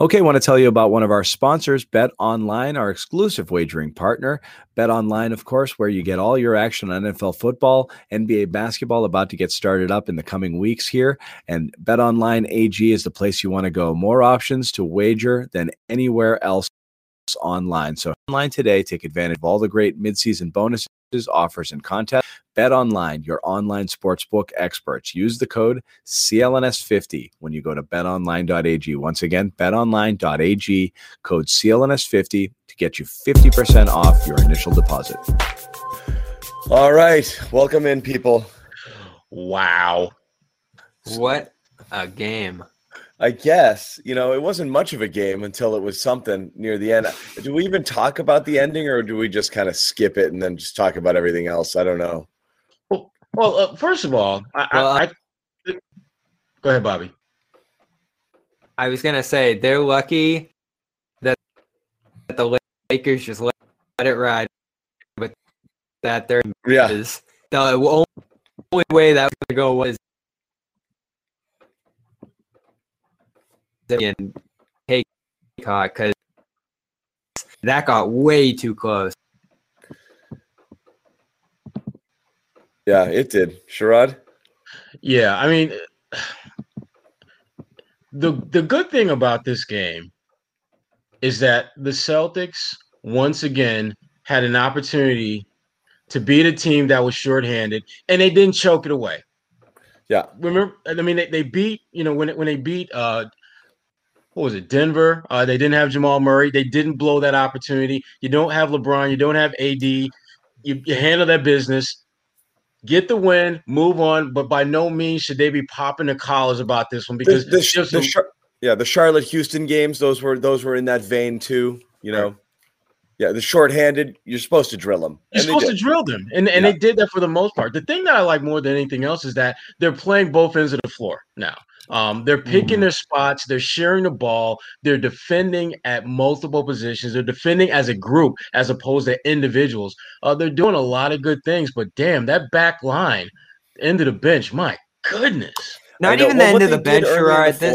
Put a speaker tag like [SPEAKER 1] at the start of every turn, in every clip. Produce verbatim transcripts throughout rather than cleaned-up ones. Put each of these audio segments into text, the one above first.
[SPEAKER 1] Okay, I want to tell you about one of our sponsors, BetOnline, our exclusive wagering partner. BetOnline, of course, where you get all your action on N F L football, N B A basketball about to get started up in the coming weeks here. And BetOnline A G is the place you want to go. More options to wager than anywhere else online. So online today, take advantage of all the great midseason bonuses, offers, and contests. BetOnline, your online sportsbook experts. Use the code C L N S fifty when you go to bet online dot a g. Once again, bet online dot a g, code C L N S fifty to get you fifty percent off your initial deposit.
[SPEAKER 2] All right. Welcome in, people.
[SPEAKER 3] Wow.
[SPEAKER 4] What a game.
[SPEAKER 2] I guess, you know, it wasn't much of a game until it was something near the end. Do we even talk about the ending, or do we just kind of skip it and then just talk about everything else? I don't know.
[SPEAKER 3] Well, well uh, first of all, I, well, I, I go ahead, Bobby.
[SPEAKER 4] I was going to say they're lucky that the Lakers just let, let it ride, but that there
[SPEAKER 2] yeah.
[SPEAKER 4] is the only way that was going to go was and take caught because that got way too close.
[SPEAKER 2] Yeah, it did. Sherrod?
[SPEAKER 3] Yeah, I mean, the the good thing about this game is that the Celtics once again had an opportunity to beat a team that was shorthanded, and they didn't choke it away.
[SPEAKER 2] Yeah,
[SPEAKER 3] remember? I mean, they, they beat you know when when they beat. Uh, What was it, Denver? Uh, they didn't have Jamal Murray. They didn't blow that opportunity. You don't have LeBron. You don't have A D. You, you handle that business. Get the win, move on. But by no means should they be popping the collars about this one because
[SPEAKER 2] the, the, the, Char- yeah, the Charlotte Houston games, those were those were in that vein too. You know, right. Yeah, the shorthanded, you're supposed to drill them.
[SPEAKER 3] You're supposed to drill them, and and yeah. they did that for the most part. The thing that I like more than anything else is that they're playing both ends of the floor now. Um, they're picking mm-hmm. their spots. They're sharing the ball. They're defending at multiple positions. They're defending as a group as opposed to individuals. Uh, they're doing a lot of good things, but damn, that back line, end of the bench, my goodness.
[SPEAKER 4] Not even well, the end of the bench, Sherrod. This,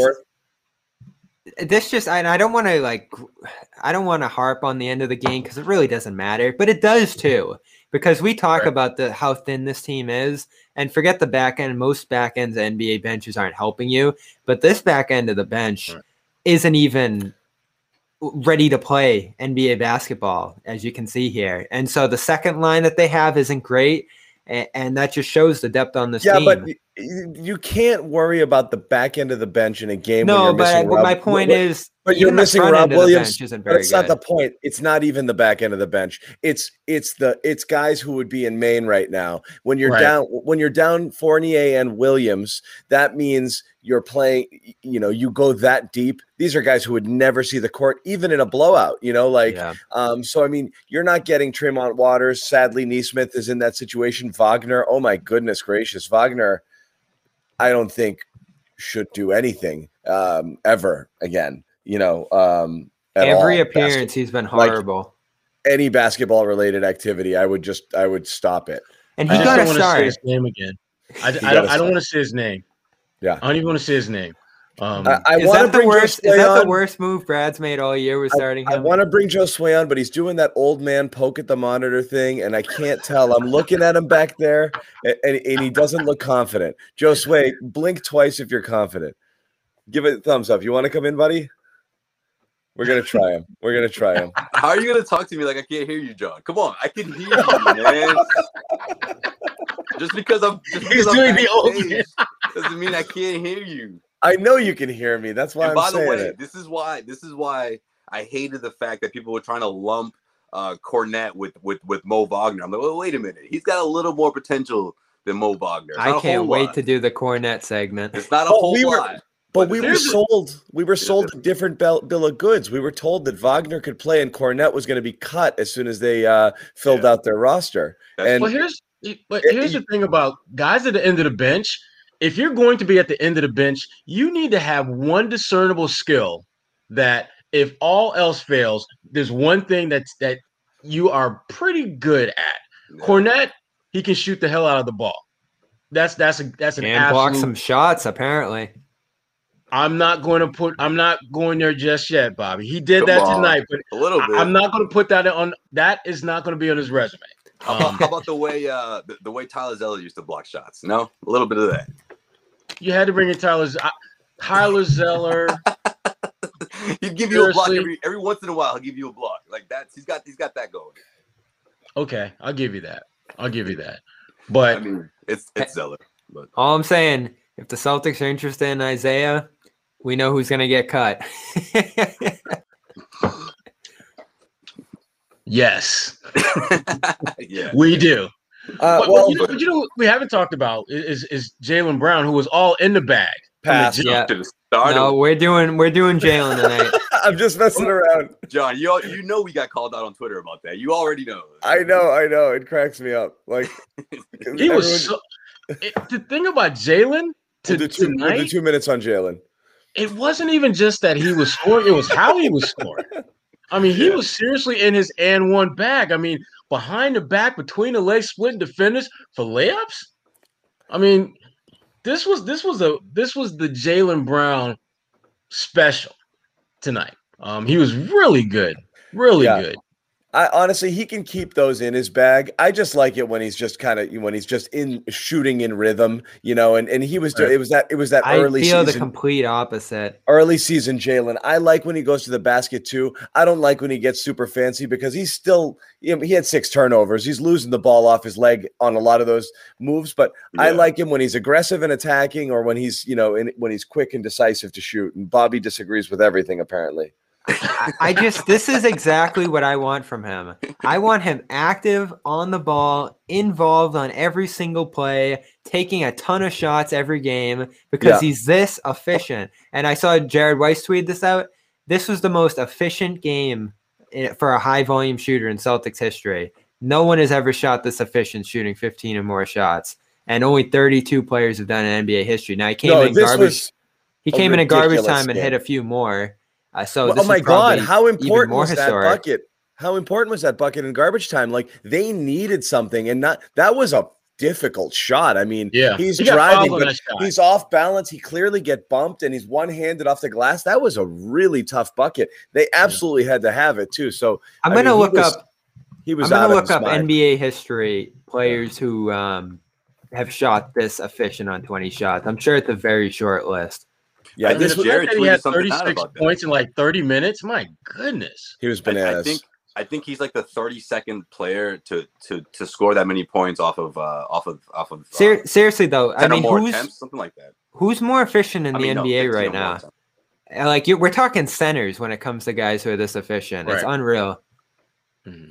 [SPEAKER 4] this just, I, I don't want to like, I don't want to harp on the end of the game because it really doesn't matter, but it does too. Because we talk right. about the how thin this team is, and forget the back end. Most back ends of N B A benches aren't helping you, but this back end of the bench right. isn't even ready to play N B A basketball, as you can see here. And so the second line that they have isn't great, and, and that just shows the depth on this
[SPEAKER 2] yeah,
[SPEAKER 4] team.
[SPEAKER 2] Yeah, but you can't worry about the back end of the bench in a game.
[SPEAKER 4] No,
[SPEAKER 2] when you're
[SPEAKER 4] but,
[SPEAKER 2] missing
[SPEAKER 4] but
[SPEAKER 2] Rob,
[SPEAKER 4] my point
[SPEAKER 2] but,
[SPEAKER 4] is,
[SPEAKER 2] but you're missing Rob Williams.
[SPEAKER 4] Isn't
[SPEAKER 2] but
[SPEAKER 4] very
[SPEAKER 2] it's
[SPEAKER 4] good.
[SPEAKER 2] not the point. It's not even the back end of the bench. It's it's the it's guys who would be in Maine right now. When you're right. down, when you're down Fournier and Williams, that means you're playing. You know, you go that deep. These are guys who would never see the court, even in a blowout. You know, like
[SPEAKER 4] yeah.
[SPEAKER 2] um. So I mean, you're not getting Tremont Waters. Sadly, Neesmith is in that situation. Wagner. Oh my goodness gracious, Wagner. I don't think should do anything um, ever again. You know, um,
[SPEAKER 4] every
[SPEAKER 2] all.
[SPEAKER 4] appearance
[SPEAKER 2] Basket-
[SPEAKER 4] he's been horrible.
[SPEAKER 2] Like any basketball related activity, I would just I would stop it.
[SPEAKER 4] And he
[SPEAKER 3] I
[SPEAKER 4] got
[SPEAKER 3] don't
[SPEAKER 4] to
[SPEAKER 3] want to say
[SPEAKER 4] start.
[SPEAKER 3] his name again. I, I don't. I don't want to say his name.
[SPEAKER 2] Yeah,
[SPEAKER 3] I don't even want to say his name. Um,
[SPEAKER 2] I, I
[SPEAKER 4] is
[SPEAKER 2] want
[SPEAKER 4] that
[SPEAKER 2] to bring
[SPEAKER 4] the worst?
[SPEAKER 2] Joe
[SPEAKER 4] Is that
[SPEAKER 2] on.
[SPEAKER 4] the worst move Brad's made all year? Was starting
[SPEAKER 2] I,
[SPEAKER 4] him.
[SPEAKER 2] I want to bring Joe Sway on, but he's doing that old man poke at the monitor thing, and I can't tell. I'm looking at him back there, and, and, and he doesn't look confident. Joe Sway, blink twice if you're confident. Give it a thumbs up. You want to come in, buddy? We're gonna try him. We're gonna try him.
[SPEAKER 5] How are you gonna talk to me like I can't hear you, John? Come on, I can hear you, man. Just because I'm just because
[SPEAKER 3] He's
[SPEAKER 5] I'm
[SPEAKER 3] doing the old
[SPEAKER 5] backstage doesn't mean I can't hear you.
[SPEAKER 2] I know you can hear me. That's why
[SPEAKER 5] and
[SPEAKER 2] I'm
[SPEAKER 5] by
[SPEAKER 2] saying
[SPEAKER 5] the way,
[SPEAKER 2] it.
[SPEAKER 5] this is why this is why I hated the fact that people were trying to lump uh, Cornette with with with Mo Wagner. I'm like, well, wait a minute, he's got a little more potential than Mo Wagner. It's
[SPEAKER 4] I can't wait
[SPEAKER 5] lot.
[SPEAKER 4] to do the Cornette segment.
[SPEAKER 5] It's not a
[SPEAKER 2] But
[SPEAKER 5] whole
[SPEAKER 2] we were,
[SPEAKER 5] lot.
[SPEAKER 2] But,
[SPEAKER 5] but
[SPEAKER 2] we were sold. We were sold a different bill, bill of goods. We were told that Wagner could play and Cornette was going to be cut as soon as they uh, filled
[SPEAKER 5] yeah.
[SPEAKER 2] out their roster.
[SPEAKER 5] That's
[SPEAKER 2] and
[SPEAKER 3] well, here's but here's the thing about guys at the end of the bench. If you're going to be at the end of the bench, you need to have one discernible skill that if all else fails, there's one thing that's that you are pretty good at. Yeah. Cornette, he can shoot the hell out of the ball. That's that's a that's an
[SPEAKER 4] and
[SPEAKER 3] absolute,
[SPEAKER 4] block some shots apparently.
[SPEAKER 3] I'm not going to put. I'm not going there just yet, Bobby. He did Come that on. tonight, but
[SPEAKER 5] a little bit.
[SPEAKER 3] I, I'm not going to put that on. That is not going to be on his resume.
[SPEAKER 5] How about, um, how about the way uh, the, the way Tyler Zeller used to block shots? No, a little bit of that.
[SPEAKER 3] You had to bring in Tyler. Uh, Tyler Zeller.
[SPEAKER 5] He'd give you a block every every once in a while. He'll give you a block like that. He's got he's got that going.
[SPEAKER 3] Okay, I'll give you that. I'll give you that. But
[SPEAKER 5] I mean, it's it's Zeller. But
[SPEAKER 4] all I'm saying, if the Celtics are interested in Isaiah, we know who's going to get cut.
[SPEAKER 3] Yes.
[SPEAKER 5] Yeah,
[SPEAKER 3] we do.
[SPEAKER 2] Uh,
[SPEAKER 3] but,
[SPEAKER 2] well,
[SPEAKER 3] but you, know, but you know what we haven't talked about is is Jaylen Brown, who was all in the bag.
[SPEAKER 2] Pass.
[SPEAKER 4] Yeah. No, we're doing we're doing Jaylen tonight.
[SPEAKER 2] I'm just messing around.
[SPEAKER 5] John, you you know we got called out on Twitter about that. You already know.
[SPEAKER 2] I know, I know. It cracks me up. Like
[SPEAKER 3] he
[SPEAKER 2] everyone...
[SPEAKER 3] was so, it, the thing about Jaylen to
[SPEAKER 2] we'll do two,
[SPEAKER 3] tonight.
[SPEAKER 2] we'll do two minutes on Jaylen.
[SPEAKER 3] It wasn't even just that he was scoring; it was how he was scoring. I mean, he yeah. was seriously in his and one bag. I mean, behind the back, between the legs, splitting defenders for layups. I mean, this was this was a this was the Jaylen Brown special tonight. Um, he was really good, really yeah. good.
[SPEAKER 2] I honestly, he can keep those in his bag. I just like it when he's just kind of when he's just in shooting in rhythm, you know. And and he was right. it was that it was that
[SPEAKER 4] I
[SPEAKER 2] early.
[SPEAKER 4] I feel
[SPEAKER 2] season,
[SPEAKER 4] the complete opposite.
[SPEAKER 2] Early season Jaylen. I like when he goes to the basket too. I don't like when he gets super fancy because he's still you know, he had six turnovers. He's losing the ball off his leg on a lot of those moves. But yeah. I like him when he's aggressive and attacking, or when he's you know in, when he's quick and decisive to shoot. And Bobby disagrees with everything apparently.
[SPEAKER 4] I just, this is exactly what I want from him. I want him active on the ball, involved on every single play, taking a ton of shots every game because yeah. he's this efficient. And I saw Jared Weiss tweet this out. This was the most efficient game for a high volume shooter in Celtics history. No one has ever shot this efficient, shooting fifteen or more shots. And only thirty-two players have done it in N B A history. Now he came no, in garbage. He came in a garbage time game. and hit a few more. Uh, so
[SPEAKER 2] well,
[SPEAKER 4] this
[SPEAKER 2] oh my God, how important was
[SPEAKER 4] historic.
[SPEAKER 2] that bucket? How important was that bucket in garbage time? Like they needed something, and not that was a difficult shot. I mean,
[SPEAKER 3] yeah,
[SPEAKER 2] he's
[SPEAKER 3] he
[SPEAKER 2] driving, but he's off balance. He clearly get bumped, and he's one-handed off the glass. That was a really tough bucket. They absolutely yeah. had to have it too. So
[SPEAKER 4] I'm going to look
[SPEAKER 2] was,
[SPEAKER 4] up.
[SPEAKER 2] He was.
[SPEAKER 4] I'm
[SPEAKER 2] going to
[SPEAKER 4] look up
[SPEAKER 2] mind.
[SPEAKER 4] N B A history players who um, have shot this efficient on twenty shots. I'm sure it's a very short list.
[SPEAKER 3] Yeah, this Jared he had thirty-six points in like thirty minutes. My goodness,
[SPEAKER 2] he was bananas.
[SPEAKER 5] I, I think I think he's like the thirty-second player to to to score that many points off of uh, off of off of. Uh,
[SPEAKER 4] Ser- seriously though, I mean, who's
[SPEAKER 5] attempts, something like that?
[SPEAKER 4] Who's more efficient in
[SPEAKER 5] I
[SPEAKER 4] the
[SPEAKER 5] mean,
[SPEAKER 4] N B A
[SPEAKER 5] no,
[SPEAKER 4] right now? Like you're, we're talking centers when it comes to guys who are this efficient. Right. It's unreal.
[SPEAKER 3] Mm-hmm.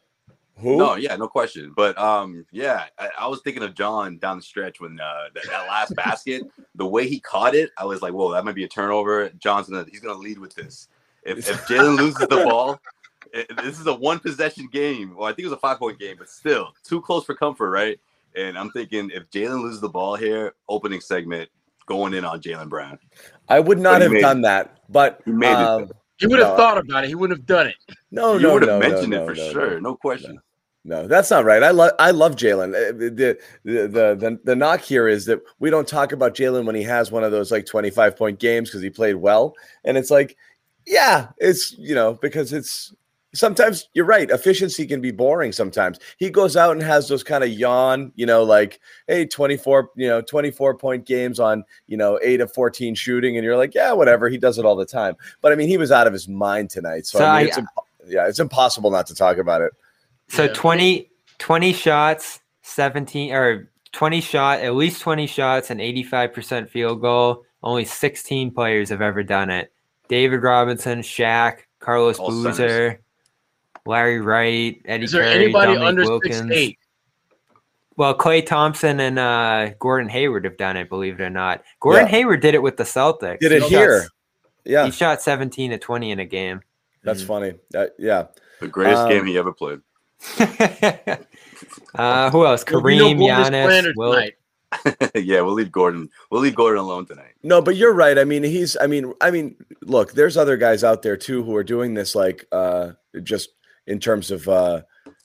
[SPEAKER 2] Who?
[SPEAKER 5] No, yeah, no question. But um, yeah, I, I was thinking of John down the stretch when uh, that, that last basket, the way he caught it, I was like, whoa, that might be a turnover. John's gonna he's gonna lead with this. If if Jaylen loses the ball, it, this is a one possession game. Well, I think it was a five point game, but still too close for comfort, right? And I'm thinking if Jaylen loses the ball here, opening segment, going in on Jaylen Brown.
[SPEAKER 2] I would not have done it. that, but
[SPEAKER 5] he made
[SPEAKER 2] um,
[SPEAKER 5] it.
[SPEAKER 3] He would have no. thought about it. He wouldn't have done it.
[SPEAKER 2] No,
[SPEAKER 5] you
[SPEAKER 2] no,
[SPEAKER 5] would have
[SPEAKER 2] no,
[SPEAKER 5] mentioned
[SPEAKER 2] no,
[SPEAKER 5] it for
[SPEAKER 2] no,
[SPEAKER 5] sure,
[SPEAKER 2] no,
[SPEAKER 5] no question.
[SPEAKER 2] No. No, that's not right. I love I love Jaylen. The, the the the the knock here is that we don't talk about Jaylen when he has one of those like twenty-five point games because he played well. And it's like, yeah, it's you know, because it's sometimes you're right. Efficiency can be boring sometimes. He goes out and has those kind of yawn, you know, like, hey, twenty-four, you know, twenty-four point games on, you know, eight of fourteen shooting, and you're like, yeah, whatever. He does it all the time. But I mean, he was out of his mind tonight. So, so I mean, I, it's imp- yeah, it's impossible not to talk about it.
[SPEAKER 4] So
[SPEAKER 3] yeah.
[SPEAKER 4] twenty, twenty shots, seventeen or twenty shot, at least twenty shots, and eighty-five percent field goal. Only sixteen players have ever done it. David Robinson, Shaq, Carlos
[SPEAKER 5] All
[SPEAKER 4] Boozer,
[SPEAKER 5] centers.
[SPEAKER 4] Larry Wright, Eddie
[SPEAKER 3] Is there
[SPEAKER 4] Curry,
[SPEAKER 3] anybody
[SPEAKER 4] Dominique
[SPEAKER 3] under
[SPEAKER 4] Wilkins.
[SPEAKER 3] six eight?
[SPEAKER 4] Well, Klay Thompson and uh, Gordon Hayward have done it, believe it or not. Gordon
[SPEAKER 2] yeah.
[SPEAKER 4] Hayward did it with the Celtics.
[SPEAKER 2] Did it
[SPEAKER 4] he
[SPEAKER 2] here.
[SPEAKER 4] Shot,
[SPEAKER 2] yeah.
[SPEAKER 4] He shot seventeen to twenty in a game.
[SPEAKER 2] That's mm-hmm. funny. Uh, yeah.
[SPEAKER 5] The greatest
[SPEAKER 2] um,
[SPEAKER 5] game he ever played.
[SPEAKER 4] uh, who else? Kareem, Giannis, Will.
[SPEAKER 5] Yeah, we'll leave Gordon. We'll leave Gordon alone tonight.
[SPEAKER 2] No, but you're right. I mean, he's. I mean, I mean, look, there's other guys out there too who are doing this, like, uh, just in terms of uh,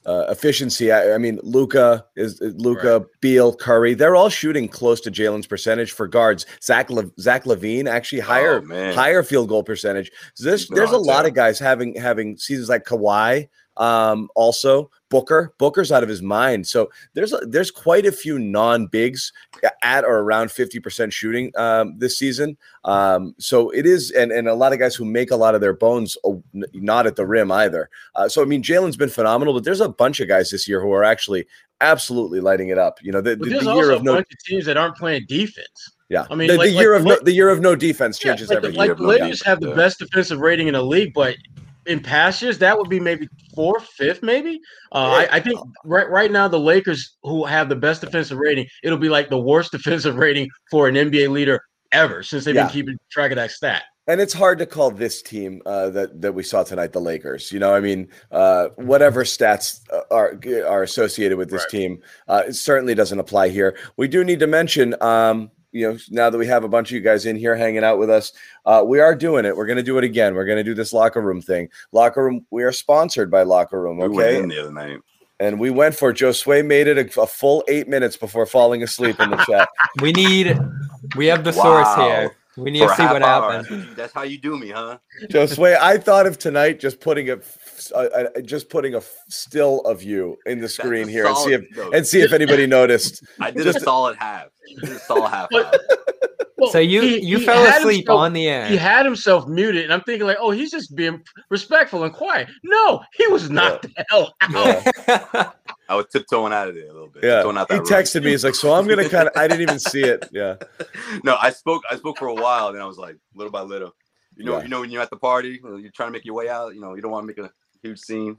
[SPEAKER 2] uh, efficiency. I, I mean, Luka is Luka, right. Beal, Curry. They're all shooting close to Jalen's percentage for guards. Zach Le, Zach LaVine actually higher
[SPEAKER 5] oh,
[SPEAKER 2] higher field goal percentage. So there's there's no, a lot of guys having having seasons like Kawhi. Um, also Booker, Booker's out of his mind. So there's a, there's quite a few non-bigs at or around fifty percent shooting um, this season. Um, so it is, and, and a lot of guys who make a lot of their bones oh, not at the rim either. Uh, so I mean, Jalen's been phenomenal, but there's a bunch of guys this year who are actually absolutely lighting it up. You know, the, the,
[SPEAKER 3] there's
[SPEAKER 2] the
[SPEAKER 3] also
[SPEAKER 2] year
[SPEAKER 3] a
[SPEAKER 2] of no
[SPEAKER 3] bunch of teams that aren't playing defense.
[SPEAKER 2] Yeah,
[SPEAKER 3] I mean,
[SPEAKER 2] the,
[SPEAKER 3] like,
[SPEAKER 2] the year
[SPEAKER 3] like,
[SPEAKER 2] of no, the year of no defense changes
[SPEAKER 3] yeah, like
[SPEAKER 2] every
[SPEAKER 3] the,
[SPEAKER 2] year.
[SPEAKER 3] Like the Lakers have the yeah. best defensive rating in the league, but in past years, that would be maybe fourth, fifth, maybe. Uh, I, I think right right now the Lakers, who have the best defensive rating, it'll be like the worst defensive rating for an N B A leader ever since they've yeah. been keeping track of that stat.
[SPEAKER 2] And it's hard to call this team uh, that that we saw tonight the Lakers. You know, I mean, uh, whatever stats are are associated with this right. team, uh, it certainly doesn't apply here. We do need to mention. Um, You know, now that we have a bunch of you guys in here hanging out with us, uh, we are doing it. We're going to do it again. We're going to do this locker room thing. Locker room. We are sponsored by Locker Room. Okay.
[SPEAKER 5] We went in the other night.
[SPEAKER 2] And we went for it. Josue made it a, a full eight minutes before falling asleep in the chat.
[SPEAKER 4] We need. We have the wow. source here. We need for to see what hour. happened.
[SPEAKER 5] That's how you do me, huh?
[SPEAKER 2] Josue, I thought of tonight just putting a, uh, just putting a still of you in the screen here and see if though. and see if anybody noticed.
[SPEAKER 5] I did
[SPEAKER 2] just
[SPEAKER 5] a solid half. I did a solid half. half.
[SPEAKER 4] Well, so you
[SPEAKER 3] he,
[SPEAKER 4] you
[SPEAKER 3] he
[SPEAKER 4] fell asleep
[SPEAKER 3] himself,
[SPEAKER 4] on the air.
[SPEAKER 3] He had himself muted, and I'm thinking like, oh, he's just being respectful and quiet. No, he was knocked yeah. the hell out.
[SPEAKER 5] Yeah. I was tiptoeing out of there a little bit.
[SPEAKER 2] Yeah,
[SPEAKER 5] out that
[SPEAKER 2] he
[SPEAKER 5] room.
[SPEAKER 2] texted me. He's like, so I'm gonna kind of. I didn't even see it. Yeah.
[SPEAKER 5] No, I spoke. I spoke for a while, then I was like, little by little. You know,
[SPEAKER 2] yeah.
[SPEAKER 5] you know, when you're at the party, you're trying to make your way out. You know, you don't want to make a huge scene.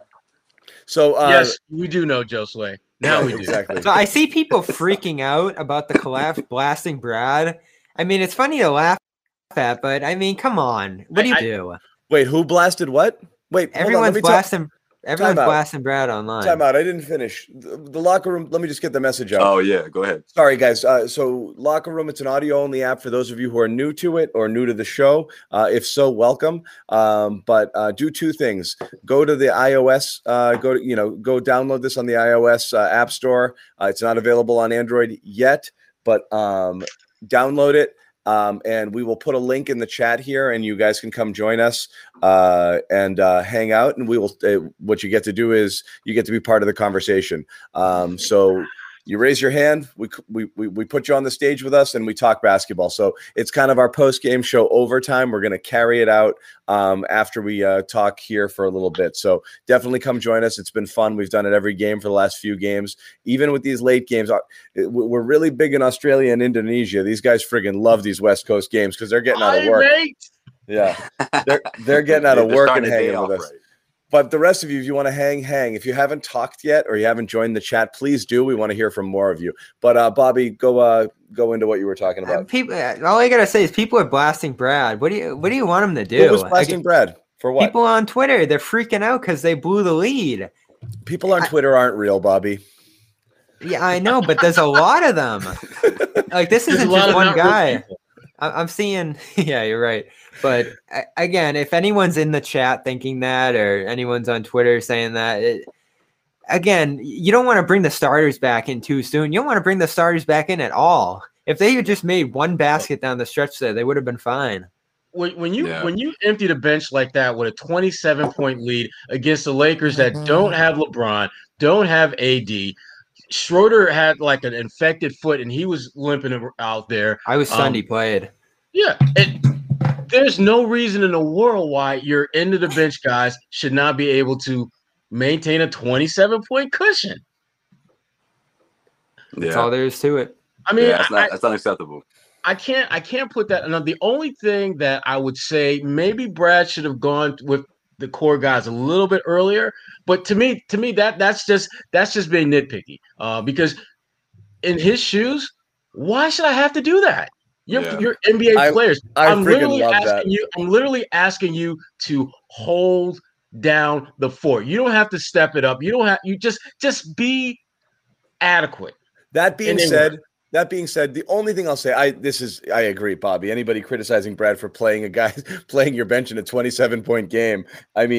[SPEAKER 2] So uh,
[SPEAKER 3] yes, we do know Josue. Now we do.
[SPEAKER 2] Exactly.
[SPEAKER 4] So I see people freaking out about the collapse blasting Brad. I mean, it's funny to laugh at, but I mean, come on. What do you I, do?
[SPEAKER 2] Wait, who blasted what? Wait,
[SPEAKER 4] everyone's on, blasting. Talk. Everyone's blasting Brad online.
[SPEAKER 2] Time out. I didn't finish. The, the locker room. Let me just get the message out.
[SPEAKER 5] Oh, yeah. Go ahead.
[SPEAKER 2] Sorry, guys. Uh, so locker room, it's an audio only app for those of you who are new to it or new to the show. Uh, if so, welcome. Um, but uh, do two things. Go to the iOS. Uh, go to, you know, go download this on the iOS uh, app store. Uh, it's not available on Android yet, but um, download it. Um, and we will put a link in the chat here, and you guys can come join us uh, and uh, hang out. And we will. Uh, what you get to do is you get to be part of the conversation. Um, so you raise your hand. We, we we we put you on the stage with us, and we talk basketball. So it's kind of our post game show overtime. We're going to carry it out um, after we uh, talk here for a little bit. So definitely come join us. It's been fun. We've done it every game for the last few games, even with these late games. We're really big in Australia and Indonesia. These guys friggin' love these West Coast games because they're getting out of work. Yeah, they're they're getting out of work and hanging with us. Right. But the rest of you, if you want to hang, hang. If you haven't talked yet or you haven't joined the chat, please do. We want to hear from more of you. But uh, Bobby, go uh, go into what you were talking about.
[SPEAKER 4] Uh, people, all I gotta say is people are blasting Brad. What do you What do you want them to do?
[SPEAKER 2] Who was blasting like, Brad for what?
[SPEAKER 4] People on Twitter, they're freaking out because they blew the lead.
[SPEAKER 2] People on I, Twitter aren't real, Bobby.
[SPEAKER 4] Yeah, I know, but there's a lot of them. Like this isn't just one guy. I'm seeing, yeah, you're right. But again, if anyone's in the chat thinking that, or anyone's on Twitter saying that, it, again, you don't want to bring the starters back in too soon. You don't want to bring the starters back in at all. If they had just made one basket down the stretch there, they would have been fine.
[SPEAKER 3] When, when you yeah. when you empty the bench like that with a twenty-seven point lead against the Lakers that don't have LeBron, don't have A D, Schroeder had like an infected foot and he was limping out there.
[SPEAKER 4] I was stunned um, he played.
[SPEAKER 3] Yeah. It, there's no reason in the world why your end of the bench guys should not be able to maintain a twenty-seven point cushion.
[SPEAKER 4] Yeah. That's all there is to it.
[SPEAKER 3] I mean,
[SPEAKER 5] yeah, that's, not,
[SPEAKER 3] I,
[SPEAKER 5] that's unacceptable.
[SPEAKER 3] I can't I can't put that. Now, the only thing that I would say maybe Brad should have gone with the core guys a little bit earlier, but to me, to me that that's just that's just being nitpicky. Uh, because in his shoes, why should I have to do that? You're, yeah. you're N B A I, players.
[SPEAKER 2] I
[SPEAKER 3] I'm literally
[SPEAKER 2] love
[SPEAKER 3] asking
[SPEAKER 2] that.
[SPEAKER 3] you. I'm literally asking you to hold down the fort. You don't have to step it up. You don't have. You just just be adequate.
[SPEAKER 2] That being said. Work. That being said, the only thing I'll say, I this is I agree, Bobby. Anybody criticizing Brad for playing a guy playing your bench in a twenty-seven point game, I mean,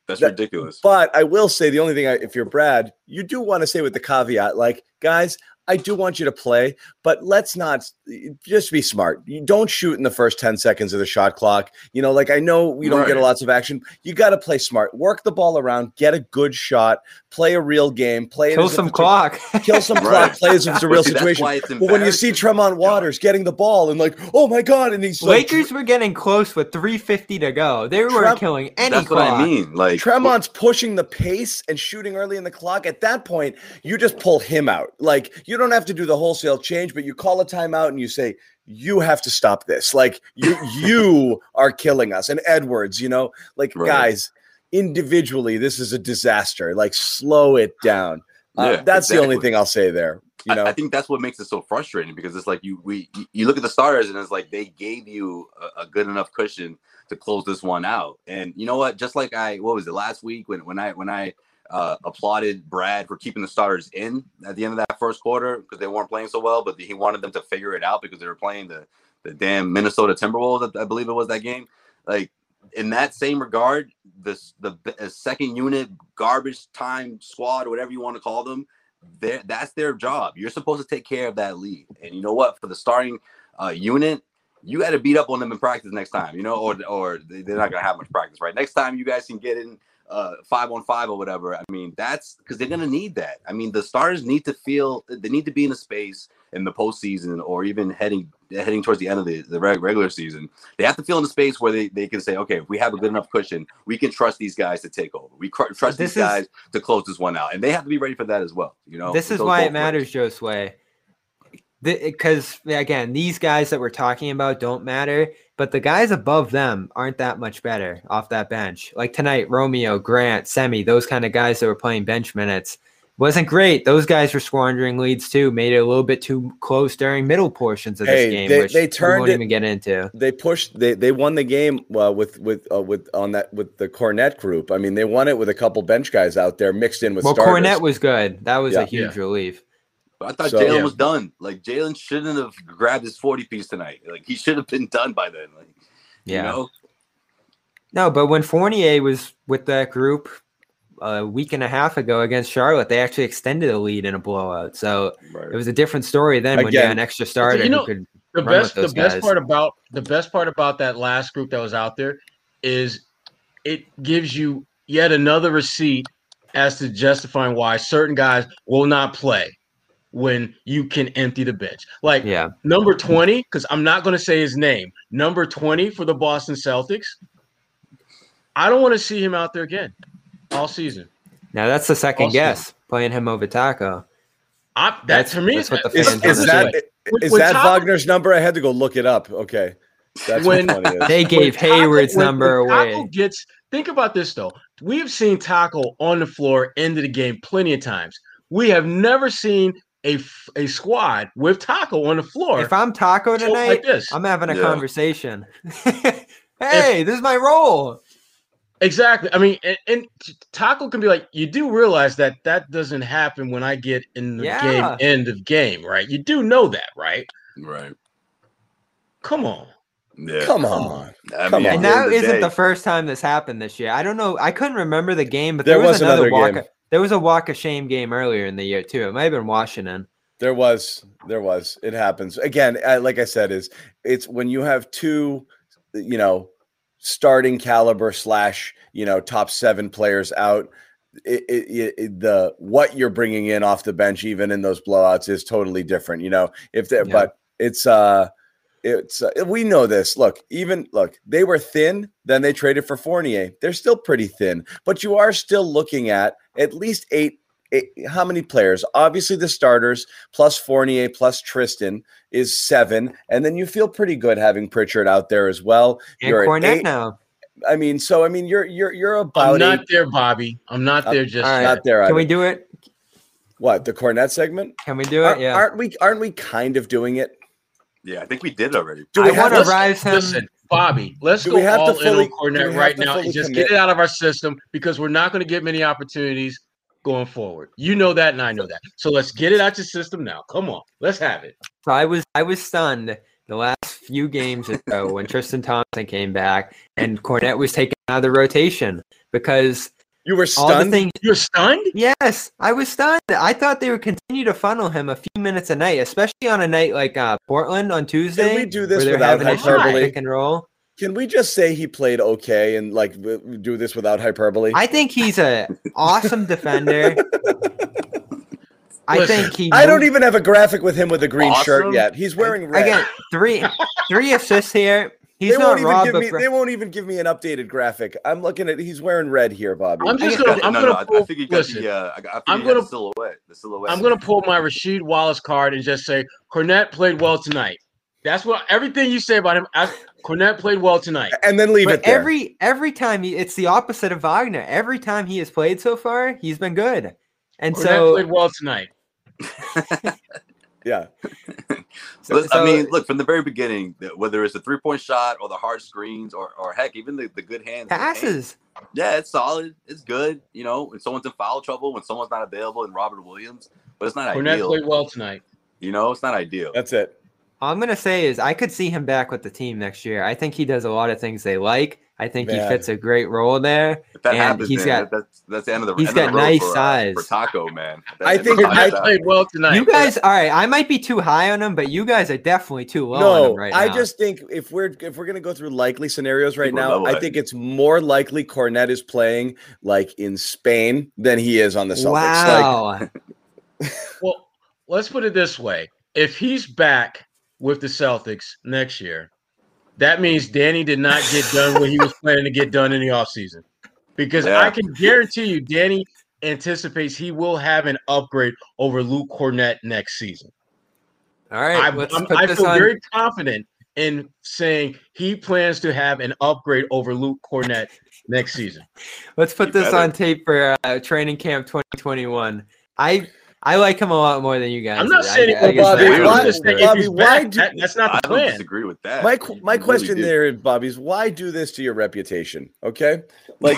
[SPEAKER 5] That's
[SPEAKER 2] that,
[SPEAKER 5] ridiculous.
[SPEAKER 2] But I will say the only thing, I, if you're Brad, you do want to say with the caveat, like, guys, I do want you to play, but let's not just be smart. You don't shoot in the first ten seconds of the shot clock. You know, like I know we don't
[SPEAKER 5] right.
[SPEAKER 2] get a lots of action. You got to play smart. Work the ball around, get a good shot, play a real game, play
[SPEAKER 4] kill
[SPEAKER 2] it
[SPEAKER 4] some clock,
[SPEAKER 2] a, kill some
[SPEAKER 5] right.
[SPEAKER 2] clock, play as if it's a real
[SPEAKER 5] see,
[SPEAKER 2] situation. But when you see Tremont Waters getting the ball and like, oh my god, and he's
[SPEAKER 4] Lakers
[SPEAKER 2] like,
[SPEAKER 4] were getting close with three fifty to go. They were Trem- killing any
[SPEAKER 5] That's
[SPEAKER 4] clock.
[SPEAKER 5] what I mean. Like
[SPEAKER 2] Tremont's pushing the pace and shooting early in the clock. At that point, you just pull him out. Like you don't have to do the whole change, but you call a timeout and you say, you have to stop this. Like you, you are killing us. And Edwards, you know, like right. guys, individually, this is a disaster. Like slow it down. Uh,
[SPEAKER 5] yeah,
[SPEAKER 2] that's
[SPEAKER 5] exactly.
[SPEAKER 2] the only thing I'll say there. You know,
[SPEAKER 5] I, I think that's what makes it so frustrating because it's like you, we, you look at the starters and it's like they gave you a, a good enough cushion to close this one out. And you know what? Just like I, what was it last week when, when I, when I, Uh, applauded Brad for keeping the starters in at the end of that first quarter because they weren't playing so well, but he wanted them to figure it out because they were playing the, the damn Minnesota Timberwolves, I believe it was that game. Like, in that same regard, this the, the second unit garbage time squad, whatever you want to call them, that's their job. You're supposed to take care of that lead. And you know what? For the starting uh, unit, you got to beat up on them in practice next time, you know, or, or they're not going to have much practice, right? Next time you guys can get in uh five on five or whatever. I mean, that's because they're gonna need that. I mean, the starters need to feel they need to be in a space in the postseason or even heading heading towards the end of the, the regular season. They have to feel in a space where they, they can say, okay, if we have a good enough cushion, we can trust these guys to take over. We cr- trust
[SPEAKER 4] this
[SPEAKER 5] these guys
[SPEAKER 4] is,
[SPEAKER 5] to close this one out, and they have to be ready for that as well. You know,
[SPEAKER 4] this is why it matters, Josue. Because again, these guys that we're talking about don't matter, but the guys above them aren't that much better off that bench. Like tonight, Romeo, Grant, Semi, those kind of guys that were playing bench minutes wasn't great. Those guys were squandering leads too, made it a little bit too close during middle portions of
[SPEAKER 2] hey,
[SPEAKER 4] this game,
[SPEAKER 2] they,
[SPEAKER 4] which
[SPEAKER 2] they turned
[SPEAKER 4] we won't
[SPEAKER 2] it,
[SPEAKER 4] even get into.
[SPEAKER 2] They pushed. They they won the game uh, with with uh, with on that with the Cornette group. I mean, they won it with a couple bench guys out there mixed in with.
[SPEAKER 4] Well,
[SPEAKER 2] starters.
[SPEAKER 4] Cornette was good. That was
[SPEAKER 2] yeah.
[SPEAKER 4] a huge
[SPEAKER 3] yeah.
[SPEAKER 4] relief.
[SPEAKER 5] But I thought
[SPEAKER 2] So,
[SPEAKER 5] Jalen
[SPEAKER 2] yeah.
[SPEAKER 5] was done. Like Jalen shouldn't have grabbed his forty piece tonight. Like he should have been done by then. Like,
[SPEAKER 4] yeah.
[SPEAKER 5] You know?
[SPEAKER 4] No, but when Fournier was with that group a week and a half ago against Charlotte, they actually extended a lead in a blowout. So
[SPEAKER 5] right.
[SPEAKER 4] it was a different story then when
[SPEAKER 2] Again,
[SPEAKER 4] you had an extra starter
[SPEAKER 3] you know,
[SPEAKER 4] who could
[SPEAKER 3] the
[SPEAKER 4] run
[SPEAKER 3] best
[SPEAKER 4] with those
[SPEAKER 3] the best
[SPEAKER 4] guys.
[SPEAKER 3] part about the best part about that last group that was out there is it gives you yet another receipt as to justifying why certain guys will not play when you can empty the bench. Like
[SPEAKER 4] yeah.
[SPEAKER 3] number twenty, because I'm not going to say his name, number twenty for the Boston Celtics. I don't want to see him out there again all season.
[SPEAKER 4] Now that's the second
[SPEAKER 3] all
[SPEAKER 4] guess,
[SPEAKER 3] season.
[SPEAKER 4] Playing him over Taco.
[SPEAKER 3] I, that
[SPEAKER 4] That's,
[SPEAKER 3] to me
[SPEAKER 4] that's what the
[SPEAKER 2] Is,
[SPEAKER 4] fans
[SPEAKER 2] is
[SPEAKER 4] want
[SPEAKER 2] that
[SPEAKER 4] to see.
[SPEAKER 2] is
[SPEAKER 3] When
[SPEAKER 2] that
[SPEAKER 3] Taco-
[SPEAKER 2] Wagner's number? I had to go look it up. Okay, that's
[SPEAKER 3] When-
[SPEAKER 2] what funny is.
[SPEAKER 4] They gave
[SPEAKER 3] When Taco-
[SPEAKER 4] Hayward's
[SPEAKER 3] when-
[SPEAKER 4] number
[SPEAKER 3] when
[SPEAKER 4] away.
[SPEAKER 3] Taco gets, think about this though. We've seen Taco on the floor into the game plenty of times. We have never seen a a squad with Taco on the floor.
[SPEAKER 4] If I'm Taco
[SPEAKER 3] choke
[SPEAKER 4] tonight,
[SPEAKER 3] like this.
[SPEAKER 4] I'm having a
[SPEAKER 5] Yeah.
[SPEAKER 4] conversation. Hey, this is my role.
[SPEAKER 3] Exactly. I mean, and, and Taco can be like, you do realize that that doesn't happen when I get in the
[SPEAKER 4] Yeah.
[SPEAKER 3] game end of game, right? You do know that, right?
[SPEAKER 5] Right.
[SPEAKER 3] Come on.
[SPEAKER 5] Yeah.
[SPEAKER 2] Come on.
[SPEAKER 5] I
[SPEAKER 2] Come
[SPEAKER 5] mean,
[SPEAKER 2] on.
[SPEAKER 4] And
[SPEAKER 5] at the
[SPEAKER 4] that
[SPEAKER 5] end of
[SPEAKER 4] isn't
[SPEAKER 5] day-
[SPEAKER 4] the first time this happened this year. I don't know. I couldn't remember the game, but
[SPEAKER 2] There
[SPEAKER 4] there, was,
[SPEAKER 2] was
[SPEAKER 4] another,
[SPEAKER 2] another
[SPEAKER 4] walk.
[SPEAKER 2] game.
[SPEAKER 4] Of, there was a walk of shame game earlier in the year too. It might have been Washington.
[SPEAKER 2] There was, there was. It happens again. I, like I said, is it's when you have two, you know, starting caliber slash, you know, top seven players out. It, it, it, the what you're bringing in off the bench, even in those blowouts, is totally different. You know, if they,
[SPEAKER 4] Yeah.
[SPEAKER 2] but it's uh, it's uh, we know this. Look, even look, they were thin. Then they traded for Fournier. They're still pretty thin, but you are still looking at at least eight. Eight, how many players? Obviously, the starters plus Fournier plus Tristan is seven, and then you feel pretty good having Pritchard out there as well.
[SPEAKER 4] And
[SPEAKER 2] You're at
[SPEAKER 4] Cornette
[SPEAKER 2] eight.
[SPEAKER 4] now.
[SPEAKER 2] I mean, so I mean, you're you're you're about
[SPEAKER 3] I'm not
[SPEAKER 2] eight,
[SPEAKER 3] there, Bobby. I'm not
[SPEAKER 2] Uh,
[SPEAKER 3] there just
[SPEAKER 4] all right.
[SPEAKER 3] yet.
[SPEAKER 2] not there.
[SPEAKER 4] Can
[SPEAKER 2] either.
[SPEAKER 4] we do it?
[SPEAKER 2] What, the Cornette segment?
[SPEAKER 4] Can we do it?
[SPEAKER 2] Aren't,
[SPEAKER 4] Yeah.
[SPEAKER 2] aren't we? Aren't we kind of doing it?
[SPEAKER 5] Yeah, I think we did already.
[SPEAKER 2] Do
[SPEAKER 4] I
[SPEAKER 2] we have
[SPEAKER 4] want to
[SPEAKER 2] to?
[SPEAKER 4] rise him.
[SPEAKER 3] Listen, Bobby, let's
[SPEAKER 2] Do
[SPEAKER 3] go
[SPEAKER 2] we have to
[SPEAKER 3] all
[SPEAKER 2] fully-
[SPEAKER 3] in on
[SPEAKER 2] do we
[SPEAKER 3] Cornette
[SPEAKER 2] have
[SPEAKER 3] right
[SPEAKER 2] to
[SPEAKER 3] now
[SPEAKER 2] fully
[SPEAKER 3] and just
[SPEAKER 2] commit?
[SPEAKER 3] get it out of our system because we're not going to get many opportunities going forward. You know that, and I know that. So let's get it out your system now. Come on, let's have it.
[SPEAKER 4] So I was I was stunned the last few games ago when Tristan Thompson came back and Cornette was taken out of the rotation because
[SPEAKER 2] You were stunned?
[SPEAKER 4] Things,
[SPEAKER 3] you were stunned?
[SPEAKER 4] Yes, I was stunned. I thought they would continue to funnel him a few minutes a night, especially on a night like uh, Portland on Tuesday.
[SPEAKER 2] Can we do this
[SPEAKER 4] where
[SPEAKER 2] without
[SPEAKER 4] having
[SPEAKER 2] hyperbole?
[SPEAKER 4] Pick and roll.
[SPEAKER 2] Can we just say he played okay and like do this without hyperbole?
[SPEAKER 4] I think he's an awesome defender. I think he.
[SPEAKER 2] I don't even have a graphic with him with a green
[SPEAKER 5] awesome.
[SPEAKER 2] shirt yet. He's wearing red.
[SPEAKER 4] Again, three three assists here. He's
[SPEAKER 2] they
[SPEAKER 4] not
[SPEAKER 2] won't even
[SPEAKER 4] Rob,
[SPEAKER 2] give me.
[SPEAKER 4] but...
[SPEAKER 2] They won't even give me an updated graphic. I'm looking at. He's wearing red here, Bobby.
[SPEAKER 3] I'm just gonna. I'm
[SPEAKER 5] no,
[SPEAKER 3] gonna.
[SPEAKER 5] No,
[SPEAKER 3] pull,
[SPEAKER 5] I think you got
[SPEAKER 3] listen,
[SPEAKER 5] the. Uh, I, I
[SPEAKER 3] I'm gonna
[SPEAKER 5] the silhouette. The silhouette.
[SPEAKER 3] I'm gonna pull my Rasheed Wallace card and just say Kornet played well tonight. That's what everything you say about him. I, Kornet played well tonight,
[SPEAKER 2] and then leave
[SPEAKER 4] but
[SPEAKER 2] it there.
[SPEAKER 4] Every every time he, it's the opposite of Wagner. Every time he has played so far, he's been good, and
[SPEAKER 3] Kornet
[SPEAKER 4] so
[SPEAKER 3] played well tonight.
[SPEAKER 2] Yeah.
[SPEAKER 5] So,
[SPEAKER 4] so,
[SPEAKER 5] I mean, look, from the very beginning, whether it's a three-point shot or the hard screens or, or heck, even the, the good hands.
[SPEAKER 4] passes.
[SPEAKER 5] Yeah, it's solid. It's good. You know, when someone's in foul trouble, when someone's not available, and Robert Williams, but it's not
[SPEAKER 3] Kornet
[SPEAKER 5] ideal.
[SPEAKER 3] played well tonight.
[SPEAKER 5] You know, it's not ideal.
[SPEAKER 2] That's it.
[SPEAKER 4] All I'm gonna say is I could see him back with the team next year. I think he does a lot of things they like. I think
[SPEAKER 2] Man.
[SPEAKER 4] he fits a great role there.
[SPEAKER 5] If that
[SPEAKER 4] and
[SPEAKER 5] happens,
[SPEAKER 4] he's
[SPEAKER 5] man,
[SPEAKER 4] got
[SPEAKER 5] that's that's the end of the.
[SPEAKER 4] he's
[SPEAKER 5] end of
[SPEAKER 4] got
[SPEAKER 5] the road
[SPEAKER 4] nice
[SPEAKER 5] for, uh,
[SPEAKER 4] size.
[SPEAKER 5] for Taco, man.
[SPEAKER 2] I
[SPEAKER 5] That's
[SPEAKER 2] think
[SPEAKER 5] the
[SPEAKER 2] I-
[SPEAKER 3] Kornet played well tonight.
[SPEAKER 4] you guys. All right, I might be too high on him, but you guys are definitely too low on
[SPEAKER 2] No,
[SPEAKER 4] him right
[SPEAKER 2] I
[SPEAKER 4] now.
[SPEAKER 2] just think if we're if we're gonna go through likely scenarios right
[SPEAKER 5] People
[SPEAKER 2] now,
[SPEAKER 5] love
[SPEAKER 2] I
[SPEAKER 5] it.
[SPEAKER 2] think it's more likely Kornet is playing like in Spain than he is on the Celtics. Like,
[SPEAKER 4] wow.
[SPEAKER 3] Well, let's put it this way: if he's back with the Celtics next year, that means Danny did not get done what he was planning to get done in the offseason. Because
[SPEAKER 5] Yeah.
[SPEAKER 3] I can guarantee you, Danny anticipates he will have an upgrade over Luke Kornet next season.
[SPEAKER 4] All right,
[SPEAKER 3] I,
[SPEAKER 4] let's
[SPEAKER 3] I'm-
[SPEAKER 4] put
[SPEAKER 3] I
[SPEAKER 4] this
[SPEAKER 3] feel
[SPEAKER 4] on.
[SPEAKER 3] very confident in saying he plans to have an upgrade over Luke Kornet next season.
[SPEAKER 4] Let's put
[SPEAKER 5] You
[SPEAKER 4] this
[SPEAKER 5] better.
[SPEAKER 4] on tape for uh, training camp twenty twenty-one. I I like him a lot more than you guys.
[SPEAKER 3] I'm not
[SPEAKER 4] do.
[SPEAKER 3] saying
[SPEAKER 4] I, I
[SPEAKER 3] it
[SPEAKER 4] guess
[SPEAKER 2] Bobby,
[SPEAKER 4] that's
[SPEAKER 3] I'm
[SPEAKER 2] why-
[SPEAKER 4] weird.
[SPEAKER 3] just saying
[SPEAKER 2] Bobby,
[SPEAKER 3] if he's
[SPEAKER 2] why
[SPEAKER 3] back,
[SPEAKER 2] do-
[SPEAKER 3] that, that's not
[SPEAKER 5] I
[SPEAKER 3] the
[SPEAKER 5] don't
[SPEAKER 3] plan.
[SPEAKER 5] disagree with that.
[SPEAKER 2] my
[SPEAKER 5] You-
[SPEAKER 2] qu-
[SPEAKER 5] you
[SPEAKER 2] my
[SPEAKER 5] really
[SPEAKER 2] question
[SPEAKER 5] do.
[SPEAKER 2] there, Bobby, is why do this to your reputation? Okay, like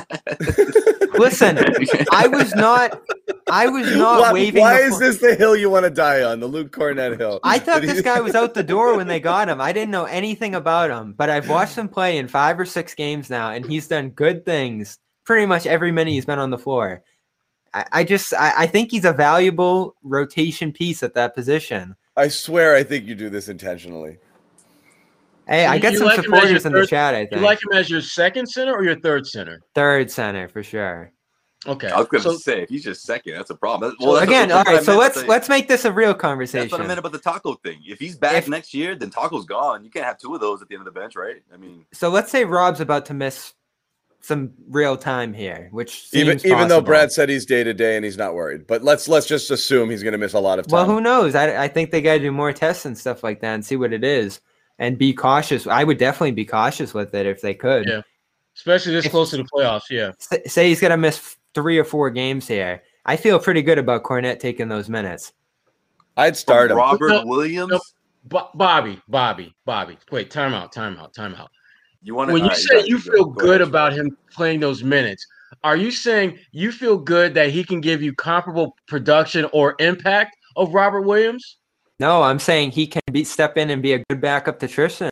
[SPEAKER 4] Listen, I was not. I was not
[SPEAKER 2] why,
[SPEAKER 4] waving.
[SPEAKER 2] why
[SPEAKER 4] the
[SPEAKER 2] is
[SPEAKER 4] fl-
[SPEAKER 2] this the hill you want to die on? The Luke Kornet hill.
[SPEAKER 4] I thought
[SPEAKER 2] Did he-
[SPEAKER 4] this guy was out the door when they got him. I didn't know anything about him, but I've watched him play in five or six games now, and he's done good things pretty much every minute he's been on the floor. I, I just, I, I think he's a valuable rotation piece at that position.
[SPEAKER 2] I swear, I think you do this intentionally.
[SPEAKER 4] Hey, I
[SPEAKER 3] You-
[SPEAKER 4] got
[SPEAKER 3] you
[SPEAKER 4] some
[SPEAKER 3] like him as your
[SPEAKER 4] supporters in the
[SPEAKER 3] third-
[SPEAKER 4] chat. I
[SPEAKER 3] You
[SPEAKER 4] think
[SPEAKER 3] like him as your second center or your third center?
[SPEAKER 4] third center for sure.
[SPEAKER 3] Okay.
[SPEAKER 5] I was going to
[SPEAKER 3] So-
[SPEAKER 5] say, if he's just second, that's a problem. That's-
[SPEAKER 3] So
[SPEAKER 5] that's
[SPEAKER 4] Again,
[SPEAKER 5] that's
[SPEAKER 4] all
[SPEAKER 5] what I
[SPEAKER 4] right. So
[SPEAKER 5] meant
[SPEAKER 4] let's
[SPEAKER 5] to say.
[SPEAKER 4] let's make this a real
[SPEAKER 5] That's what I
[SPEAKER 4] conversation.
[SPEAKER 5] meant about the Taco thing. If he's back
[SPEAKER 4] If-
[SPEAKER 5] next year, then Taco's gone. You can't have two of those at the end of the bench, right? I mean,
[SPEAKER 4] So let's say Rob's about to miss some real time here, which
[SPEAKER 2] Even
[SPEAKER 4] seems
[SPEAKER 2] even though
[SPEAKER 4] possible.
[SPEAKER 2] Brad said he's day to day and he's not worried, but let's let's just assume he's going to miss a lot of
[SPEAKER 4] Well,
[SPEAKER 2] time.
[SPEAKER 4] who knows? I, I think they got to do more tests and stuff like that and see what it is and be cautious. I would definitely be cautious with it if they could.
[SPEAKER 3] Yeah. Especially this
[SPEAKER 4] If-
[SPEAKER 3] close to the playoffs, yeah.
[SPEAKER 4] S- say he's going to miss three or four games here. I feel pretty good about Kornet taking those minutes.
[SPEAKER 2] I'd start him.
[SPEAKER 5] Robert
[SPEAKER 3] No,
[SPEAKER 5] Williams.
[SPEAKER 3] no. Bo- Bobby, Bobby, Bobby. Wait, time out, time out, time out.
[SPEAKER 5] You want
[SPEAKER 3] When you say you feel good about him playing those minutes, are you saying you feel good that he can give you comparable production or impact of Robert Williams?
[SPEAKER 4] No, I'm saying he can be step in and be a good backup to Tristan.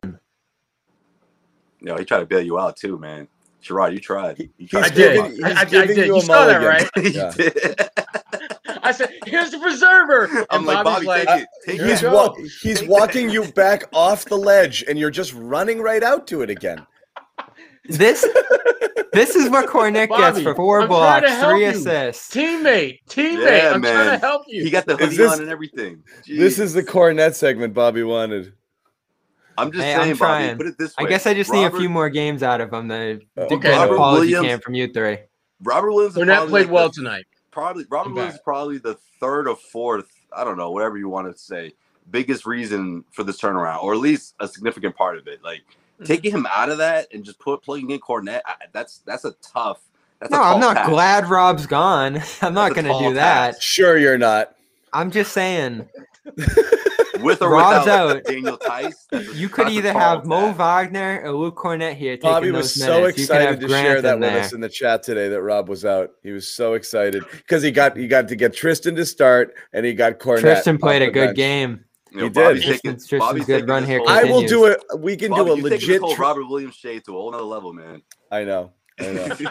[SPEAKER 5] You know, he tried to bail you out too, man. Sherrod, you tried. You
[SPEAKER 2] He's
[SPEAKER 5] tried
[SPEAKER 3] I
[SPEAKER 5] to
[SPEAKER 3] did.
[SPEAKER 5] bail
[SPEAKER 2] giving-
[SPEAKER 5] him
[SPEAKER 3] I,
[SPEAKER 2] he's
[SPEAKER 3] I, I
[SPEAKER 2] giving
[SPEAKER 3] did.
[SPEAKER 2] you
[SPEAKER 3] You
[SPEAKER 2] a
[SPEAKER 3] saw that,
[SPEAKER 2] mulligan.
[SPEAKER 3] right?
[SPEAKER 5] out.
[SPEAKER 2] Yeah.
[SPEAKER 5] You did.
[SPEAKER 3] I said, "Here's the preserver." And
[SPEAKER 5] I'm like,
[SPEAKER 3] Bobby's
[SPEAKER 5] Bobby,
[SPEAKER 3] like,
[SPEAKER 5] take it. Take
[SPEAKER 3] "Here
[SPEAKER 2] He's
[SPEAKER 3] you
[SPEAKER 5] it.
[SPEAKER 3] go."
[SPEAKER 2] wa- he's walking you back off the ledge, and you're just running right out to it again.
[SPEAKER 4] This this is what Kornet gets
[SPEAKER 3] Bobby,
[SPEAKER 4] for four
[SPEAKER 3] I'm trying to
[SPEAKER 4] blocks,
[SPEAKER 3] help
[SPEAKER 4] three
[SPEAKER 3] you.
[SPEAKER 4] assists.
[SPEAKER 3] Teammate, teammate.
[SPEAKER 5] Yeah,
[SPEAKER 3] I'm trying
[SPEAKER 5] man.
[SPEAKER 3] to help you.
[SPEAKER 5] He got the
[SPEAKER 2] Is
[SPEAKER 5] hoodie
[SPEAKER 2] this-
[SPEAKER 5] on and everything.
[SPEAKER 2] This
[SPEAKER 5] Jeez.
[SPEAKER 2] is the Kornet segment Bobby wanted.
[SPEAKER 5] I'm just
[SPEAKER 4] Hey, I'm
[SPEAKER 5] saying, Bobby.
[SPEAKER 4] trying.
[SPEAKER 5] Put it this way.
[SPEAKER 4] I guess I just need a
[SPEAKER 5] Robert-
[SPEAKER 4] few more games out of him to, to
[SPEAKER 2] Okay.
[SPEAKER 4] get an
[SPEAKER 5] Robert
[SPEAKER 4] apology
[SPEAKER 5] Williams-
[SPEAKER 4] can from you three.
[SPEAKER 5] Robert Williams. is
[SPEAKER 3] Fournette
[SPEAKER 5] probably
[SPEAKER 3] played
[SPEAKER 5] like
[SPEAKER 3] well
[SPEAKER 5] the-
[SPEAKER 3] tonight.
[SPEAKER 5] Probably Robert
[SPEAKER 3] I'm
[SPEAKER 5] Williams
[SPEAKER 3] back.
[SPEAKER 5] is probably the third or fourth. I don't know, whatever you want to say. Biggest reason for this turnaround, or at least a significant part of it. Like
[SPEAKER 3] Mm-hmm.
[SPEAKER 5] taking him out of that and just put plugging in Kornet. I, that's that's a tough. That's
[SPEAKER 4] No,
[SPEAKER 5] a tall
[SPEAKER 4] I'm not
[SPEAKER 5] task.
[SPEAKER 4] glad Rob's gone. I'm not
[SPEAKER 5] That's a
[SPEAKER 4] going to
[SPEAKER 5] tall
[SPEAKER 4] do that.
[SPEAKER 5] task.
[SPEAKER 2] Sure, you're not.
[SPEAKER 4] I'm just saying
[SPEAKER 5] With or
[SPEAKER 4] Rob's
[SPEAKER 5] without
[SPEAKER 4] out.
[SPEAKER 5] Daniel Tice. that's a-
[SPEAKER 4] you could
[SPEAKER 5] that's a
[SPEAKER 4] either
[SPEAKER 5] tall
[SPEAKER 4] have Mo
[SPEAKER 5] task.
[SPEAKER 4] Wagner or Luke Kornet here taking
[SPEAKER 2] Bobby
[SPEAKER 4] those
[SPEAKER 2] was so
[SPEAKER 4] minutes. You could
[SPEAKER 2] excited
[SPEAKER 4] have
[SPEAKER 2] to
[SPEAKER 4] Grant
[SPEAKER 2] share that
[SPEAKER 4] in
[SPEAKER 2] with
[SPEAKER 4] there.
[SPEAKER 2] us in the chat today that Rob was out. He was so excited because he got he got to get Tristan to start and he got Kornet.
[SPEAKER 4] Tristan played
[SPEAKER 2] off
[SPEAKER 4] a
[SPEAKER 2] the
[SPEAKER 4] good
[SPEAKER 2] bench.
[SPEAKER 4] game.
[SPEAKER 5] You know,
[SPEAKER 2] He
[SPEAKER 5] Bobby's
[SPEAKER 2] did.
[SPEAKER 5] taking-
[SPEAKER 4] Tristan's- Tristan's
[SPEAKER 5] Bobby's
[SPEAKER 4] good
[SPEAKER 5] taking
[SPEAKER 4] run
[SPEAKER 5] this
[SPEAKER 4] here
[SPEAKER 5] whole-
[SPEAKER 2] I will
[SPEAKER 4] continues.
[SPEAKER 2] do it. We can
[SPEAKER 5] Bobby,
[SPEAKER 2] do a
[SPEAKER 5] you're taking this
[SPEAKER 2] legit.
[SPEAKER 5] whole
[SPEAKER 2] Tri-
[SPEAKER 5] Robert Williams shade to a whole nother level, man.
[SPEAKER 2] I know. I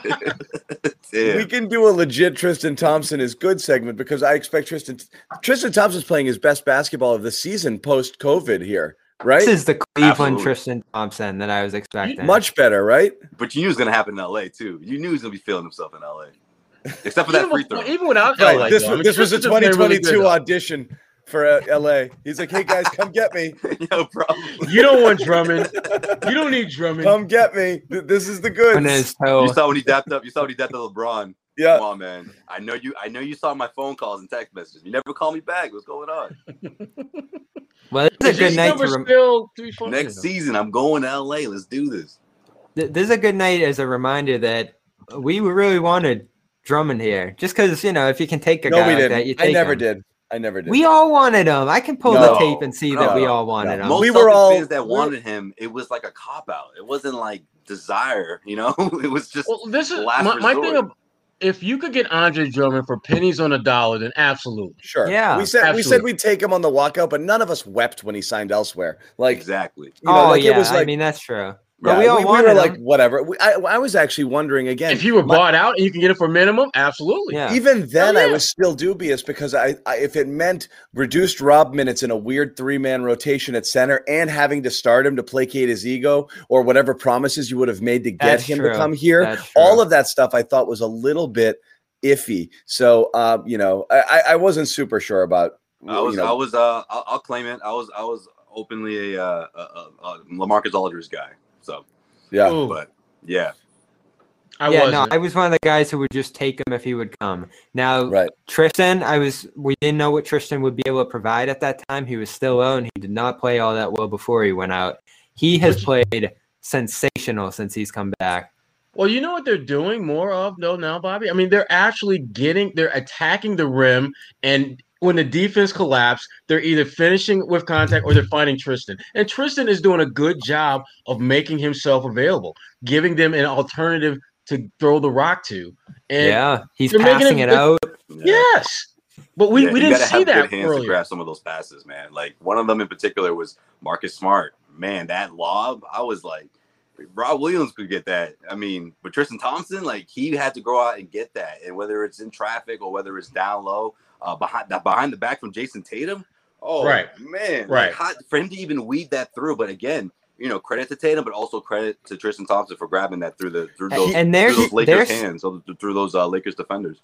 [SPEAKER 2] know. We can do a legit Tristan Thompson is good segment because I expect Tristan Tristan Thompson's playing his best basketball of the season post COVID here, right?
[SPEAKER 4] This is the Cleveland Absolutely. Tristan Thompson that I was expecting.
[SPEAKER 2] Much better, right?
[SPEAKER 5] But you knew it was going to happen in L A too. You knew he was going to be feeling himself in L A, except for that
[SPEAKER 3] even,
[SPEAKER 5] free throw.
[SPEAKER 3] Even without
[SPEAKER 2] right,
[SPEAKER 3] L A,
[SPEAKER 2] this,
[SPEAKER 3] I mean,
[SPEAKER 2] this was a twenty twenty-two
[SPEAKER 3] really
[SPEAKER 2] audition for uh, L A. He's like, "Hey guys, come get me."
[SPEAKER 5] No problem.
[SPEAKER 3] You don't want Drummond. You don't need Drummond.
[SPEAKER 2] Come get me. This is the goods.
[SPEAKER 5] You saw when he dapped up. You saw when he dapped up LeBron.
[SPEAKER 2] Yeah.
[SPEAKER 5] Come on, man. I know you. I know you saw my phone calls and text messages. You never called me back. What's going on?
[SPEAKER 4] Well, it's a good night to rem-
[SPEAKER 3] still
[SPEAKER 5] next season. I'm going to L A. Let's do this.
[SPEAKER 4] This is a good night as a reminder that we really wanted Drummond here, just because you know if you can take a
[SPEAKER 2] no,
[SPEAKER 4] guy
[SPEAKER 2] we
[SPEAKER 4] like
[SPEAKER 2] didn't.
[SPEAKER 4] that, you take
[SPEAKER 2] I never
[SPEAKER 4] him.
[SPEAKER 2] did. I never did.
[SPEAKER 4] We all wanted him. I can pull
[SPEAKER 2] no,
[SPEAKER 4] the tape and see
[SPEAKER 5] no,
[SPEAKER 4] that we
[SPEAKER 5] no,
[SPEAKER 4] all wanted
[SPEAKER 5] no.
[SPEAKER 4] him.
[SPEAKER 5] Most
[SPEAKER 2] we were all
[SPEAKER 5] fans that wanted him. It was like a cop out. It wasn't like desire. You know, it was just.
[SPEAKER 3] Well, this is
[SPEAKER 5] last
[SPEAKER 3] my, my thing.
[SPEAKER 5] resort.
[SPEAKER 3] Of, if you could get Andre Drummond for pennies on a dollar, then absolutely.
[SPEAKER 2] Sure.
[SPEAKER 4] Yeah.
[SPEAKER 2] We said
[SPEAKER 3] absolutely.
[SPEAKER 2] we said we'd take him on the walkout, but none of us wept when he signed elsewhere. Like
[SPEAKER 5] exactly.
[SPEAKER 2] You know,
[SPEAKER 4] oh
[SPEAKER 2] like
[SPEAKER 4] yeah.
[SPEAKER 2] it was like,
[SPEAKER 4] I mean that's true.
[SPEAKER 2] Yeah,
[SPEAKER 4] but we all
[SPEAKER 2] we,
[SPEAKER 4] wanted
[SPEAKER 2] we were
[SPEAKER 4] him.
[SPEAKER 2] like whatever. We, I, I was actually wondering again
[SPEAKER 3] If you were
[SPEAKER 2] my,
[SPEAKER 3] bought out and you can get it for minimum, absolutely.
[SPEAKER 4] Yeah.
[SPEAKER 2] Even then,
[SPEAKER 3] oh, yeah.
[SPEAKER 2] I was still dubious because I, I if it meant reduced Rob minutes in a weird three man rotation at center and having to start him to placate his ego or whatever promises you would have made to get
[SPEAKER 4] That's
[SPEAKER 2] him
[SPEAKER 4] true.
[SPEAKER 2] to come here,
[SPEAKER 4] That's true.
[SPEAKER 2] all of that stuff I thought was a little bit iffy. So, um, you know, I, I wasn't super sure about.
[SPEAKER 5] I was,
[SPEAKER 2] you know,
[SPEAKER 5] I was, uh, I'll, I'll claim it. I was, I was openly a, uh, a, a, a LaMarcus Aldridge guy. So,
[SPEAKER 2] yeah,
[SPEAKER 3] Ooh.
[SPEAKER 5] but yeah,
[SPEAKER 3] I
[SPEAKER 4] yeah,
[SPEAKER 3] wasn't.
[SPEAKER 4] no, I was one of the guys who would just take him if he would come. Now,
[SPEAKER 2] right.
[SPEAKER 4] Tristan, I was. We didn't know what Tristan would be able to provide at that time. He was still low, and he did not play all that well before he went out. He has played sensational since he's come back.
[SPEAKER 3] Well, you know what they're doing more of, though, now, Bobby? I mean, they're actually getting, they're attacking the rim, and when the defense collapses, they're either finishing with contact or they're finding Tristan. And Tristan is doing a good job of making himself available, giving them an alternative to throw the rock to. And
[SPEAKER 4] yeah, he's
[SPEAKER 3] they're
[SPEAKER 4] passing
[SPEAKER 3] making
[SPEAKER 4] it out.
[SPEAKER 5] yeah.
[SPEAKER 3] Yes. But we,
[SPEAKER 5] Yeah,
[SPEAKER 3] we
[SPEAKER 5] you
[SPEAKER 3] didn't
[SPEAKER 5] gotta
[SPEAKER 3] see
[SPEAKER 5] have
[SPEAKER 3] that
[SPEAKER 5] good hands
[SPEAKER 3] earlier.
[SPEAKER 5] to grab some of those passes, man. Like one of them in particular was Marcus Smart. Man, that lob, I was like, Rob Williams could get that. I mean, but Tristan Thompson, like he had to go out and get that. And whether it's in traffic or whether it's down low, uh, behind the behind the back from Jason Tatum. Oh
[SPEAKER 3] right.
[SPEAKER 5] man,
[SPEAKER 3] right.
[SPEAKER 5] Like, hot, for him to even weed that through. But again, you know, credit to Tatum, but also credit to Tristan Thompson for grabbing that through the through those,
[SPEAKER 4] and
[SPEAKER 5] through those Lakers
[SPEAKER 4] there's,
[SPEAKER 5] hands, through those uh, Lakers defenders.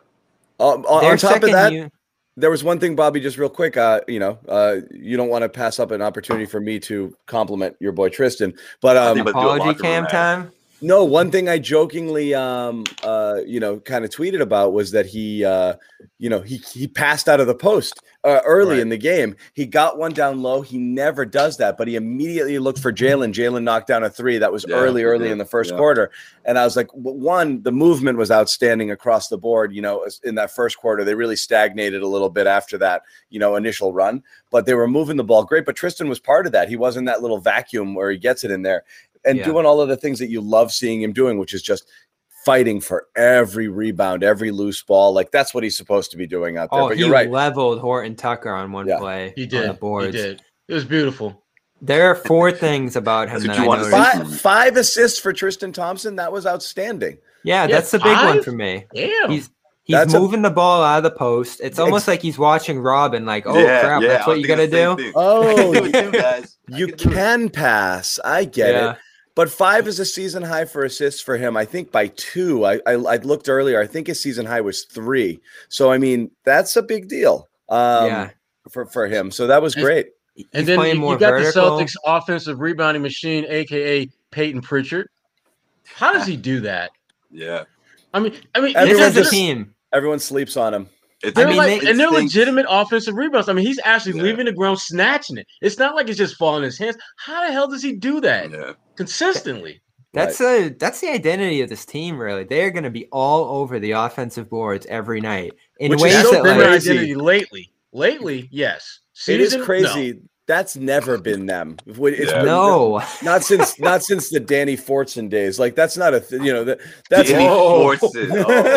[SPEAKER 2] Um, on, on top of that.
[SPEAKER 4] You,
[SPEAKER 2] There was one thing, Bobby, just real quick. Uh, you know, uh, you don't want to pass up an opportunity for me to compliment your boy Tristan. But um,
[SPEAKER 4] apology cam time.
[SPEAKER 2] No, one thing I jokingly, um, uh, you know, kind of tweeted about was that he, uh, you know, he he passed out of the post uh, early
[SPEAKER 3] right.
[SPEAKER 2] in the game. He got one down low. He never does that, but he immediately looked for Jalen. Jalen knocked down a three. That was
[SPEAKER 5] yeah,
[SPEAKER 2] early, early
[SPEAKER 5] did.
[SPEAKER 2] in the first
[SPEAKER 5] yeah.
[SPEAKER 2] quarter. And I was like, one, the movement was outstanding across the board. You know, in that first quarter, they really stagnated a little bit after that, you know, initial run, but they were moving the ball great. But Tristan was part of that. He wasn't that little vacuum where he gets it in there. And yeah. doing all of the things that you love seeing him doing, which is just fighting for every rebound, every loose ball. Like that's what he's supposed to be doing out there.
[SPEAKER 4] Oh,
[SPEAKER 2] but
[SPEAKER 4] he
[SPEAKER 2] you're right.
[SPEAKER 4] leveled Horton Tucker on one
[SPEAKER 2] yeah.
[SPEAKER 4] play.
[SPEAKER 3] He did.
[SPEAKER 4] On the boards.
[SPEAKER 3] He did. It was beautiful.
[SPEAKER 4] There are four things about him that I noticed.
[SPEAKER 2] Five, five assists for Tristan Thompson. That was outstanding.
[SPEAKER 4] Yeah,
[SPEAKER 3] yeah
[SPEAKER 4] that's the big
[SPEAKER 3] five?
[SPEAKER 4] one for me.
[SPEAKER 3] Damn.
[SPEAKER 4] He's he's
[SPEAKER 2] that's
[SPEAKER 4] moving
[SPEAKER 2] a,
[SPEAKER 4] the ball out of the post. It's almost ex- like he's watching Robin. Like, oh
[SPEAKER 5] yeah,
[SPEAKER 4] crap,
[SPEAKER 5] yeah,
[SPEAKER 4] that's what you gotta do.
[SPEAKER 5] Thing.
[SPEAKER 2] Oh,
[SPEAKER 5] you, guys.
[SPEAKER 2] you can pass. I get
[SPEAKER 4] yeah.
[SPEAKER 2] it. But five is a season high for assists for him. I think by two. I, I I looked earlier. I think his season high was three. So I mean, that's a big deal. Um,
[SPEAKER 4] yeah.
[SPEAKER 2] For for him. So that was great.
[SPEAKER 3] And
[SPEAKER 4] he's
[SPEAKER 3] then you,
[SPEAKER 4] more
[SPEAKER 3] you got
[SPEAKER 4] vertical.
[SPEAKER 3] the Celtics offensive rebounding machine, aka Peyton Pritchard. How does he do that?
[SPEAKER 5] Yeah.
[SPEAKER 3] I mean, I mean,
[SPEAKER 4] this is a
[SPEAKER 2] just,
[SPEAKER 4] team.
[SPEAKER 2] Everyone sleeps on him.
[SPEAKER 5] It's,
[SPEAKER 3] they're
[SPEAKER 4] I mean,
[SPEAKER 3] like,
[SPEAKER 4] they,
[SPEAKER 3] and they're
[SPEAKER 5] stinks.
[SPEAKER 3] legitimate offensive rebounds. I mean, he's actually
[SPEAKER 5] yeah.
[SPEAKER 3] leaving the ground, snatching it. It's not like it's just falling in his hands. How the hell does he do that
[SPEAKER 5] yeah.
[SPEAKER 3] consistently?
[SPEAKER 4] That's right. a that's the identity of this team. Really, they're going to be all over the offensive boards every night in
[SPEAKER 2] Which
[SPEAKER 4] ways
[SPEAKER 2] is
[SPEAKER 3] That's
[SPEAKER 4] that
[SPEAKER 3] been
[SPEAKER 4] like,
[SPEAKER 3] their identity lately. Lately, yes.
[SPEAKER 2] It is
[SPEAKER 3] Season,
[SPEAKER 2] crazy.
[SPEAKER 3] no.
[SPEAKER 2] That's never been them. It's
[SPEAKER 5] Yeah.
[SPEAKER 4] no.
[SPEAKER 2] not since not since the Danny Fortson days. Like that's not a th- you know that that's
[SPEAKER 5] Danny
[SPEAKER 3] Whoa.
[SPEAKER 5] Fortson.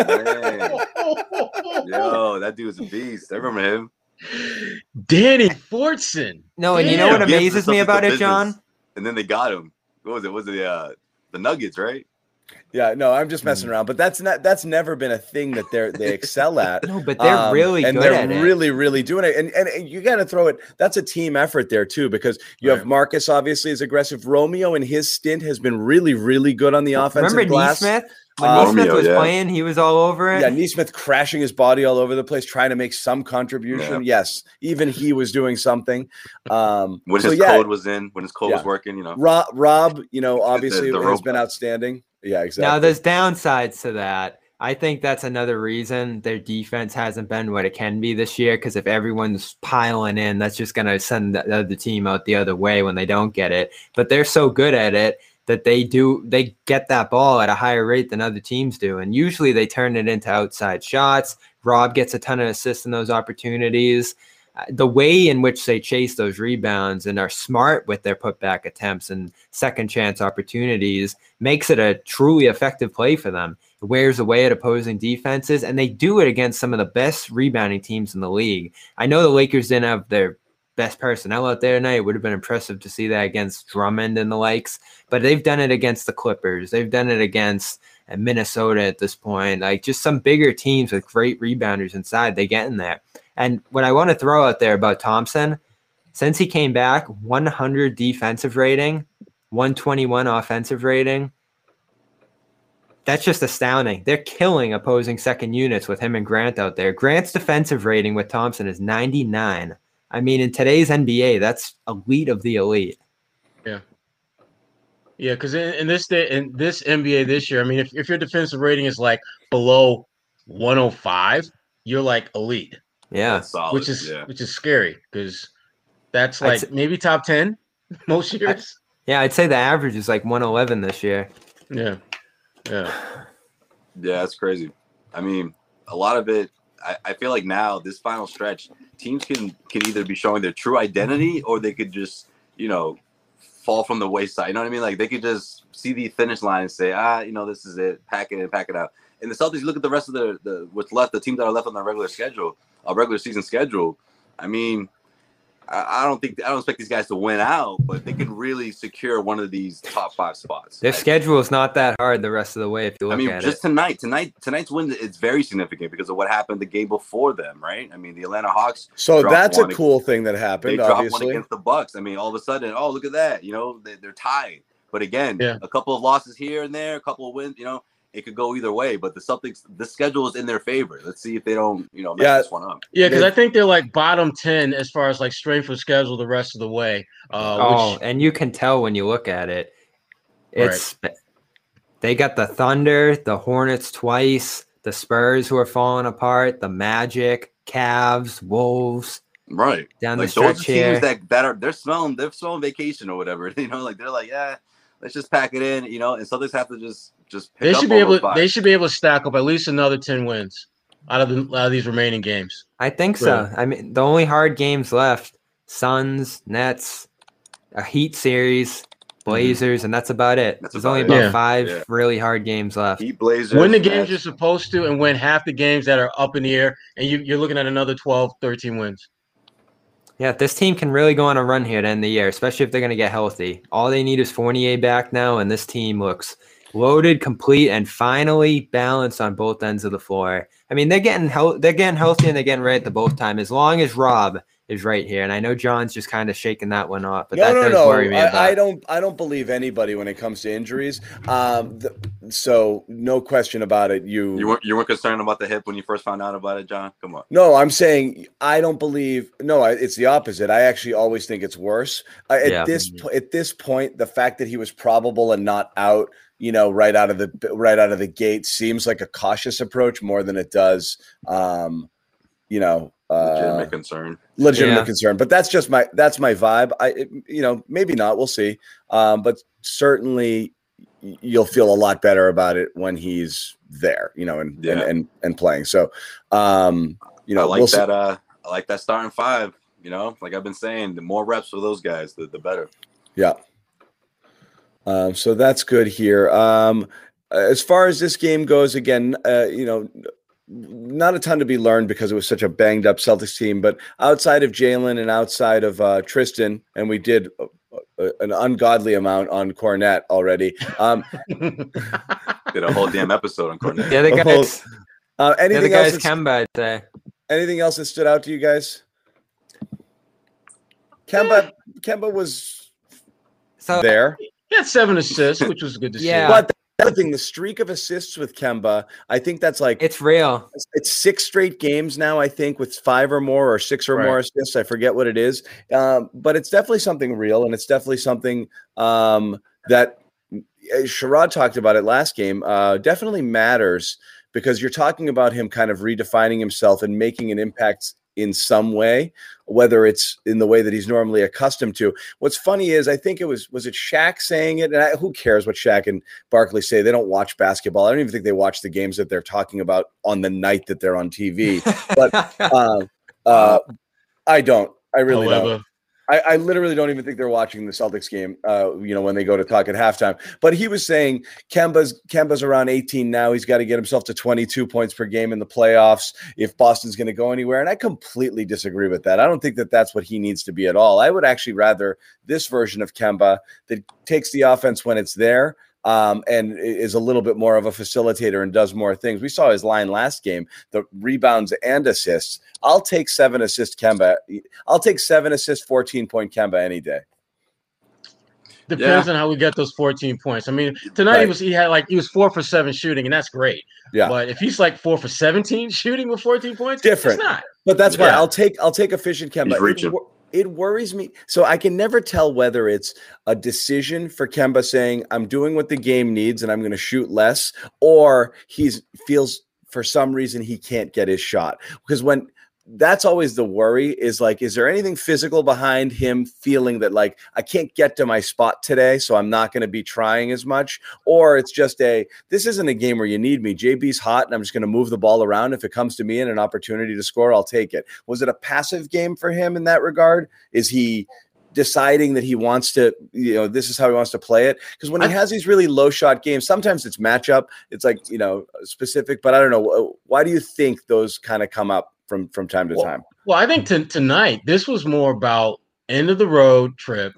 [SPEAKER 5] Oh man, yo, that dude's a beast. I remember him.
[SPEAKER 3] Danny Fortson.
[SPEAKER 4] No, and you
[SPEAKER 3] Damn.
[SPEAKER 4] know what
[SPEAKER 5] Gives
[SPEAKER 4] amazes
[SPEAKER 5] the
[SPEAKER 4] me
[SPEAKER 5] stuff
[SPEAKER 4] about
[SPEAKER 5] to
[SPEAKER 4] it,
[SPEAKER 5] business.
[SPEAKER 4] John?
[SPEAKER 5] And then they got him. What was it? Was it the uh, the Nuggets, right?
[SPEAKER 2] Yeah, no, I'm just messing around, but that's not that's never been a thing that they're they excel at.
[SPEAKER 4] No, but they're um, really
[SPEAKER 2] and
[SPEAKER 4] good
[SPEAKER 2] they're
[SPEAKER 4] at
[SPEAKER 2] really,
[SPEAKER 4] it.
[SPEAKER 2] really doing it. And, and and you got to throw it. That's a team effort there too, because you right. have Marcus obviously is aggressive. Romeo in his stint has been really, really good on the offensive
[SPEAKER 4] Remember
[SPEAKER 2] glass.
[SPEAKER 4] Nesmith? When
[SPEAKER 2] Uh,
[SPEAKER 4] Nesmith
[SPEAKER 5] Romeo,
[SPEAKER 4] was
[SPEAKER 5] yeah.
[SPEAKER 4] playing, he was all over it.
[SPEAKER 2] Yeah, Nesmith crashing his body all over the place, trying to make some contribution.
[SPEAKER 5] Yeah.
[SPEAKER 2] Yes, even he was doing something. Um,
[SPEAKER 5] when
[SPEAKER 2] so
[SPEAKER 5] his
[SPEAKER 2] yeah,
[SPEAKER 5] code was in, when his code
[SPEAKER 2] yeah.
[SPEAKER 5] was working, you know.
[SPEAKER 2] Rob, Rob you know, obviously
[SPEAKER 5] the, the
[SPEAKER 2] has
[SPEAKER 5] rope.
[SPEAKER 2] been outstanding. Yeah, exactly.
[SPEAKER 4] Now, there's downsides to that. I think that's another reason their defense hasn't been what it can be this year, because if everyone's piling in, that's just going to send the other team out the other way when they don't get it. But they're so good at it that they do they get that ball at a higher rate than other teams do. And usually they turn it into outside shots. Rob gets a ton of assists in those opportunities. The way in which they chase those rebounds and are smart with their putback attempts and second chance opportunities makes it a truly effective play for them. It wears away at opposing defenses, and they do it against some of the best rebounding teams in the league. I know the Lakers didn't have their best personnel out there tonight. It would have been impressive to see that against Drummond and the likes, but they've done it against the Clippers. They've done it against Minnesota at this point. Like, just some bigger teams with great rebounders inside, they get in there. And what I want to throw out there about Thompson, since he came back, one hundred defensive rating, one twenty-one offensive rating. That's just astounding. They're killing opposing second units with him and Grant out there. Grant's defensive rating with Thompson is ninety-nine. I mean, in today's N B A, that's elite of the elite.
[SPEAKER 3] Yeah. Yeah, because in, in this day, in this N B A this year, I mean, if, if your defensive rating is like below one oh five, you're like elite.
[SPEAKER 4] Yeah,
[SPEAKER 5] solid,
[SPEAKER 3] which is
[SPEAKER 5] yeah.
[SPEAKER 3] which is scary because that's like
[SPEAKER 4] say,
[SPEAKER 3] maybe top ten most years.
[SPEAKER 4] I, yeah, I'd say the average is like one eleven this year.
[SPEAKER 3] Yeah, yeah,
[SPEAKER 5] yeah. That's crazy. I mean, a lot of it. I, I feel like now this final stretch, teams can can either be showing their true identity or they could just you know fall from the wayside. You know what I mean? Like they could just see the finish line and say, ah, you know, this is it. Pack it in, pack it out. In the Celtics, you look at the rest of the the what's left, the teams that are left on their regular schedule. A regular season schedule. I mean, I, I don't think I don't expect these guys to win out, but they can really secure one of these top five spots.
[SPEAKER 4] Their
[SPEAKER 5] I,
[SPEAKER 4] schedule is not that hard the rest of the way. If you look
[SPEAKER 5] I mean,
[SPEAKER 4] at
[SPEAKER 5] just
[SPEAKER 4] it.
[SPEAKER 5] tonight, tonight, tonight's win is very significant because of what happened the game before them, right? I mean, the Atlanta Hawks.
[SPEAKER 2] So that's a
[SPEAKER 5] one
[SPEAKER 2] cool
[SPEAKER 5] against,
[SPEAKER 2] thing that happened.
[SPEAKER 5] They dropped
[SPEAKER 2] obviously.
[SPEAKER 5] one against the Bucks. I mean, all of a sudden, oh look at that, you know, they, they're tied. But again,
[SPEAKER 3] yeah.
[SPEAKER 5] a couple of losses here and there, a couple of wins, you know. It could go either way, but the Celtics, the schedule is in their favor. Let's see if they don't, you know, mess
[SPEAKER 2] yeah.
[SPEAKER 5] this one up.
[SPEAKER 3] Yeah, because I think they're like bottom ten as far as like strength of schedule the rest of the way. Uh,
[SPEAKER 4] oh,
[SPEAKER 3] which,
[SPEAKER 4] and you can tell when you look at it. It's right. They got the Thunder, the Hornets twice, the Spurs who are falling apart, the Magic, Cavs, Wolves.
[SPEAKER 5] Right.
[SPEAKER 4] Down
[SPEAKER 5] like
[SPEAKER 4] the stretch
[SPEAKER 5] those
[SPEAKER 4] here.
[SPEAKER 5] teams that, that are they're smelling they're smelling vacation or whatever. You know, like they're like, yeah, let's just pack it in, you know, and Celtics have to just just pick
[SPEAKER 3] they
[SPEAKER 5] up
[SPEAKER 3] should be able
[SPEAKER 5] five.
[SPEAKER 3] they should be able to stack up at least another ten wins out of the out of these remaining games.
[SPEAKER 4] I think so. Really. I mean, the only hard games left: Suns, Nets, a Heat series, Blazers, mm-hmm. and that's about it.
[SPEAKER 5] That's
[SPEAKER 4] There's
[SPEAKER 5] about
[SPEAKER 4] only
[SPEAKER 5] it.
[SPEAKER 4] about
[SPEAKER 3] yeah.
[SPEAKER 4] five
[SPEAKER 5] yeah.
[SPEAKER 4] really hard games left.
[SPEAKER 5] Heat, Blazers,
[SPEAKER 3] win the games
[SPEAKER 5] Nets.
[SPEAKER 3] you're supposed to, and win half the games that are up in the air, and you, you're looking at another twelve, thirteen wins.
[SPEAKER 4] Yeah, this team can really go on a run here to end the year, especially if they're going to get healthy. All they need is Fournier back now, and this team looks loaded, complete, and finally balanced on both ends of the floor. I mean, they're getting he- they're getting healthy and they're getting right at the both time, as long as Rob is right here. And I know John's just kind of shaking that one off, but
[SPEAKER 2] no,
[SPEAKER 4] that
[SPEAKER 2] no,
[SPEAKER 4] does
[SPEAKER 2] no.
[SPEAKER 4] worry me about.
[SPEAKER 2] I, I don't I don't believe anybody when it comes to injuries. Um, the, so no question about it. You
[SPEAKER 5] you weren't you weren't concerned about the hip when you first found out about it, John? Come on.
[SPEAKER 2] No, I'm saying I don't believe. No, I, it's the opposite. I actually always think it's worse. Uh, at
[SPEAKER 4] Yeah.
[SPEAKER 2] this at this point, the fact that he was probable and not out, you know, right out of the right out of the gate seems like a cautious approach more than it does, um, you know, uh,
[SPEAKER 5] legitimate concern.
[SPEAKER 2] Legitimate
[SPEAKER 4] Yeah.
[SPEAKER 2] concern. But that's just my that's my vibe. I, it, you know, maybe not. We'll see. Um, but certainly, you'll feel a lot better about it when he's there, you know, and
[SPEAKER 5] Yeah.
[SPEAKER 2] and, and and playing. So, um, you know,
[SPEAKER 5] I like
[SPEAKER 2] we'll
[SPEAKER 5] that.
[SPEAKER 2] see.
[SPEAKER 5] Uh, I like that starting five. You know, like I've been saying, the more reps for those guys, the, the better.
[SPEAKER 2] Yeah. Um, so that's good here. Um, as far as this game goes, again, uh, you know, not a ton to be learned because it was such a banged up Celtics team. But outside of Jalen and outside of uh, Tristan, and we did a, a, an ungodly amount on Cornette already. Um,
[SPEAKER 5] Did a whole damn episode on Kornet.
[SPEAKER 4] The other guys,
[SPEAKER 2] uh, anything
[SPEAKER 4] the other guys,
[SPEAKER 2] else
[SPEAKER 4] Kemba, I'd say.
[SPEAKER 2] Anything else that stood out to you guys? Kemba, Kemba was
[SPEAKER 4] so,
[SPEAKER 2] there.
[SPEAKER 3] He had seven assists, which was good to
[SPEAKER 4] Yeah.
[SPEAKER 3] see.
[SPEAKER 2] But the other thing, the streak of assists with Kemba, I think that's like
[SPEAKER 4] It's real.
[SPEAKER 2] it's six straight games now, I think, with five or more or six or
[SPEAKER 3] Right.
[SPEAKER 2] more assists. I forget what it is. Um, but it's definitely something real, and it's definitely something um, that Sherrod talked about it last game. Uh, definitely matters because you're talking about him kind of redefining himself and making an impact in some way, whether it's in the way that he's normally accustomed to. What's funny is I think it was, was it Shaq saying it? And I, who cares what Shaq and Barkley say? They don't watch basketball. I don't even think they watch the games that they're talking about on the night that they're on T V. But uh, uh, I don't. I really
[SPEAKER 3] However,
[SPEAKER 2] don't. I, I literally don't even think they're watching the Celtics game, uh, you know, when they go to talk at halftime. But he was saying Kemba's Kemba's around eighteen now. He's got to get himself to twenty-two points per game in the playoffs if Boston's going to go anywhere. And I completely disagree with that. I don't think that that's what he needs to be at all. I would actually rather this version of Kemba that takes the offense when it's there, um, and is a little bit more of a facilitator and does more things. We saw his line last game, the rebounds and assists. I'll take seven assist Kemba. I'll take seven assist, fourteen point Kemba any day.
[SPEAKER 3] Depends
[SPEAKER 5] Yeah.
[SPEAKER 3] on how we get those fourteen points. I mean, tonight
[SPEAKER 2] Right.
[SPEAKER 3] he was he had like he was four for seven shooting, and that's great.
[SPEAKER 2] Yeah.
[SPEAKER 3] But if he's like four for seventeen shooting with fourteen points,
[SPEAKER 2] Different.
[SPEAKER 3] It's not.
[SPEAKER 2] But that's why
[SPEAKER 3] Yeah.
[SPEAKER 2] I'll take I'll take efficient Kemba.
[SPEAKER 5] He's
[SPEAKER 2] It,
[SPEAKER 5] reaching.
[SPEAKER 2] wor- it worries me. So I can never tell whether it's a decision for Kemba saying I'm doing what the game needs and I'm going to shoot less, or he's feels for some reason he can't get his shot. Because when that's always the worry is like, is there anything physical behind him feeling that like I can't get to my spot today, so I'm not going to be trying as much? Or it's just a, this isn't a game where you need me. J B's hot and I'm just going to move the ball around. If it comes to me and an opportunity to score, I'll take it. Was it a passive game for him in that regard? Is he deciding that he wants to, you know, this is how he wants to play it? Because when he has these really low shot games, sometimes it's matchup. It's like, you know, specific, but I don't know. Why do you think those kind of come up from, from time to
[SPEAKER 3] Well,
[SPEAKER 2] time?
[SPEAKER 3] Well, I think t- tonight this was more about end of the road trip.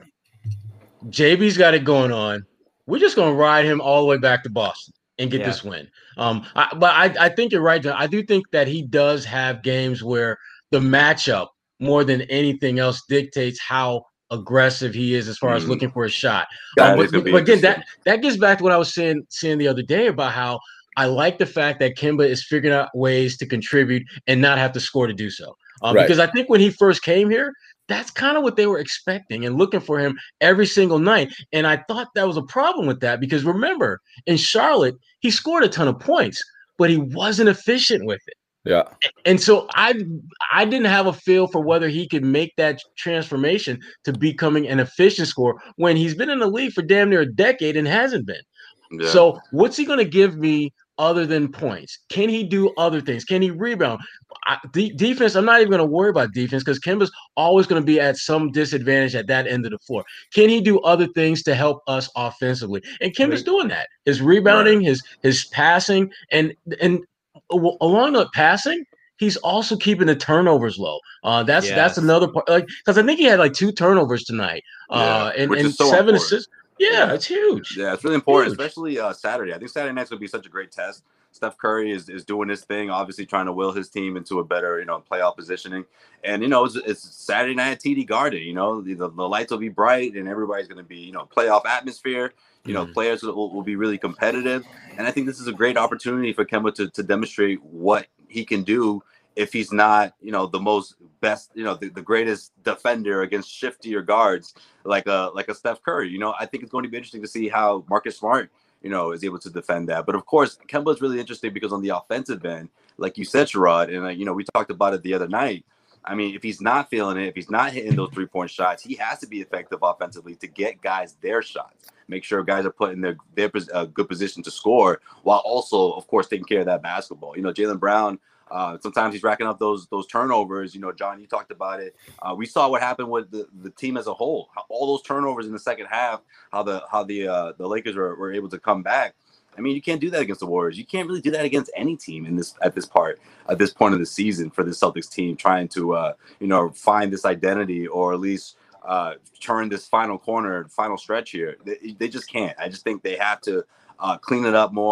[SPEAKER 3] J B's got it going on. We're just going to ride him all the way back to Boston and get
[SPEAKER 4] Yeah.
[SPEAKER 3] this win. Um, I, but I, I think you're right, John. I do think that he does have games where the matchup more than anything else dictates how aggressive he is as far as
[SPEAKER 5] Mhm.
[SPEAKER 3] looking for a shot.
[SPEAKER 5] That
[SPEAKER 3] Um,
[SPEAKER 5] is
[SPEAKER 3] but,
[SPEAKER 5] gonna be
[SPEAKER 3] but again, that
[SPEAKER 5] interesting.
[SPEAKER 3] that gets back to what I was saying saying the other day about how I like the fact that Kemba is figuring out ways to contribute and not have to score to do so. Um,
[SPEAKER 2] Right.
[SPEAKER 3] Because I think when he first came here, that's kind of what they were expecting and looking for him every single night. And I thought that was a problem with that because remember, in Charlotte, he scored a ton of points, but he wasn't efficient with it.
[SPEAKER 2] Yeah.
[SPEAKER 3] And so I I didn't have a feel for whether he could make that transformation to becoming an efficient scorer when he's been in the league for damn near a decade and hasn't been.
[SPEAKER 5] Yeah.
[SPEAKER 3] So what's he going to give me other than points? Can he do other things? Can he rebound? I, de- defense, I'm not even going to worry about defense because Kemba's always going to be at some disadvantage at that end of the floor. Can he do other things to help us offensively? And Kemba's
[SPEAKER 2] Right.
[SPEAKER 3] doing that. His rebounding, his his passing, and and a- along the passing, he's also keeping the turnovers low. Uh, that's
[SPEAKER 4] Yes.
[SPEAKER 3] that's another part. Like because I think he had like two turnovers tonight, uh,
[SPEAKER 5] Yeah,
[SPEAKER 3] and,
[SPEAKER 5] which
[SPEAKER 3] and
[SPEAKER 5] is so
[SPEAKER 3] seven
[SPEAKER 5] important.
[SPEAKER 3] assists. Yeah,
[SPEAKER 5] Yeah.
[SPEAKER 3] it's huge.
[SPEAKER 5] Yeah, it's really important,
[SPEAKER 3] Huge.
[SPEAKER 5] especially uh, Saturday. I think Saturday night's gonna be such a great test. Steph Curry is, is doing his thing, obviously trying to will his team into a better, you know, playoff positioning. And you know, it's, it's Saturday night at T D Garden. You know, the, the, the lights will be bright, and everybody's gonna be, you know, playoff atmosphere. You know,
[SPEAKER 3] Mhm.
[SPEAKER 5] players will, will be really competitive, and I think this is a great opportunity for Kemba to to demonstrate what he can do if he's not, you know, the most best, you know, the, the greatest defender against shiftier guards like a like a Steph Curry. You know, I think it's going to be interesting to see how Marcus Smart, you know, is able to defend that. But of course, Kemba is really interesting because on the offensive end, like you said, Sherrod, and uh, you know, we talked about it the other night. I mean, if he's not feeling it, if he's not hitting those three-point shots, he has to be effective offensively to get guys their shots. Make sure guys are put in their their uh, good position to score, while also, of course, taking care of that basketball. You know, Jaylen Brown. Uh, sometimes he's racking up those those turnovers. You know, John, you talked about it. Uh, we saw what happened with the, the team as a whole. How all those turnovers in the second half. How the how the uh, the Lakers were, were able to come back. I mean, you can't do that against the Warriors. You can't really do that against any team in this at this part at this point of the season for the Celtics team trying to uh, you know find this identity or at least uh, turn this final corner, final stretch here. They, they just can't. I just think they have to uh, clean it up more.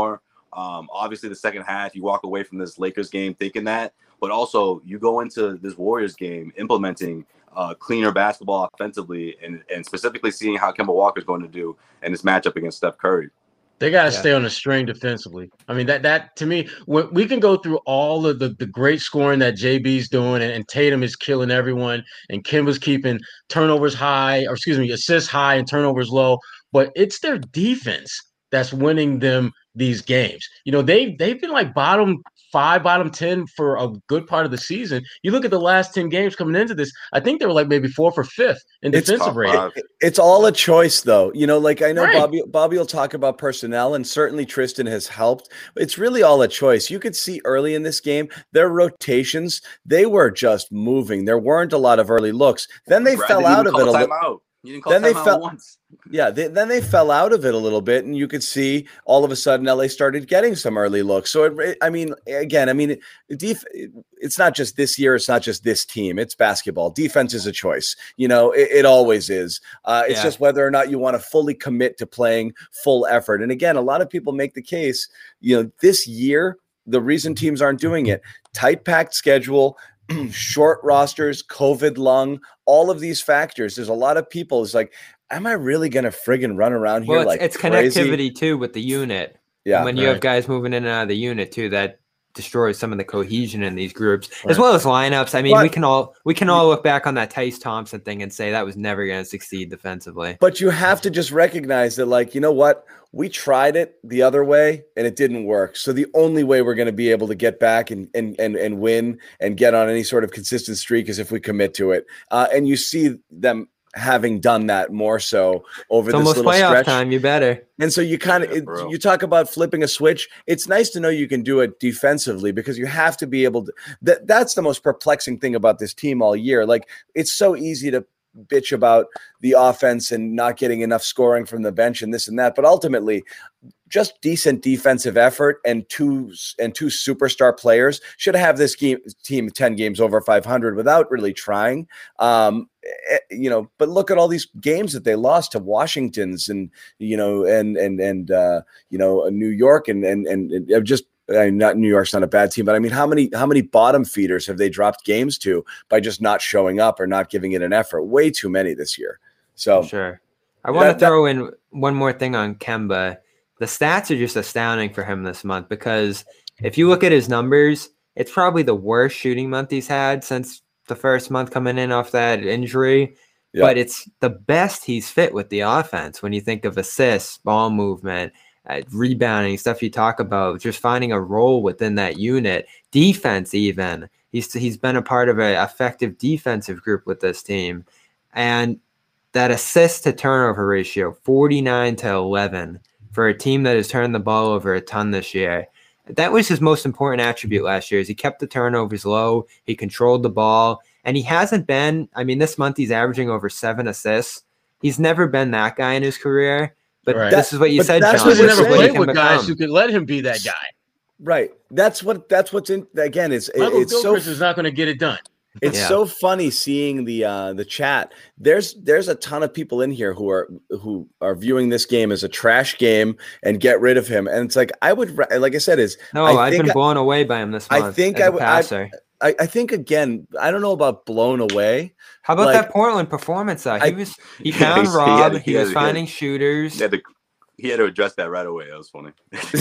[SPEAKER 5] Um, obviously, the second half, you walk away from this Lakers game thinking that, but also you go into this Warriors game implementing uh, cleaner basketball offensively, and, and specifically seeing how Kemba Walker's going to do in this matchup against Steph Curry.
[SPEAKER 3] They got to
[SPEAKER 4] Yeah.
[SPEAKER 3] stay on the string defensively. I mean, that that to me, we can go through all of the, the great scoring that J B's doing, and, and Tatum is killing everyone, and Kemba's keeping turnovers high, or excuse me, assists high and turnovers low. But it's their defense that's winning them these games. You know, they they've been like bottom five, bottom ten for a good part of the season. You look at the last ten games coming into this, I think they were like maybe fourth or fifth in
[SPEAKER 2] It's
[SPEAKER 3] defensive rating.
[SPEAKER 2] It, it's all a choice, though. You know, like I know
[SPEAKER 3] Right.
[SPEAKER 2] Bobby Bobby will talk about personnel, and certainly Tristan has helped. It's really all a choice. You could see early in this game, their rotations, they were just moving. There weren't a lot of early looks. Then they
[SPEAKER 5] Brad
[SPEAKER 2] fell
[SPEAKER 5] didn't
[SPEAKER 2] out
[SPEAKER 5] even
[SPEAKER 2] of
[SPEAKER 5] call
[SPEAKER 2] it a
[SPEAKER 5] a
[SPEAKER 2] little.
[SPEAKER 5] timeout. You didn't call
[SPEAKER 2] Then they
[SPEAKER 5] timeout
[SPEAKER 2] fell-
[SPEAKER 5] once.
[SPEAKER 2] Yeah, they, then they fell out of it a little bit, and you could see all of a sudden L A started getting some early looks. So, it, it, I mean, again, I mean, def, it's not just this year. It's not just this team. It's basketball. Defense is a choice. You know, it, it always is. Uh, it's
[SPEAKER 4] Yeah.
[SPEAKER 2] just whether or not you want to fully commit to playing full effort. And again, a lot of people make the case, you know, this year, the reason teams aren't doing it, tight packed schedule, short rosters, COVID lung, all of these factors. There's a lot of people. It's like, am I really going to friggin' run around here
[SPEAKER 4] Well, it's,
[SPEAKER 2] like
[SPEAKER 4] it's
[SPEAKER 2] crazy?
[SPEAKER 4] connectivity too with the unit.
[SPEAKER 2] Yeah.
[SPEAKER 4] And when you have
[SPEAKER 3] Right.
[SPEAKER 4] guys moving in and out of the unit too, that destroys some of the cohesion in these groups,
[SPEAKER 3] Right.
[SPEAKER 4] as well as lineups. I mean,
[SPEAKER 2] But-
[SPEAKER 4] we can all we can all look back on that Tice Thompson thing and say that was never going to succeed defensively.
[SPEAKER 2] But you have to just recognize that, like, you know what? We tried it the other way and it didn't work. So the only way we're going to be able to get back and and and and win and get on any sort of consistent streak is if we commit to it. Uh, and you see them having done that more so over
[SPEAKER 4] It's
[SPEAKER 2] this
[SPEAKER 4] almost
[SPEAKER 2] little
[SPEAKER 4] playoff
[SPEAKER 2] stretch.
[SPEAKER 4] time. You better.
[SPEAKER 2] And so you kind of
[SPEAKER 5] Yeah, bro.
[SPEAKER 2] you talk about flipping a switch. It's nice to know you can do it defensively because you have to be able to. That that's the most perplexing thing about this team all year. Like, it's so easy to bitch about the offense and not getting enough scoring from the bench and this and that, but ultimately, just decent defensive effort and two and two superstar players should have this game, team ten games over five hundred without really trying. Um, eh, you know, but look at all these games that they lost to Washington's and you know and and and uh, you know New York and and and, and just. I mean, not New York's not a bad team, but I mean, how many how many bottom feeders have they dropped games to by just not showing up or not giving it an effort? Way too many this year. So
[SPEAKER 4] For sure. I want
[SPEAKER 2] that-
[SPEAKER 4] to
[SPEAKER 2] that-
[SPEAKER 4] throw in one more thing on Kemba. The stats are just astounding for him this month because if you look at his numbers, it's probably the worst shooting month he's had since the first month coming in off that injury.
[SPEAKER 2] Yeah.
[SPEAKER 4] But it's the best he's fit with the offense when you think of assists, ball movement, uh, rebounding, stuff you talk about, just finding a role within that unit, defense even. He's he's been a part of an effective defensive group with this team. And that assist to turnover ratio, forty-nine to eleven, for a team that has turned the ball over a ton this year. That was his most important attribute last year is he kept the turnovers low, he controlled the ball, and he hasn't been, I mean, this month he's averaging over seven assists. He's never been that guy in his career, but
[SPEAKER 3] Right.
[SPEAKER 4] this is what you
[SPEAKER 2] But
[SPEAKER 4] said,
[SPEAKER 2] that's
[SPEAKER 4] John.
[SPEAKER 2] what
[SPEAKER 3] Because he
[SPEAKER 2] we're
[SPEAKER 4] This is
[SPEAKER 3] never
[SPEAKER 2] saying.
[SPEAKER 4] what he
[SPEAKER 3] played
[SPEAKER 4] can
[SPEAKER 3] with guys
[SPEAKER 4] become.
[SPEAKER 3] who could let him be that guy.
[SPEAKER 2] right, that's what that's what's in again. It's
[SPEAKER 3] Michael
[SPEAKER 2] it's so
[SPEAKER 3] Gilchrist is not going to get it done.
[SPEAKER 2] It's
[SPEAKER 4] Yeah.
[SPEAKER 2] so funny seeing the uh, the chat. There's there's a ton of people in here who are who are viewing this game as a trash game and get rid of him. And it's like I would ra- like I said is
[SPEAKER 4] No,
[SPEAKER 2] I
[SPEAKER 4] I've
[SPEAKER 2] think
[SPEAKER 4] been
[SPEAKER 2] I-
[SPEAKER 4] blown away by him this
[SPEAKER 2] I
[SPEAKER 4] month
[SPEAKER 2] think
[SPEAKER 4] as
[SPEAKER 2] I
[SPEAKER 4] a
[SPEAKER 2] would- I-
[SPEAKER 4] passer.
[SPEAKER 2] I, I think again I don't know about blown away.
[SPEAKER 4] How about
[SPEAKER 2] like-
[SPEAKER 4] that Portland performance though? He
[SPEAKER 2] I-
[SPEAKER 4] was he
[SPEAKER 5] Yeah,
[SPEAKER 4] found
[SPEAKER 5] he's- he had-
[SPEAKER 4] Rob,
[SPEAKER 5] he
[SPEAKER 4] he
[SPEAKER 5] had-
[SPEAKER 4] was
[SPEAKER 5] he had-
[SPEAKER 4] finding shooters.
[SPEAKER 5] He had to, he had to address that right away. That was funny.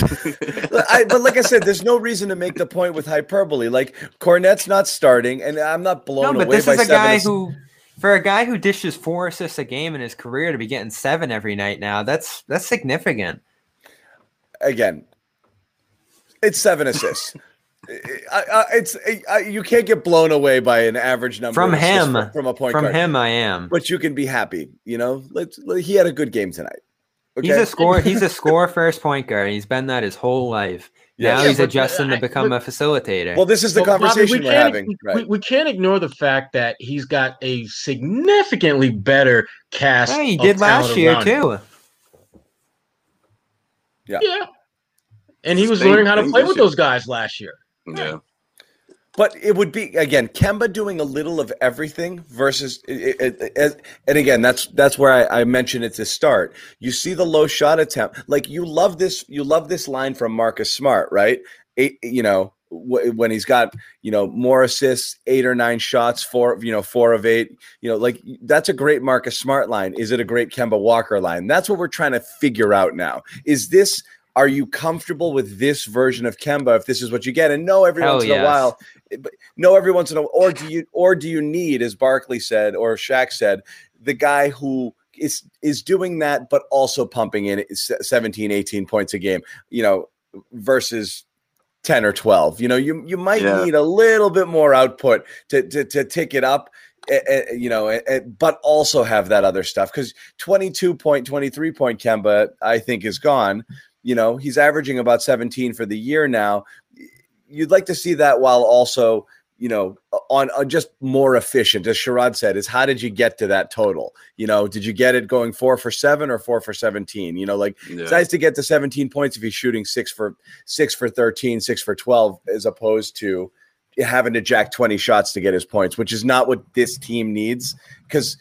[SPEAKER 2] I, but like I said, there's no reason to make the point with hyperbole. Like Cornette's not starting, and I'm not blown
[SPEAKER 4] No, but
[SPEAKER 2] away
[SPEAKER 4] this
[SPEAKER 2] by
[SPEAKER 4] is a
[SPEAKER 2] seven
[SPEAKER 4] guy
[SPEAKER 2] ass-
[SPEAKER 4] who, for a guy who dishes four assists a game in his career, to be getting seven every night now, that's that's significant.
[SPEAKER 2] again. It's seven assists. I, I, it's I, you can't get blown away by an average number
[SPEAKER 4] From
[SPEAKER 2] of assists
[SPEAKER 4] him,
[SPEAKER 2] from, from a point
[SPEAKER 4] From
[SPEAKER 2] guard.
[SPEAKER 4] him, I am.
[SPEAKER 2] But you can be happy, you know. Let's. Let, he had a good game tonight.
[SPEAKER 4] He's a score. He's a score first point guard. And he's been that his whole life.
[SPEAKER 2] Yes.
[SPEAKER 4] Now
[SPEAKER 2] Yeah,
[SPEAKER 4] he's
[SPEAKER 3] but-
[SPEAKER 4] adjusting
[SPEAKER 3] I-
[SPEAKER 4] to become
[SPEAKER 3] but-
[SPEAKER 4] a facilitator.
[SPEAKER 2] Well, this is the
[SPEAKER 3] Well, Bobby,
[SPEAKER 2] conversation
[SPEAKER 3] we
[SPEAKER 2] we're
[SPEAKER 3] can't-
[SPEAKER 2] having,
[SPEAKER 3] we,
[SPEAKER 2] right?
[SPEAKER 3] we can't ignore the fact that he's got a significantly better cast.
[SPEAKER 4] Yeah, he
[SPEAKER 3] of
[SPEAKER 4] did last
[SPEAKER 3] talent
[SPEAKER 4] year
[SPEAKER 3] around him.
[SPEAKER 4] too.
[SPEAKER 3] Yeah, and he was
[SPEAKER 5] Same
[SPEAKER 3] learning how to
[SPEAKER 5] thing
[SPEAKER 3] play
[SPEAKER 5] this
[SPEAKER 3] with
[SPEAKER 5] year.
[SPEAKER 3] those guys last year.
[SPEAKER 5] yeah.
[SPEAKER 2] But it would be, again, Kemba doing a little of everything versus, it, it, it, and again, that's that's where I, I mentioned it to start. You see the low shot attempt, like you love this, you love this line from Marcus Smart, right? Eight, you know, w- when he's got, you know, more assists, eight or nine shots, four, you know, four of eight, you know, like that's a great Marcus Smart line. Is it a great Kemba Walker line? That's what we're trying to figure out now. Is this, are you comfortable with this version of Kemba if this is what you get? And no, every
[SPEAKER 4] Hell
[SPEAKER 2] once in
[SPEAKER 4] yes.
[SPEAKER 2] a while, no, every once in a while, or do you, or do you need, as Barkley said, or Shaq said, the guy who is is doing that, but also pumping in seventeen, eighteen points a game, you know, versus ten or twelve. You know, you you might
[SPEAKER 5] Yeah.
[SPEAKER 2] need a little bit more output to to, to tick it up. Uh, you know, uh, but also have that other stuff, because twenty-two point, twenty-three point Kemba, I think, is gone. You know, he's averaging about seventeen for the year now. You'd like to see that while also, you know, on, on just more efficient, as Sherrod said, is how did you get to that total? You know, did you get it going four for seven or four for seventeen? You know, like
[SPEAKER 5] Yeah.
[SPEAKER 2] it's nice to get to seventeen points if he's shooting six for six for thirteen, six for twelve, as opposed to having to jack twenty shots to get his points, which is not what this team needs. Because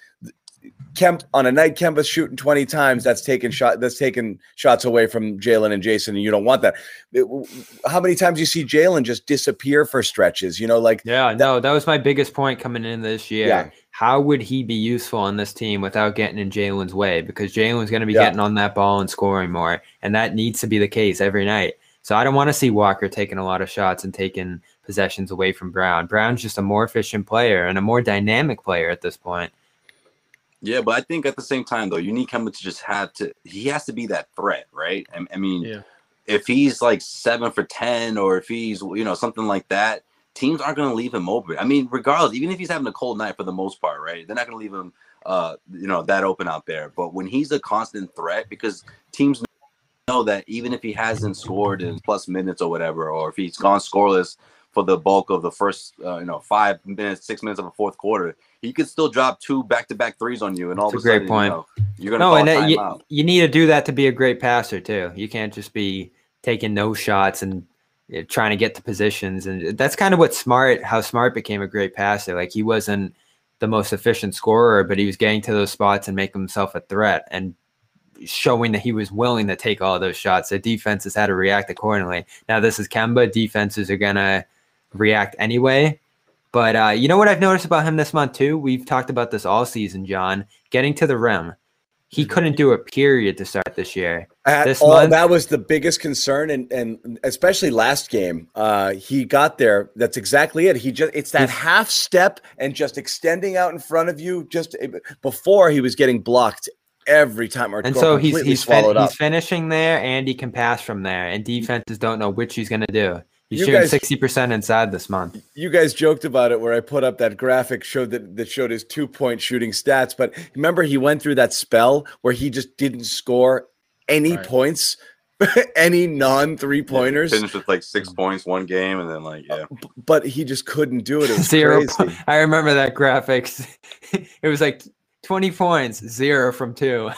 [SPEAKER 2] Kemp on a night Kemba's shooting twenty times, that's taking shot that's taking shots away from Jalen and Jason, and you don't want that. It, how many times you see Jalen just disappear for stretches? You know, like
[SPEAKER 4] yeah, that, no, that was my biggest point coming in this year.
[SPEAKER 2] Yeah.
[SPEAKER 4] How would he be useful on this team without getting in Jalen's way? Because Jalen's going to be
[SPEAKER 2] Yeah.
[SPEAKER 4] getting on that ball and scoring more, and that needs to be the case every night. So I don't want to see Walker taking a lot of shots and taking possessions away from Brown. Brown's just a more efficient player and a more dynamic player at this point.
[SPEAKER 5] Yeah, but I think at the same time, though, you need Kemba to just have to – he has to be that threat, right? I, I mean,
[SPEAKER 3] Yeah.
[SPEAKER 5] if he's like seven for ten or if he's, you know, something like that, teams aren't going to leave him open. I mean, regardless, even if he's having a cold night for the most part, right, they're not going to leave him, uh, you know, that open out there. But when he's a constant threat, because teams know that even if he hasn't scored in plus minutes or whatever, or if he's gone scoreless for the bulk of the first, uh, you know, five minutes, six minutes of a fourth quarter, he could still drop two back-to-back threes on you, and all
[SPEAKER 4] That's
[SPEAKER 5] of a,
[SPEAKER 4] a
[SPEAKER 5] sudden,
[SPEAKER 4] great point.
[SPEAKER 5] you know, you're going to
[SPEAKER 4] No,
[SPEAKER 5] call
[SPEAKER 4] and
[SPEAKER 5] a
[SPEAKER 4] uh, you,
[SPEAKER 5] timeout.
[SPEAKER 4] you need to do that to be a great passer too. You can't just be taking no shots and you know, trying to get to positions. And that's kind of what Smart, how Smart became a great passer. Like he wasn't the most efficient scorer, but he was getting to those spots and making himself a threat and showing that he was willing to take all those shots. The defenses had to react accordingly. Now this is Kemba. Defenses are going to react anyway. But uh, you know what I've noticed about him this month too? We've talked about this all season, John. Getting to the rim. He couldn't do a period to start this year.
[SPEAKER 2] At
[SPEAKER 4] This
[SPEAKER 2] all,
[SPEAKER 4] month-
[SPEAKER 2] that was the biggest concern, and and especially last game, uh, he got there. That's exactly it. He just it's that half step and just extending out in front of you. Just before he was getting blocked every time, or
[SPEAKER 4] And so he's
[SPEAKER 2] completely
[SPEAKER 4] he's, fin-
[SPEAKER 2] swallowed up.
[SPEAKER 4] he's finishing there, and he can pass from there. And defenses don't know which he's going to do. He's
[SPEAKER 2] You
[SPEAKER 4] shooting
[SPEAKER 2] guys-
[SPEAKER 4] sixty percent inside this month.
[SPEAKER 2] You guys joked about it where I put up that graphic showed that, that showed his two-point shooting stats. But remember, he went through that spell where he just didn't score any
[SPEAKER 3] Right.
[SPEAKER 2] points, any non-three-pointers,
[SPEAKER 5] Finished with like six points one game, and then like yeah,
[SPEAKER 2] but he just couldn't do it. It was
[SPEAKER 4] Zero.
[SPEAKER 2] crazy.
[SPEAKER 4] I remember that graphic. It was like twenty points, zero from two.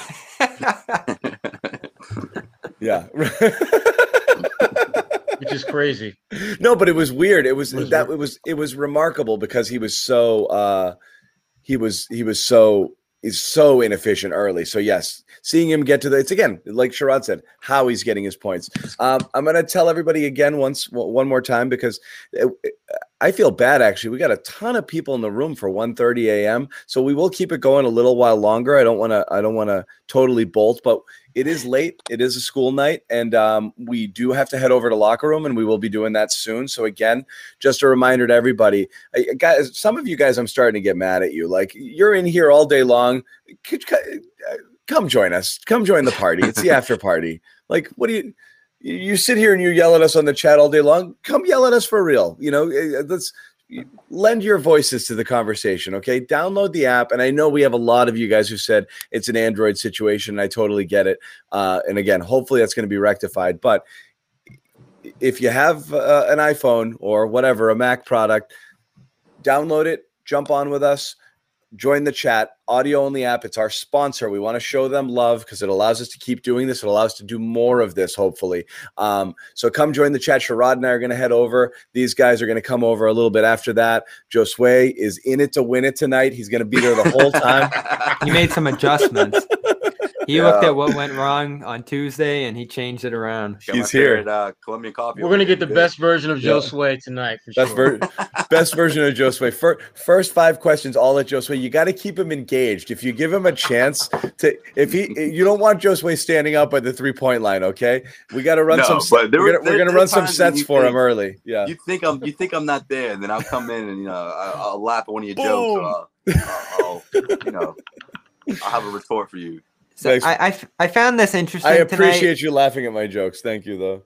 [SPEAKER 2] Yeah.
[SPEAKER 3] Which is crazy.
[SPEAKER 2] No, but it was weird. It was,
[SPEAKER 3] It was
[SPEAKER 2] that
[SPEAKER 3] weird.
[SPEAKER 2] it was it was remarkable because he was so uh he was he was so is so inefficient early. So yes, seeing him get to the it's again, like Sherrod said, how he's getting his points. Um, I'm gonna tell everybody again once one more time because it, it, I feel bad actually. We got a ton of people in the room for one thirty a.m. So we will keep it going a little while longer. I don't want to I don't want to totally bolt, but it is late. It is a school night, and um, we do have to head over to locker room, and we will be doing that soon. So again, just a reminder to everybody, I, guys. Some of you guys, I'm starting to get mad at you. Like you're in here all day long. Come join us. Come join the party. It's the after party. Like, what do you? You sit here and you yell at us on the chat all day long. Come yell at us for real. You know, let's lend your voices to the conversation. Okay, download the app. And I know we have a lot of you guys who said it's an Android situation. And I totally get it. Uh, and again, hopefully that's going to be rectified. But if you have uh, an iPhone or whatever, a Mac product, download it, jump on with us. join the chat, audio only app. It's our sponsor. We want to show them love because it allows us to keep doing this. It allows us to do more of this, hopefully. Um, so come join the chat. Sherrod and I are going to head over. These guys are going to come over a little bit after that. Josue is in it to win it tonight. He's going to be there the whole time.
[SPEAKER 4] He made some adjustments. He yeah. looked at what went wrong on Tuesday and he changed it around.
[SPEAKER 2] Got He's here.
[SPEAKER 5] Favorite, uh, Colombian coffee.
[SPEAKER 3] We're gonna get the good. best version of yeah. Josue tonight. For
[SPEAKER 2] best,
[SPEAKER 3] sure.
[SPEAKER 2] ver- best version of Josue. First, first five questions, all at Josue. You got to keep him engaged. If you give him a chance to, if he, you don't want Josue standing up at the three point line. Okay, we got to run no, some. There, we're gonna, there, we're gonna run some sets for think, him early. Yeah.
[SPEAKER 5] You think I'm, you think I'm not there, and then I'll come in and you know I'll, I'll laugh at one of your Boom. jokes. Uh, I'll, you know, I'll have a retort for you.
[SPEAKER 4] So I, I I found this interesting.
[SPEAKER 2] I appreciate
[SPEAKER 4] tonight.
[SPEAKER 2] you laughing at my jokes. Thank you, though.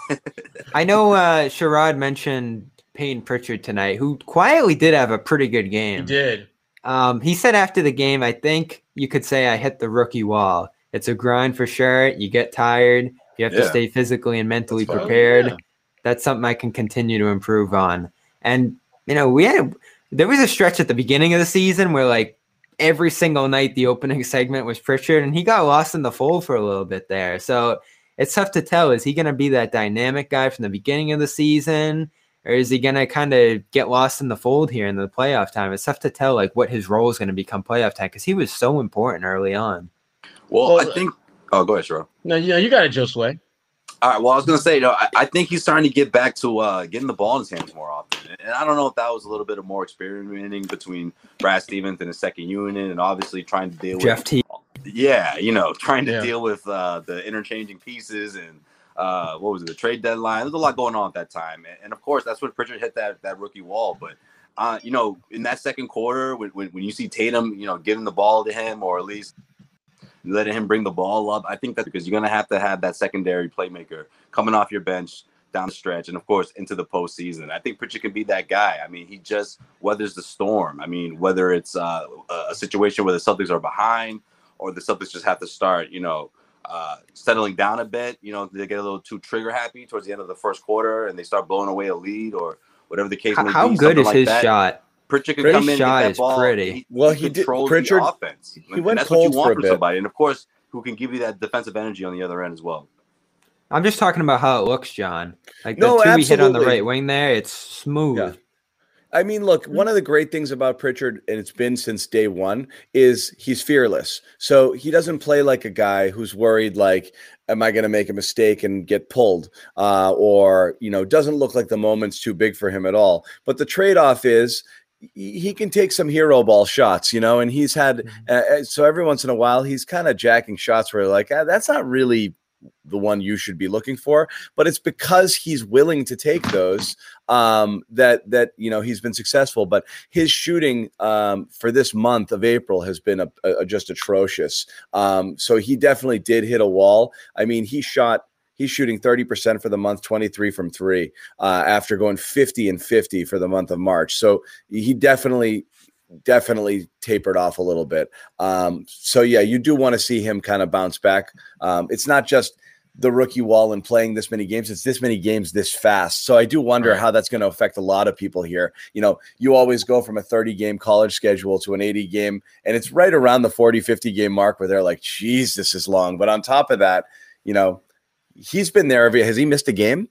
[SPEAKER 4] I know uh, Sherrod mentioned Peyton Pritchard tonight, who quietly did have a pretty good game.
[SPEAKER 3] He did.
[SPEAKER 4] Um, he said after the game, I think you could say I hit the rookie wall. It's a grind for sure. You get tired. You have yeah. to stay physically and mentally That's prepared. Yeah. That's something I can continue to improve on. And, you know, we had there was a stretch at the beginning of the season where, like, every single night the opening segment was Pritchard, and he got lost in the fold for a little bit there. So it's tough to tell. Is he going to be that dynamic guy from the beginning of the season, or is he going to kind of get lost in the fold here in the playoff time? It's tough to tell like what his role is going to become playoff time because he was so important early on.
[SPEAKER 5] Well, well I think – oh, go ahead, Sherrod.
[SPEAKER 3] No, yeah, you got it, Josue.
[SPEAKER 5] All right. Well, I was going to say, you know, I, I think he's starting to get back to uh, getting the ball in his hands more often. And I don't know if that was a little bit of more experimenting between Brad Stevens and his second unit and obviously trying to deal
[SPEAKER 4] Jeff
[SPEAKER 5] with –
[SPEAKER 4] T.
[SPEAKER 5] Yeah, you know, trying to
[SPEAKER 3] yeah.
[SPEAKER 5] deal with uh, the interchanging pieces and uh, what was it, the trade deadline. There's a lot going on at that time. And, and of course, that's when Pritchard hit that that rookie wall. But, uh, you know, in that second quarter, when, when, when you see Tatum, you know, giving the ball to him or at least – letting him bring the ball up. I think that's because you're going to have to have that secondary playmaker coming off your bench down the stretch and, of course, into the postseason. I think Pritchard can be that guy. I mean, he just weathers the storm. I mean, whether it's uh, a situation where the Celtics are behind or the Celtics just have to start, you know, uh, settling down a bit, you know, they get a little too trigger happy towards the end of the first quarter and they start blowing away a lead or whatever the case may be.
[SPEAKER 4] How good is
[SPEAKER 5] like
[SPEAKER 4] his
[SPEAKER 5] that.
[SPEAKER 4] shot?
[SPEAKER 5] Pritchard can
[SPEAKER 4] Pretty
[SPEAKER 5] come in and get that ball.
[SPEAKER 4] Pretty.
[SPEAKER 5] He,
[SPEAKER 2] well,
[SPEAKER 5] he,
[SPEAKER 2] he did.
[SPEAKER 5] controls
[SPEAKER 2] Pritchard,
[SPEAKER 5] the offense.
[SPEAKER 2] He went
[SPEAKER 5] that's
[SPEAKER 2] cold
[SPEAKER 5] what you want
[SPEAKER 2] for a
[SPEAKER 5] from
[SPEAKER 2] bit.
[SPEAKER 5] somebody, and of course, who can give you that defensive energy on the other end as well.
[SPEAKER 4] I'm just talking about how it looks, John. Like the
[SPEAKER 2] no,
[SPEAKER 4] two
[SPEAKER 2] absolutely.
[SPEAKER 4] we hit on the right wing there, it's smooth.
[SPEAKER 2] Yeah. I mean, look, one of the great things about Pritchard, and it's been since day one, is he's fearless. So he doesn't play like a guy who's worried, like, am I going to make a mistake and get pulled? Uh, or, you know, doesn't look like the moment's too big for him at all. But the trade-off is he can take some hero ball shots, you know, and he's had uh, so every once in a while he's kind of jacking shots where like ah, that's not really the one you should be looking for, but it's because he's willing to take those um, that that you know he's been successful. But his shooting um, for this month of April has been a, a, just atrocious. Um, so he definitely did hit a wall. I mean, he shot. He's shooting thirty percent for the month, twenty-three from three, uh, after going fifty and fifty for the month of March. So he definitely, definitely tapered off a little bit. Um, so, yeah, you do want to see him kind of bounce back. Um, it's not just the rookie wall and playing this many games. It's this many games this fast. So I do wonder right. how that's going to affect a lot of people here. You know, you always go from a thirty-game college schedule to an eighty-game, and it's right around the forty, fifty-game mark where they're like, geez, this is long. But on top of that, you know, he's been there every. Has he missed a game?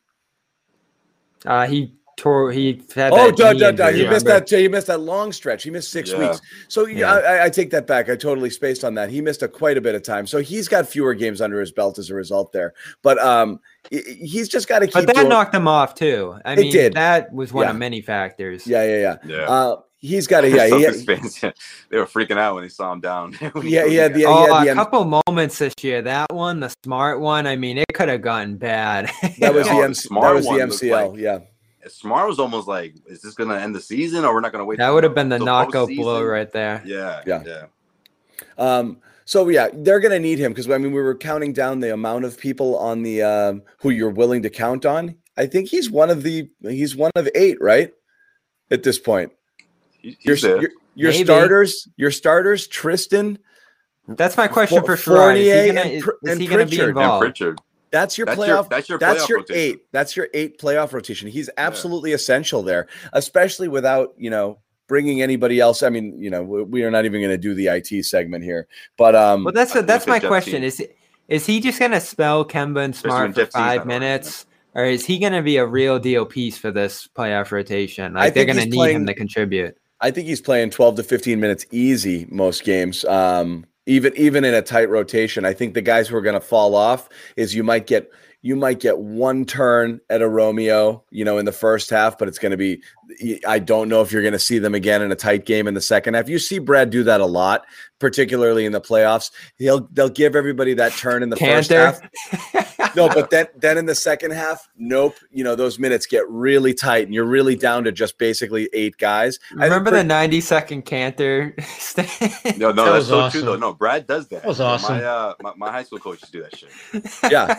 [SPEAKER 4] Uh, he tore. He had.
[SPEAKER 2] Oh,
[SPEAKER 4] that
[SPEAKER 2] duh,
[SPEAKER 4] knee
[SPEAKER 2] duh,
[SPEAKER 4] injury,
[SPEAKER 2] duh. He missed
[SPEAKER 4] remember?
[SPEAKER 2] that. He missed that long stretch. He missed six
[SPEAKER 5] Yeah.
[SPEAKER 2] weeks. So yeah, I, I take that back. I totally spaced on that. He missed a quite a bit of time. So he's got fewer games under his belt as a result there. But um, he's just got to keep.
[SPEAKER 4] But that
[SPEAKER 2] doing,
[SPEAKER 4] knocked him off too. I
[SPEAKER 2] It
[SPEAKER 4] mean,
[SPEAKER 2] did.
[SPEAKER 4] that was one
[SPEAKER 2] Yeah.
[SPEAKER 4] of many factors.
[SPEAKER 2] Yeah, yeah, yeah.
[SPEAKER 5] Yeah.
[SPEAKER 2] Uh, he's got to. Yeah, he,
[SPEAKER 5] Celtics fans, yeah, they were freaking out when they saw him down.
[SPEAKER 2] yeah, yeah. The,
[SPEAKER 4] Oh,
[SPEAKER 2] yeah, the,
[SPEAKER 4] a couple moments this year. That one, the smart one. I mean, it could have gotten bad.
[SPEAKER 2] that was
[SPEAKER 5] Yeah,
[SPEAKER 2] the
[SPEAKER 5] the
[SPEAKER 2] M-
[SPEAKER 5] smart
[SPEAKER 2] that was
[SPEAKER 5] one
[SPEAKER 2] the
[SPEAKER 5] looked
[SPEAKER 2] M C L.
[SPEAKER 5] like-
[SPEAKER 2] yeah.
[SPEAKER 5] Smart was almost like, is this going to end the season, or we're not going to wait?
[SPEAKER 4] That
[SPEAKER 5] till-
[SPEAKER 4] would have been the
[SPEAKER 5] till
[SPEAKER 4] knockout
[SPEAKER 5] postseason?
[SPEAKER 4] blow right there.
[SPEAKER 5] Yeah,
[SPEAKER 2] Yeah.
[SPEAKER 5] yeah.
[SPEAKER 2] Um, so yeah, they're going to need him because I mean we were counting down the amount of people on the um, who you're willing to count on. I think he's one of the he's one of eight, right? At this point,
[SPEAKER 5] He-
[SPEAKER 2] your
[SPEAKER 5] he's there.
[SPEAKER 2] your, your
[SPEAKER 4] Maybe.
[SPEAKER 2] starters, your starters, Tristan,
[SPEAKER 4] That's my question
[SPEAKER 2] For-
[SPEAKER 4] for Sherrod. Is he
[SPEAKER 2] Fournier
[SPEAKER 4] gonna,
[SPEAKER 2] and
[SPEAKER 4] is,
[SPEAKER 2] Pr-
[SPEAKER 4] is
[SPEAKER 2] and
[SPEAKER 4] he gonna be
[SPEAKER 2] Pritchard. And
[SPEAKER 5] And
[SPEAKER 4] involved?
[SPEAKER 5] Pritchard.
[SPEAKER 2] that's your
[SPEAKER 5] That's
[SPEAKER 2] playoff.
[SPEAKER 5] your that's your
[SPEAKER 2] That's
[SPEAKER 5] playoff
[SPEAKER 2] your
[SPEAKER 5] rotation.
[SPEAKER 2] eight. That's your eight playoff rotation. He's absolutely essential there, especially without you know bringing anybody else. I mean, you know, we, we are not even going to do the I T segment here, but um,
[SPEAKER 4] well, that's a, that's my question. Is is he just going to spell Kemba and Smart for five minutes, or is he going to be a real deal piece for this playoff rotation? Like they're going to need playing, him to contribute.
[SPEAKER 2] I think he's playing twelve to fifteen minutes easy most games. Um, even even in a tight rotation, I think the guys who are going to fall off is you might get. You might get one turn at a Romeo, you know, in the first half, but it's going to be, I don't know if you're going to see them again in a tight game in the second half. You see Brad do that a lot, particularly in the playoffs. He'll, they'll give everybody that turn in the
[SPEAKER 4] Cantor.
[SPEAKER 2] first half. No, but then, then in the second half, nope. You know, those minutes get really tight and you're really down to just basically eight guys.
[SPEAKER 4] Remember the ninety second Cantor?
[SPEAKER 5] no, no, that that's so awesome. True though. No, Brad does that.
[SPEAKER 3] That was awesome.
[SPEAKER 5] My, uh, my, my high school coaches do that shit.
[SPEAKER 2] Yeah.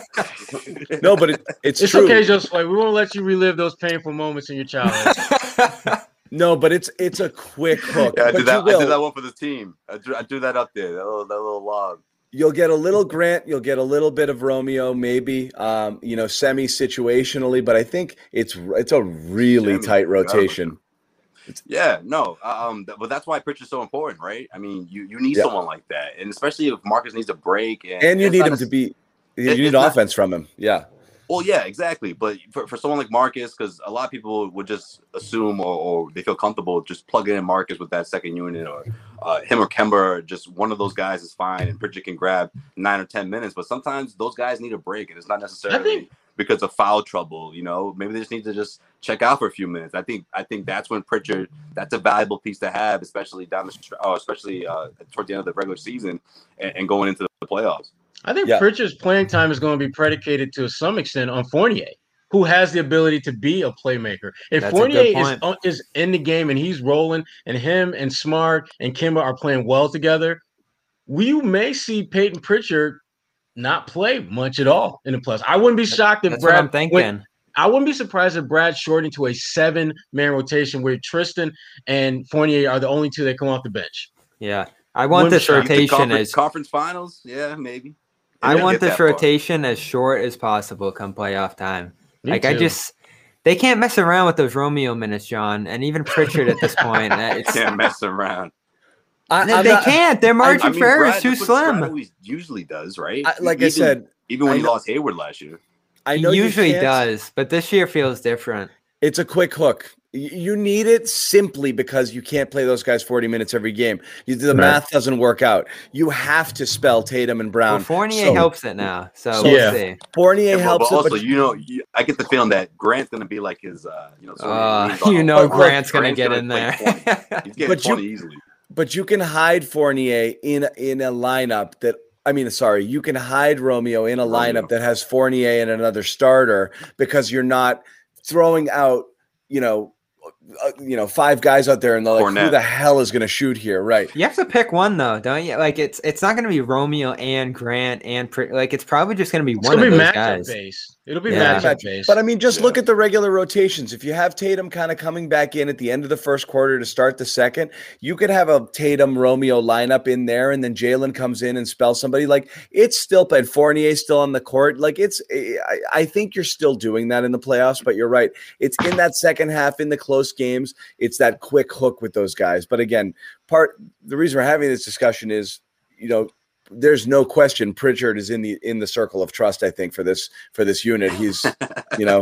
[SPEAKER 2] No, but it, it's,
[SPEAKER 3] it's
[SPEAKER 2] true.
[SPEAKER 3] okay, Joseph. Like, we won't let you relive those painful moments in your childhood.
[SPEAKER 2] No, but it's it's a quick hook.
[SPEAKER 5] Yeah, I
[SPEAKER 2] but
[SPEAKER 5] did that. I did that one for the team. I do, I do that up there. That little, that little log.
[SPEAKER 2] You'll get a little Grant. You'll get a little bit of Romeo, maybe. Um, you know, semi situationally, but I think it's it's a really semi, tight rotation.
[SPEAKER 5] Yeah, no, um, but that's why Pritchard's so important, right? I mean, you you need yeah. someone like that, and especially if Marcus needs a break, and,
[SPEAKER 2] and you need him a, to be. You it, need offense not, from him. Yeah.
[SPEAKER 5] Well, yeah, exactly. But for, for someone like Marcus, because a lot of people would just assume or, or they feel comfortable just plugging in Marcus with that second unit, or uh, him or Kemba, just one of those guys is fine, and Pritchard can grab nine or ten minutes. But sometimes those guys need a break, and it's not necessarily think, because of foul trouble. You know, maybe they just need to just check out for a few minutes. I think I think that's when Pritchard, that's a valuable piece to have, especially down the, oh, especially uh, toward the end of the regular season and, and going into the playoffs.
[SPEAKER 3] I think
[SPEAKER 2] yeah.
[SPEAKER 3] Pritchard's playing time is going to be predicated to some extent on Fournier, who has the ability to be a playmaker. If That's Fournier is, is in the game and he's rolling, and him and Smart and Kemba are playing well together, we may see Peyton Pritchard not play much at all in the playoffs. I wouldn't be shocked if
[SPEAKER 4] That's
[SPEAKER 3] Brad.
[SPEAKER 4] What I'm thinking.
[SPEAKER 3] Went, I wouldn't be surprised if Brad shortened to a seven-man rotation where Tristan and Fournier are the only two that come off the bench.
[SPEAKER 4] Yeah, I want this rotation
[SPEAKER 5] conference,
[SPEAKER 4] as
[SPEAKER 5] conference finals. Yeah, maybe.
[SPEAKER 4] I want this rotation far. as short as possible come playoff time.
[SPEAKER 3] Me
[SPEAKER 4] like
[SPEAKER 3] too.
[SPEAKER 4] I just, they can't mess around with those Romeo minutes, John, and even Pritchard at this point. It's,
[SPEAKER 5] can't mess around.
[SPEAKER 2] I,
[SPEAKER 4] they
[SPEAKER 2] not,
[SPEAKER 4] can't. Their margin
[SPEAKER 5] I mean,
[SPEAKER 4] for error
[SPEAKER 5] Brad,
[SPEAKER 4] is too slim.
[SPEAKER 5] Always usually does, right?
[SPEAKER 2] I, like
[SPEAKER 5] even,
[SPEAKER 2] I said,
[SPEAKER 5] even when
[SPEAKER 2] I
[SPEAKER 5] he
[SPEAKER 2] know,
[SPEAKER 5] lost Hayward last year,
[SPEAKER 2] I know
[SPEAKER 4] he usually
[SPEAKER 2] you
[SPEAKER 4] does, but this year feels different.
[SPEAKER 2] It's a quick hook. You need it simply because you can't play those guys forty minutes every game. You, the right. math doesn't work out. You have to spell Tatum and Brown.
[SPEAKER 4] Well, Fournier
[SPEAKER 2] so,
[SPEAKER 4] helps it now. So,
[SPEAKER 2] so
[SPEAKER 4] we'll
[SPEAKER 3] yeah.
[SPEAKER 4] see.
[SPEAKER 2] Fournier
[SPEAKER 5] yeah,
[SPEAKER 2] helps
[SPEAKER 5] but also,
[SPEAKER 2] it. But
[SPEAKER 5] you know, you, I get the feeling that Grant's going to be like his, uh, you know,
[SPEAKER 4] uh, you know,
[SPEAKER 2] oh,
[SPEAKER 4] Grant's going to
[SPEAKER 5] Grant's
[SPEAKER 4] get
[SPEAKER 5] gonna
[SPEAKER 4] in there.
[SPEAKER 5] He's getting
[SPEAKER 2] but
[SPEAKER 5] twenty
[SPEAKER 2] you,
[SPEAKER 5] easily.
[SPEAKER 2] But you can hide Fournier in in a lineup that. I mean, sorry, you can hide Romeo in a
[SPEAKER 5] Romeo.
[SPEAKER 2] lineup that has Fournier and another starter because you're not throwing out, you know, uh, you know, five guys out there and they're like, Fournette. Who the hell is going to shoot here? Right.
[SPEAKER 4] You have to pick one though, don't you? Like it's it's not going to be Romeo and Grant and like it's probably just going to be
[SPEAKER 3] it's
[SPEAKER 4] one of
[SPEAKER 3] be
[SPEAKER 4] those
[SPEAKER 3] matchup
[SPEAKER 4] guys.
[SPEAKER 3] Based. It'll be
[SPEAKER 4] Yeah.
[SPEAKER 3] matchup based.
[SPEAKER 2] But I mean, just
[SPEAKER 5] Yeah.
[SPEAKER 2] look at the regular rotations. If you have Tatum kind of coming back in at the end of the first quarter to start the second, you could have a Tatum Romeo lineup in there, and then Jalen comes in and spells somebody. Like it's still, and Fournier still on the court. Like it's, I, I think you're still doing that in the playoffs. But you're right. It's in that second half in the close games. It's that quick hook with those guys. But again, part the reason we're having this discussion is, you know. There's no question Pritchard is in the in the circle of trust, I think, for this for this unit. He's, you know,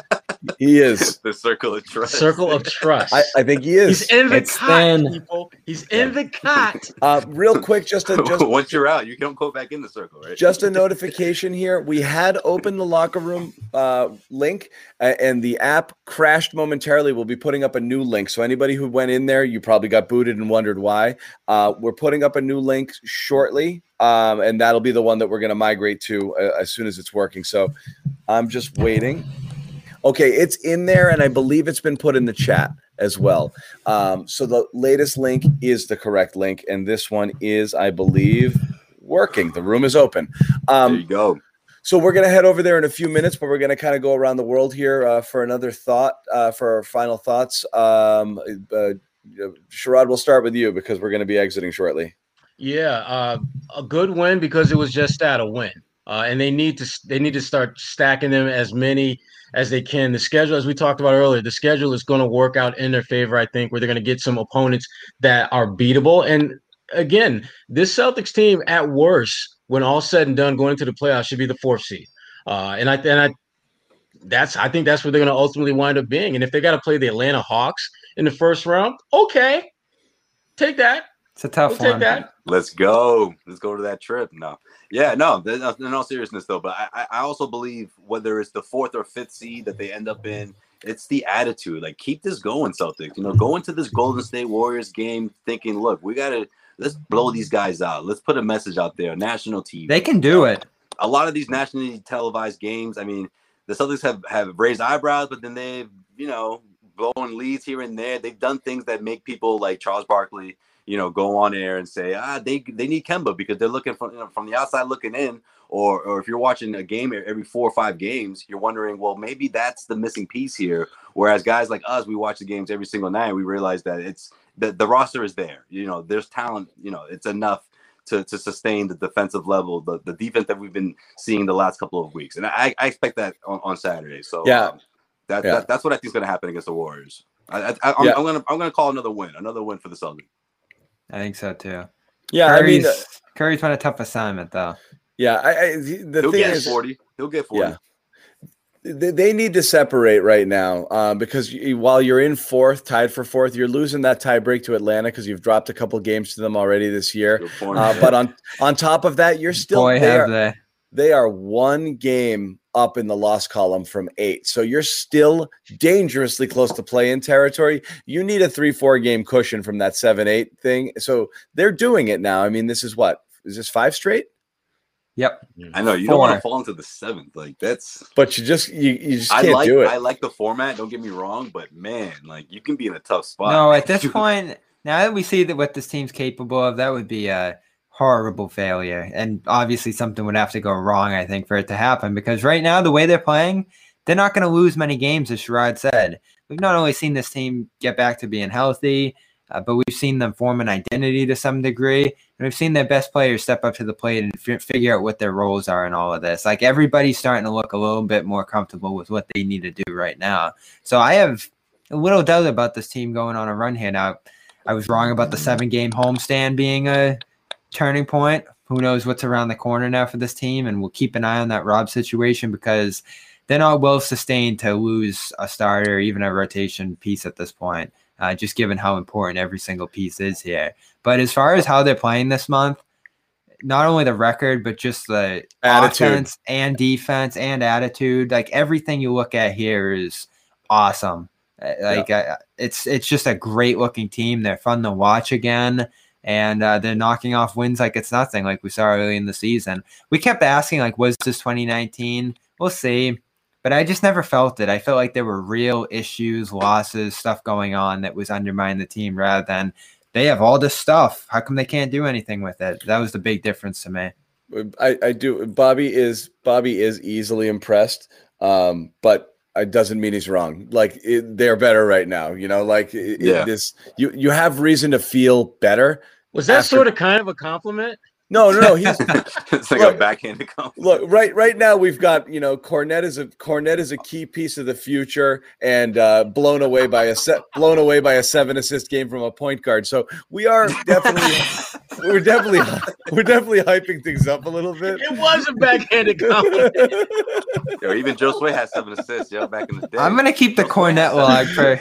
[SPEAKER 2] he is
[SPEAKER 5] the circle of trust.
[SPEAKER 3] Circle of trust.
[SPEAKER 2] I, I think he is.
[SPEAKER 3] He's in the
[SPEAKER 4] It's
[SPEAKER 3] cot,
[SPEAKER 4] thin.
[SPEAKER 3] people. He's in the cot.
[SPEAKER 2] Uh, real quick, just a just
[SPEAKER 5] once you're out, you don't go back in the circle, right?
[SPEAKER 2] just a notification here. We had opened the locker room uh, link, uh, and the app crashed momentarily. We'll be putting up a new link. So anybody who went in there, you probably got booted and wondered why. Uh, we're putting up a new link shortly. Um, and that'll be the one that we're going to migrate to uh, as soon as it's working. So I'm just waiting. Okay, it's in there, and I believe it's been put in the chat as well. Um, so the latest link is the correct link, and this one is, I believe, working. The room is open. Um,
[SPEAKER 5] there you go.
[SPEAKER 2] So we're going to head over there in a few minutes, but we're going to kind of go around the world here uh, for another thought, uh, for our final thoughts. Um, uh, Sherrod, we'll start with you because we're going to be exiting shortly.
[SPEAKER 3] Yeah, uh, a good win because it was just that, a win. uh, and they need to they need to start stacking them as many as they can. The schedule, as we talked about earlier, the schedule is going to work out in their favor, I think, where they're going to get some opponents that are beatable. And again, this Celtics team, at worst, when all said and done, going into the playoffs, should be the fourth seed. Uh, and I and I that's I think that's where they're going to ultimately wind up being. And if they got to play the Atlanta Hawks in the first round, okay, take that.
[SPEAKER 4] It's a tough
[SPEAKER 3] we'll
[SPEAKER 4] one.
[SPEAKER 3] Take that.
[SPEAKER 5] Let's go. Let's go to that trip. No, yeah, no. In all seriousness, though, but I, I also believe whether it's the fourth or fifth seed that they end up in, it's the attitude. Like, keep this going, Celtics. You know, go into this Golden State Warriors game thinking, look, we gotta let's blow these guys out. Let's put a message out there. National T V.
[SPEAKER 4] They can do it.
[SPEAKER 5] A lot of these nationally televised games. I mean, the Celtics have have raised eyebrows, but then they've you know blown leads here and there. They've done things that make people like Charles Barkley, you know, go on air and say, ah, they they need Kemba because they're looking from you know, from the outside looking in, or or if you're watching a game every four or five games, you're wondering, well, maybe that's the missing piece here. Whereas guys like us, we watch the games every single night, and we realize that it's the, the roster is there. You know, there's talent. You know, it's enough to to sustain the defensive level, the, the defense that we've been seeing the last couple of weeks, and I, I expect that on, on Saturday. So
[SPEAKER 2] yeah,
[SPEAKER 5] um, that,
[SPEAKER 2] yeah.
[SPEAKER 5] that that's what I think is going to happen against the Warriors. I, I, I'm,
[SPEAKER 2] yeah.
[SPEAKER 5] I'm gonna I'm gonna call another win, another win for the Celtics.
[SPEAKER 4] I think so too.
[SPEAKER 2] Yeah,
[SPEAKER 4] Curry's,
[SPEAKER 2] I mean, uh,
[SPEAKER 4] Curry's been a tough assignment though.
[SPEAKER 2] Yeah, I, I the
[SPEAKER 5] He'll
[SPEAKER 2] thing
[SPEAKER 5] get
[SPEAKER 2] is,
[SPEAKER 5] forty. He'll get forty.
[SPEAKER 2] Yeah. They, they need to separate right now uh, because you, while you're in fourth, tied for fourth, you're losing that tie break to Atlanta because you've dropped a couple games to them already this year. Uh, but on on top of that, you're still
[SPEAKER 4] Boy,
[SPEAKER 2] they
[SPEAKER 4] have
[SPEAKER 2] are,
[SPEAKER 4] they.
[SPEAKER 2] they are one game up in the loss column from eight. So you're still dangerously close to play-in territory. You need a three, four game cushion from that seven, eight thing. So they're doing it now. I mean, this is what? Is this five straight?
[SPEAKER 4] Yep.
[SPEAKER 5] I know you
[SPEAKER 4] Four.
[SPEAKER 5] don't want to fall into the seventh. Like that's
[SPEAKER 2] But you just you, you just
[SPEAKER 5] I
[SPEAKER 2] can't
[SPEAKER 5] like
[SPEAKER 2] do it.
[SPEAKER 5] I like the format, don't get me wrong, but man, like you can be in a tough spot.
[SPEAKER 4] No, at this point, now that we see that what this team's capable of, that would be a horrible failure. And obviously something would have to go wrong, I think, for it to happen. Because right now, the way they're playing, they're not going to lose many games, as Sherrod said. We've not only seen this team get back to being healthy, uh, but we've seen them form an identity to some degree. And we've seen their best players step up to the plate and f- figure out what their roles are in all of this. Like, everybody's starting to look a little bit more comfortable with what they need to do right now. So I have a little doubt about this team going on a run here. Now, I was wrong about the seven-game homestand being a turning point. Who knows what's around the corner now for this team, and we'll keep an eye on that Rob situation because they're not well sustained to lose a starter or even a rotation piece at this point, uh, just given how important every single piece is here. But as far as how they're playing this month, not only the record, but just the
[SPEAKER 2] Attitude.
[SPEAKER 4] offense and defense and attitude, like everything you look at here is awesome. Uh, Like
[SPEAKER 2] Yeah.
[SPEAKER 4] uh, it's it's just a great looking team. They're fun to watch again. And uh, they're knocking off wins like it's nothing, like we saw early in the season. We kept asking, like, was this twenty nineteen? We'll see. But I just never felt it. I felt like there were real issues, losses, stuff going on that was undermining the team rather than they have all this stuff. How come they can't do anything with it? That was the big difference to me.
[SPEAKER 2] I, I do. Bobby is Bobby is easily impressed, um, but it doesn't mean he's wrong. Like it, they're better right now. You know, like it,
[SPEAKER 5] Yeah.
[SPEAKER 2] this. You you have reason to feel better.
[SPEAKER 3] Was that
[SPEAKER 2] after-
[SPEAKER 3] sort of kind of a compliment?
[SPEAKER 2] No, no, no. He's
[SPEAKER 5] It's like
[SPEAKER 2] Look,
[SPEAKER 5] a backhanded compliment.
[SPEAKER 2] look right. Right now, we've got you know Cornette is a Cornette is a key piece of the future, and uh, blown away by a set, blown away by a seven assist game from a point guard. So we are definitely, we're definitely, we're definitely hyping things up a little bit.
[SPEAKER 3] It was a backhanded compliment.
[SPEAKER 5] Yo, even Joe Sway had seven assists, yo, back in the day.
[SPEAKER 4] I'm going to keep the Cornette log for,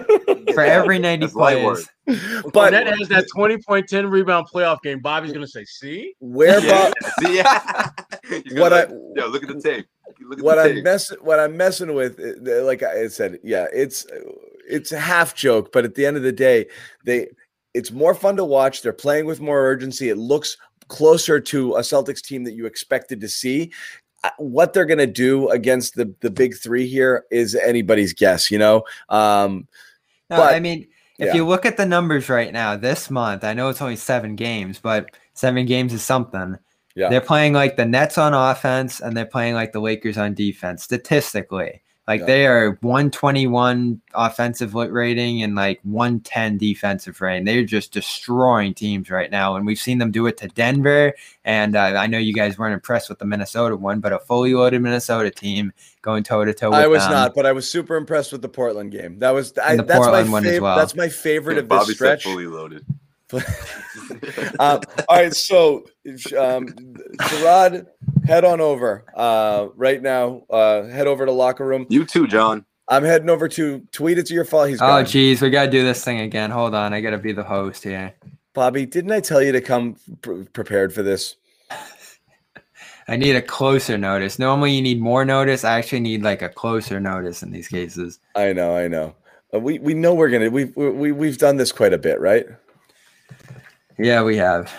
[SPEAKER 4] for every night he
[SPEAKER 5] That's light
[SPEAKER 4] plays.
[SPEAKER 2] But
[SPEAKER 3] That has that twenty point ten rebound playoff game. Bobby's gonna say, "See,
[SPEAKER 2] where
[SPEAKER 5] Yeah,
[SPEAKER 2] Bob,
[SPEAKER 5] see, yeah. He's
[SPEAKER 2] What
[SPEAKER 5] gonna
[SPEAKER 2] I-
[SPEAKER 5] like, yo, look at the tape. Look at
[SPEAKER 2] what
[SPEAKER 5] the
[SPEAKER 2] I'm
[SPEAKER 5] tape.
[SPEAKER 2] messing what I'm messing with, uh, like I said, yeah, it's it's a half joke, but at the end of the day, they it's more fun to watch. They're playing with more urgency. It looks closer to a Celtics team that you expected to see. Uh, What they're gonna do against the the big three here is anybody's guess, you know. Um,
[SPEAKER 4] No,
[SPEAKER 2] But-
[SPEAKER 4] I mean, if
[SPEAKER 2] yeah.
[SPEAKER 4] you look at the numbers right now, this month, I know it's only seven games, but seven games is something.
[SPEAKER 2] Yeah.
[SPEAKER 4] They're playing like the Nets on offense, and they're playing like the Lakers on defense, statistically. Like
[SPEAKER 2] Yeah.
[SPEAKER 4] they are one twenty-one offensive rating and like one ten defensive rating. They're just destroying teams right now. And we've seen them do it to Denver. And uh, I know you guys weren't impressed with the Minnesota one, but a fully loaded Minnesota team going toe to toe with
[SPEAKER 2] I was
[SPEAKER 4] them.
[SPEAKER 2] not, but I was super impressed with the Portland game. That was I,
[SPEAKER 4] the
[SPEAKER 2] that's
[SPEAKER 4] Portland
[SPEAKER 2] my
[SPEAKER 4] one
[SPEAKER 2] favorite.
[SPEAKER 4] as well.
[SPEAKER 2] That's my favorite
[SPEAKER 5] Yeah,
[SPEAKER 2] of this
[SPEAKER 5] Bobby
[SPEAKER 2] stretch.
[SPEAKER 5] said fully loaded.
[SPEAKER 2] um, all right, so um, Sherrod, head on over uh, right now. Uh, head over to locker room.
[SPEAKER 5] You too, John.
[SPEAKER 2] I'm heading over to tweet it to your fault. He's
[SPEAKER 4] Oh,
[SPEAKER 2] gone.
[SPEAKER 4] geez, we got to do this thing again. Hold on. I got to be the host here.
[SPEAKER 2] Bobby, didn't I tell you to come pr- prepared for this?
[SPEAKER 4] I need a closer notice. Normally you need more notice. I actually need like a closer notice in these cases.
[SPEAKER 2] I know, I know. Uh, we we know we're gonna we've we we've done this quite a bit, right?
[SPEAKER 4] Yeah, we have.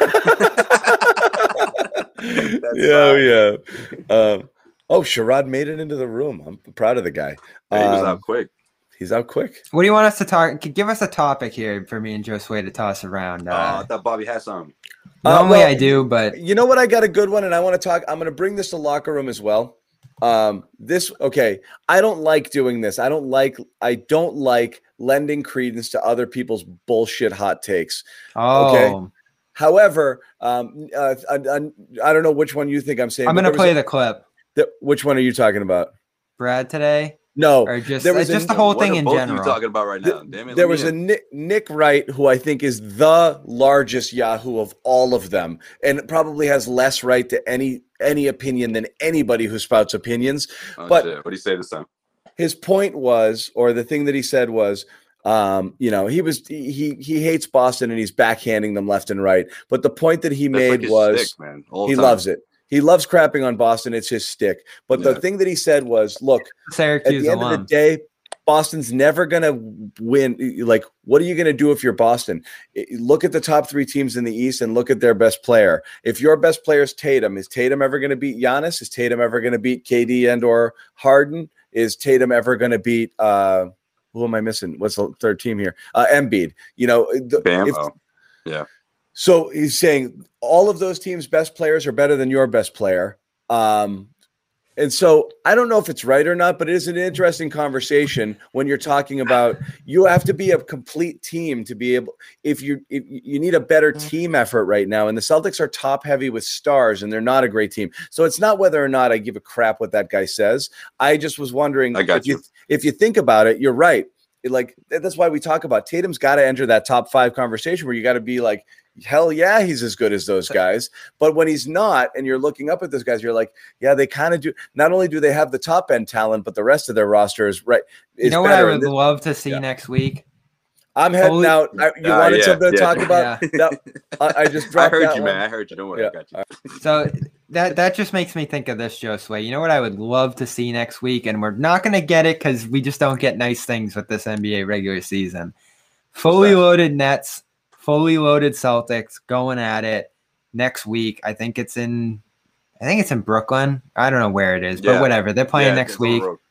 [SPEAKER 2] yeah, yeah. Um, oh, Sherrod made it into the room. I'm proud of the guy.
[SPEAKER 5] Yeah, he was
[SPEAKER 2] Um,
[SPEAKER 5] out quick.
[SPEAKER 2] He's out quick.
[SPEAKER 4] What do you want us to talk? Give us a topic here for me and Josue to toss around.
[SPEAKER 5] Uh,
[SPEAKER 4] Uh,
[SPEAKER 5] I thought Bobby had something.
[SPEAKER 4] normally
[SPEAKER 2] Uh, well,
[SPEAKER 4] I do, but
[SPEAKER 2] You know what? I got a good one, and I want to talk. I'm going to bring this to locker room as well. Um, this okay. I don't like doing this. I don't like. I don't like lending credence to other people's bullshit hot takes.
[SPEAKER 4] oh,
[SPEAKER 2] okay. However, um, uh, I, I, I don't know which one you think I'm saying.
[SPEAKER 4] I'm
[SPEAKER 2] but
[SPEAKER 4] gonna
[SPEAKER 2] there was
[SPEAKER 4] play
[SPEAKER 2] a-
[SPEAKER 4] the clip.
[SPEAKER 2] the- which one are you talking about?
[SPEAKER 4] Brad today,
[SPEAKER 2] No,
[SPEAKER 4] or just
[SPEAKER 2] there was
[SPEAKER 4] uh, just
[SPEAKER 2] a-
[SPEAKER 4] the whole
[SPEAKER 5] What
[SPEAKER 4] thing
[SPEAKER 5] are
[SPEAKER 4] in
[SPEAKER 5] both
[SPEAKER 4] general.
[SPEAKER 5] you talking about right now?
[SPEAKER 2] Th-
[SPEAKER 5] Damn it,
[SPEAKER 2] there
[SPEAKER 5] let
[SPEAKER 2] was
[SPEAKER 5] me
[SPEAKER 2] a
[SPEAKER 5] in.
[SPEAKER 2] Nick, Nick Wright, who I think is the largest Yahoo of all of them, and probably has less right to any any opinion than anybody who spouts opinions.
[SPEAKER 5] Oh,
[SPEAKER 2] but-
[SPEAKER 5] shit. What do you say this time?
[SPEAKER 2] His point was, or the thing that he said was, um, you know, he was he he hates Boston and he's backhanding them left and right. But the point that he
[SPEAKER 5] That's
[SPEAKER 2] made
[SPEAKER 5] like his
[SPEAKER 2] was
[SPEAKER 5] stick, man. All
[SPEAKER 2] he
[SPEAKER 5] time.
[SPEAKER 2] loves it. He loves crapping on Boston. It's his stick. But
[SPEAKER 5] Yeah.
[SPEAKER 2] the thing that he said was, look, at
[SPEAKER 4] Syracuse
[SPEAKER 2] the end
[SPEAKER 4] alum.
[SPEAKER 2] of the day, Boston's never going to win. Like, what are you going to do if you're Boston? I- Look at the top three teams in the East and look at their best player. If your best player is Tatum, is Tatum ever going to beat Giannis? Is Tatum ever going to beat K D and or Harden? Is Tatum ever going to beat uh, who am I missing? What's the third team here? Uh, Embiid. You know, the,
[SPEAKER 5] Bam.
[SPEAKER 2] if-
[SPEAKER 5] Oh, yeah.
[SPEAKER 2] so he's saying all of those teams' best players are better than your best player. Um, and so I don't know if it's right or not, but it is an interesting conversation when you're talking about you have to be a complete team to be able. If you if you need a better team effort right now, and the Celtics are top heavy with stars, and they're not a great team. So it's not whether or not I give a crap what that guy says. I just was wondering
[SPEAKER 5] I got
[SPEAKER 2] if you.
[SPEAKER 5] you.
[SPEAKER 2] if you think about it, you're right. It, like that's why we talk about Tatum's got to enter that top five conversation where you got to be like, hell yeah, he's as good as those guys. But when he's not, and you're looking up at those guys, you're like, yeah, they kind of do. Not only do they have the top end talent, but the rest of their roster is right. Is
[SPEAKER 4] You know what I
[SPEAKER 2] better.
[SPEAKER 4] would
[SPEAKER 2] And this-
[SPEAKER 4] love to see
[SPEAKER 2] yeah.
[SPEAKER 4] next week?
[SPEAKER 2] I'm heading
[SPEAKER 4] Holy-
[SPEAKER 2] out. I, you
[SPEAKER 5] Uh,
[SPEAKER 2] wanted
[SPEAKER 5] yeah,
[SPEAKER 2] something to
[SPEAKER 5] yeah.
[SPEAKER 2] talk about? That- I, I just
[SPEAKER 5] I
[SPEAKER 2] dropped
[SPEAKER 5] heard
[SPEAKER 2] that
[SPEAKER 5] you,
[SPEAKER 2] one.
[SPEAKER 5] man. I heard you. Don't worry.
[SPEAKER 2] Yeah.
[SPEAKER 5] I got you.
[SPEAKER 4] So that that just makes me think of this, Josue. You know what I would love to see next week, and we're not going to get it because we just don't get nice things with this N B A regular season. Fully
[SPEAKER 5] that?
[SPEAKER 4] loaded Nets, fully loaded Celtics going at it next week. I think it's in, I think it's in Brooklyn. I don't know where it is, but
[SPEAKER 5] Yeah.
[SPEAKER 4] whatever. They're playing
[SPEAKER 5] Yeah,
[SPEAKER 4] next
[SPEAKER 5] it's on the
[SPEAKER 4] week.
[SPEAKER 5] road.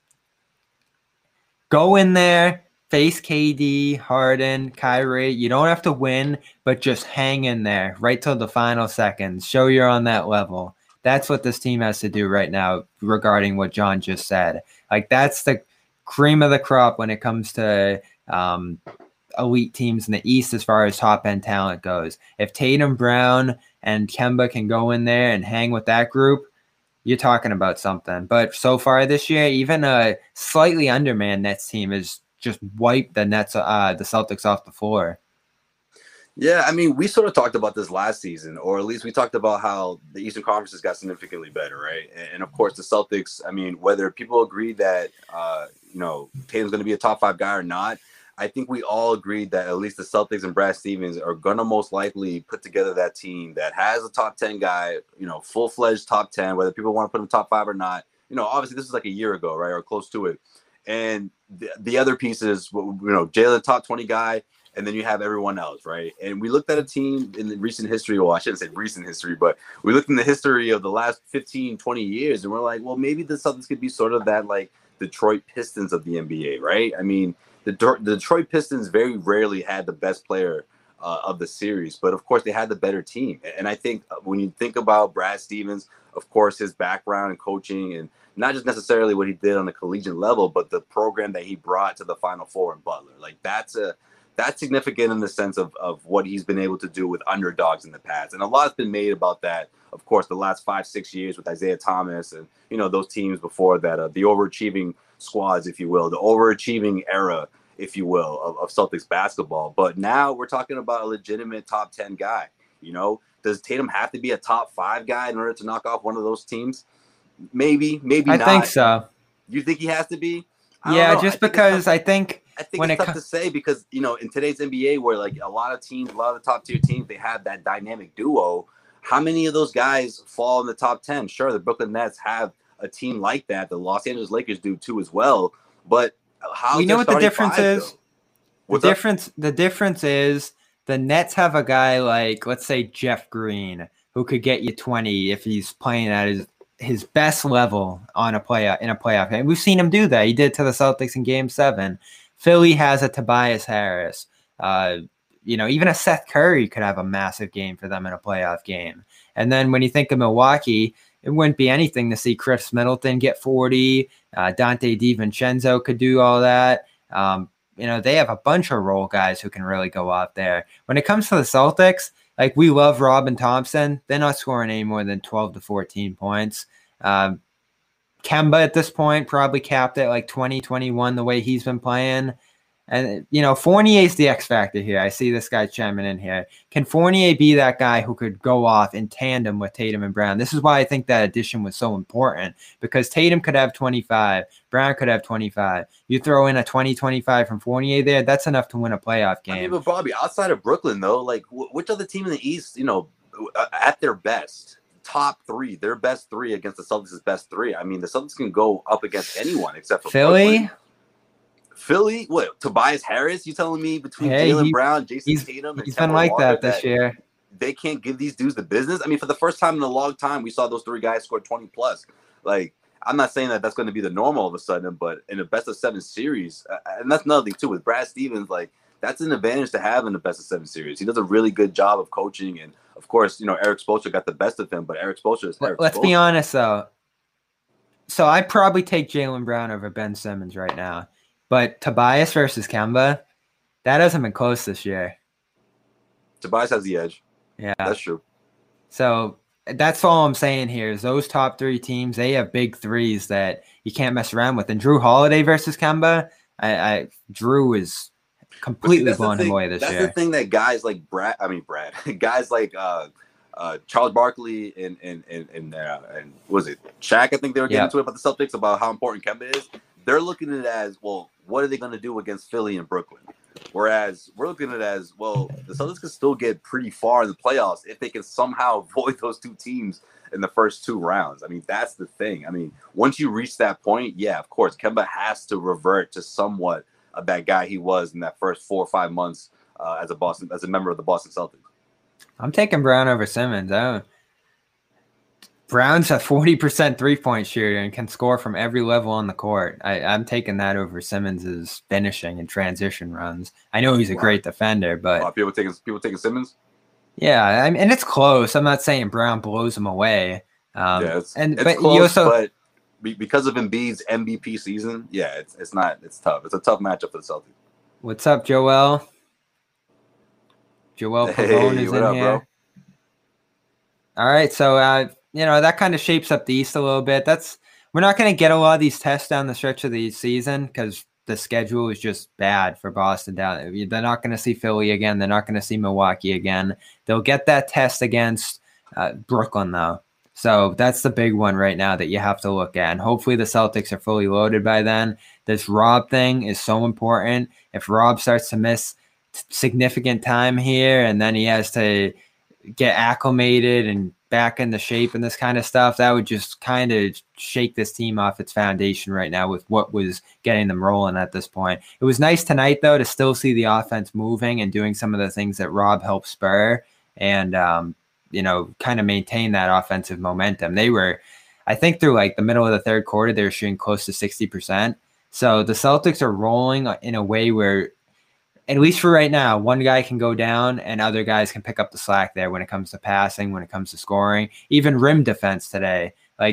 [SPEAKER 4] Go in there, face K D, Harden, Kyrie. You don't have to win, but just hang in there right till the final seconds. Show you're on that level. That's what this team has to do right now regarding what John just said. Like, that's the cream of the crop when it comes to um, elite teams in the East as far as top-end talent goes. If Tatum, Brown, and Kemba can go in there and hang with that group, you're talking about something. But so far this year, even a slightly undermanned Nets team has just wiped the Nets, uh, the Celtics off the floor.
[SPEAKER 5] Yeah, I mean, we sort of talked about this last season, or at least we talked about how the Eastern Conference has got significantly better, right? And, and of course, the Celtics, I mean, whether people agree that, uh, you know, Tatum's going to be a top five guy or not, I think we all agreed that at least the Celtics and Brad Stevens are going to most likely put together that team that has a top ten guy, you know, full-fledged top ten, whether people want to put him top five or not. You know, obviously, this is like a year ago, right, or close to it. And the, the other pieces, you know, Jalen, top twenty guy, and then you have everyone else, right? And we looked at a team in the recent history. Well, I shouldn't say recent history, but we looked in the history of the last fifteen, twenty years, and we're like, well, maybe the Celtics could be sort of that, like, Detroit Pistons of the N B A, right? I mean, the, the Detroit Pistons very rarely had the best player uh, of the series, but of course they had the better team. And I think when you think about Brad Stevens, of course, his background in coaching and not just necessarily what he did on the collegiate level, but the program that he brought to the Final Four in Butler. Like that's a that's significant in the sense of, of what he's been able to do with underdogs in the past. And a lot's been made about that, of course, the last five, six years with Isaiah Thomas and, you know, those teams before that, uh, the overachieving squads, if you will, the overachieving era, if you will, of, of Celtics basketball. But now we're talking about a legitimate top ten guy. You know, does Tatum have to be a top five guy in order to knock off one of those teams? Maybe, maybe
[SPEAKER 4] I
[SPEAKER 5] not.
[SPEAKER 4] I think so.
[SPEAKER 5] You think he has to be? I
[SPEAKER 4] yeah, just I because I think
[SPEAKER 5] I think
[SPEAKER 4] when
[SPEAKER 5] it's
[SPEAKER 4] it
[SPEAKER 5] tough
[SPEAKER 4] co-
[SPEAKER 5] to say because, you know, in today's N B A where like a lot of teams, a lot of the top tier teams, they have that dynamic duo. How many of those guys fall in the top ten? Sure, the Brooklyn Nets have a team like that. The Los Angeles Lakers do too as well. But how
[SPEAKER 4] we know what the difference five, is? The
[SPEAKER 5] What's
[SPEAKER 4] difference
[SPEAKER 5] up?
[SPEAKER 4] the difference is the Nets have a guy like, let's say, Jeff Green, who could get you twenty if he's playing at his his best level on a play in a playoff game. We've seen him do that. He did to the Celtics in Game Seven. Philly has a Tobias Harris. Uh, you know, even a Seth Curry could have a massive game for them in a playoff game. And then when you think of Milwaukee, it wouldn't be anything to see Chris Middleton get forty. Uh, Dante DiVincenzo could do all that. Um, you know, they have a bunch of role guys who can really go out there. When it comes to the Celtics, like, we love Robin Thompson. They're not scoring any more than twelve to fourteen points. Um, Kemba at this point probably capped at like twenty, twenty-one the way he's been playing. And, you know, Fournier's the X factor here. I see this guy chiming in here. Can Fournier be that guy who could go off in tandem with Tatum and Brown? This is why I think that addition was so important, because Tatum could have twenty-five, Brown could have twenty-five. You throw in a twenty, twenty-five from Fournier there, that's enough to win a playoff game.
[SPEAKER 5] I mean, but Bobby, outside of Brooklyn, though, like, which other team in the East, you know, at their best, top three, their best three against the Celtics' best three? I mean, the Celtics can go up against anyone except for
[SPEAKER 4] Philly.
[SPEAKER 5] Brooklyn. Philly? What? Tobias Harris? You telling me between
[SPEAKER 4] hey,
[SPEAKER 5] Jaylen
[SPEAKER 4] he,
[SPEAKER 5] Brown, Jason
[SPEAKER 4] he's,
[SPEAKER 5] Tatum, and
[SPEAKER 4] he's
[SPEAKER 5] Kemba
[SPEAKER 4] been like
[SPEAKER 5] Walker
[SPEAKER 4] that this
[SPEAKER 5] that
[SPEAKER 4] year.
[SPEAKER 5] They can't give these dudes the business? I mean, for the first time in a long time, we saw those three guys score twenty plus. Like, I'm not saying that that's going to be the norm all of a sudden, but in a best of seven series, uh, and that's another thing too with Brad Stevens, like, that's an advantage to have in the best of seven series. He does a really good job of coaching, and of course, you know, Eric Spoelstra got the best of him, but Eric Spoelstra is Eric
[SPEAKER 4] Let's
[SPEAKER 5] Spoelstra.
[SPEAKER 4] be honest, though. So I'd probably take Jaylen Brown over Ben Simmons right now. But Tobias versus Kemba, that hasn't been close this year.
[SPEAKER 5] Tobias has the edge.
[SPEAKER 4] Yeah.
[SPEAKER 5] That's true.
[SPEAKER 4] So that's all I'm saying here is those top three teams, they have big threes that you can't mess around with. And Drew Holiday versus Kemba, I, I Drew is completely blown him away this
[SPEAKER 5] that's
[SPEAKER 4] year.
[SPEAKER 5] That's the thing that guys like Brad, I mean Brad, guys like uh, uh, Charles Barkley and and and and, uh, and what was it Shaq? I think they were getting
[SPEAKER 4] yep.
[SPEAKER 5] into it about the Celtics about how important Kemba is. They're looking at it as, well, what are they going to do against Philly and Brooklyn? Whereas we're looking at it as, well, the Celtics can still get pretty far in the playoffs if they can somehow avoid those two teams in the first two rounds. I mean, that's the thing. I mean, once you reach that point, yeah, of course, Kemba has to revert to somewhat of that guy he was in that first four or five months uh, as a Boston, as a member of the Boston Celtics.
[SPEAKER 4] I'm taking Brown over Simmons. I don't, Brown's a forty percent three-point shooter and can score from every level on the court. I, I'm taking that over Simmons' finishing and transition runs. I know he's a
[SPEAKER 5] wow.
[SPEAKER 4] great defender, but
[SPEAKER 5] wow, people taking people taking Simmons.
[SPEAKER 4] Yeah, I mean, and it's close. I'm not saying Brown blows him away. Um,
[SPEAKER 5] yeah, it's,
[SPEAKER 4] and
[SPEAKER 5] it's
[SPEAKER 4] but
[SPEAKER 5] close,
[SPEAKER 4] you also,
[SPEAKER 5] but because of Embiid's M V P season, yeah, it's it's not it's tough. It's a tough matchup for the Celtics.
[SPEAKER 4] What's up, Joel? Joel Pavone
[SPEAKER 5] hey,
[SPEAKER 4] is
[SPEAKER 5] what
[SPEAKER 4] in
[SPEAKER 5] up,
[SPEAKER 4] here.
[SPEAKER 5] bro?
[SPEAKER 4] All right, so uh, you know that kind of shapes up the East a little bit. That's we're not going to get a lot of these tests down the stretch of the season because the schedule is just bad for Boston. Down, they're not going to see Philly again. They're not going to see Milwaukee again. They'll get that test against uh, Brooklyn though. So that's the big one right now that you have to look at. And hopefully the Celtics are fully loaded by then. This Rob thing is so important. If Rob starts to miss t- significant time here and then he has to get acclimated and back into shape and this kind of stuff, that would just kind of shake this team off its foundation right now with what was getting them rolling at this point. It was nice tonight, though, to still see the offense moving and doing some of the things that Rob helped spur and, um, you know, kind of maintain that offensive momentum. They were, I think through like the middle of the third quarter, they were shooting close to sixty percent. So the Celtics are rolling in a way where, at least for right now, one guy can go down and other guys can pick up the slack there when it comes to passing, when it comes to scoring, even rim defense today. Like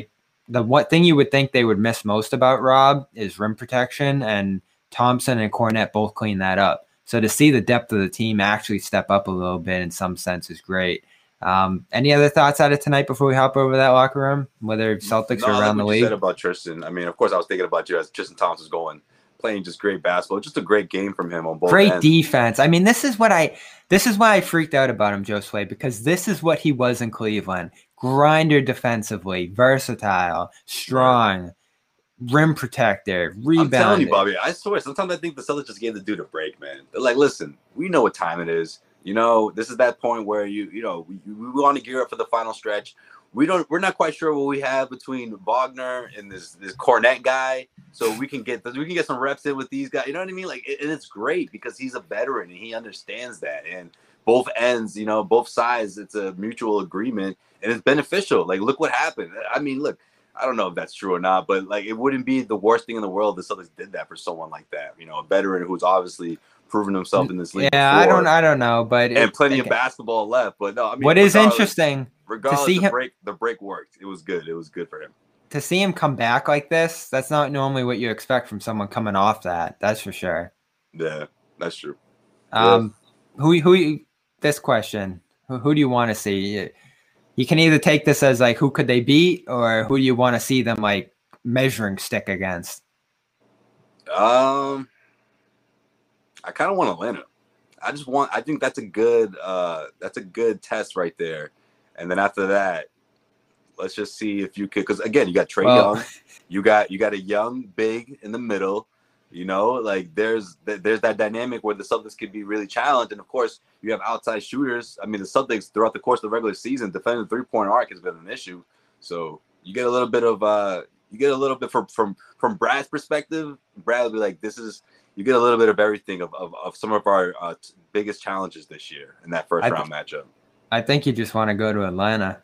[SPEAKER 4] the what thing you would think they would miss most about Rob is rim protection, and Thompson and Kornet both clean that up. So to see the depth of the team actually step up a little bit in some sense is great. Um, any other thoughts out of tonight before we hop over that locker room? Whether Celtics
[SPEAKER 5] no,
[SPEAKER 4] are around
[SPEAKER 5] like
[SPEAKER 4] the
[SPEAKER 5] what you
[SPEAKER 4] league.
[SPEAKER 5] Said about Tristan. I mean, of course, I was thinking about you as Tristan Thompson's going, playing just great basketball. Just a great game from him on both
[SPEAKER 4] Great
[SPEAKER 5] ends.
[SPEAKER 4] defense. I mean, this is what I this is why I freaked out about him, Josue, because this is what he was in Cleveland. Grinder defensively, versatile, strong, rim protector, rebounder.
[SPEAKER 5] I'm telling you, Bobby, I swear, sometimes I think the Celtics just gave the dude a break, man. They're like, listen, we know what time it is. You know, this is that point where you, you know, we, we want to gear up for the final stretch. We don't, we're not quite sure what we have between Wagner and this this Kornet guy, so we can get we can get some reps in with these guys. You know what I mean? Like, and it's great because he's a veteran and he understands that. And both ends, you know, both sides, it's a mutual agreement and it's beneficial. Like, look what happened. I mean, look, I don't know if that's true or not, but like, it wouldn't be the worst thing in the world if the Celtics did that for someone like that. You know, a veteran who's obviously proven himself in this league.
[SPEAKER 4] Yeah,
[SPEAKER 5] before,
[SPEAKER 4] I don't, I don't know, but
[SPEAKER 5] and
[SPEAKER 4] it,
[SPEAKER 5] plenty
[SPEAKER 4] okay.
[SPEAKER 5] of basketball left. But no, I mean,
[SPEAKER 4] what is interesting
[SPEAKER 5] regardless,
[SPEAKER 4] to see
[SPEAKER 5] the
[SPEAKER 4] him,
[SPEAKER 5] break, the break worked. It was good. It was good for him
[SPEAKER 4] to see him come back like this. That's not normally what you expect from someone coming off that. That's for sure.
[SPEAKER 5] Yeah, that's true.
[SPEAKER 4] Um, yeah. who, who, this question, who, who do you want to see? You can either take this as like, who could they beat, or who do you want to see them like measuring stick against?
[SPEAKER 5] Um, I kind of want Atlanta. I just want. I think that's a good. Uh, that's a good test right there. And then after that, let's just see if you could. Because again, you got Trae well, Young, you got you got a young big in the middle. You know, like there's there's that dynamic where the Celtics could be really challenged, and of course you have outside shooters. I mean, the Celtics throughout the course of the regular season, defending the three point arc has been an issue. So you get a little bit of uh, you get a little bit from from from Brad's perspective. Brad will be like, this is. You get a little bit of everything of, of, of some of our uh, t- biggest challenges this year in that first
[SPEAKER 4] I
[SPEAKER 5] round
[SPEAKER 4] th-
[SPEAKER 5] matchup.
[SPEAKER 4] I think you just want to go to Atlanta.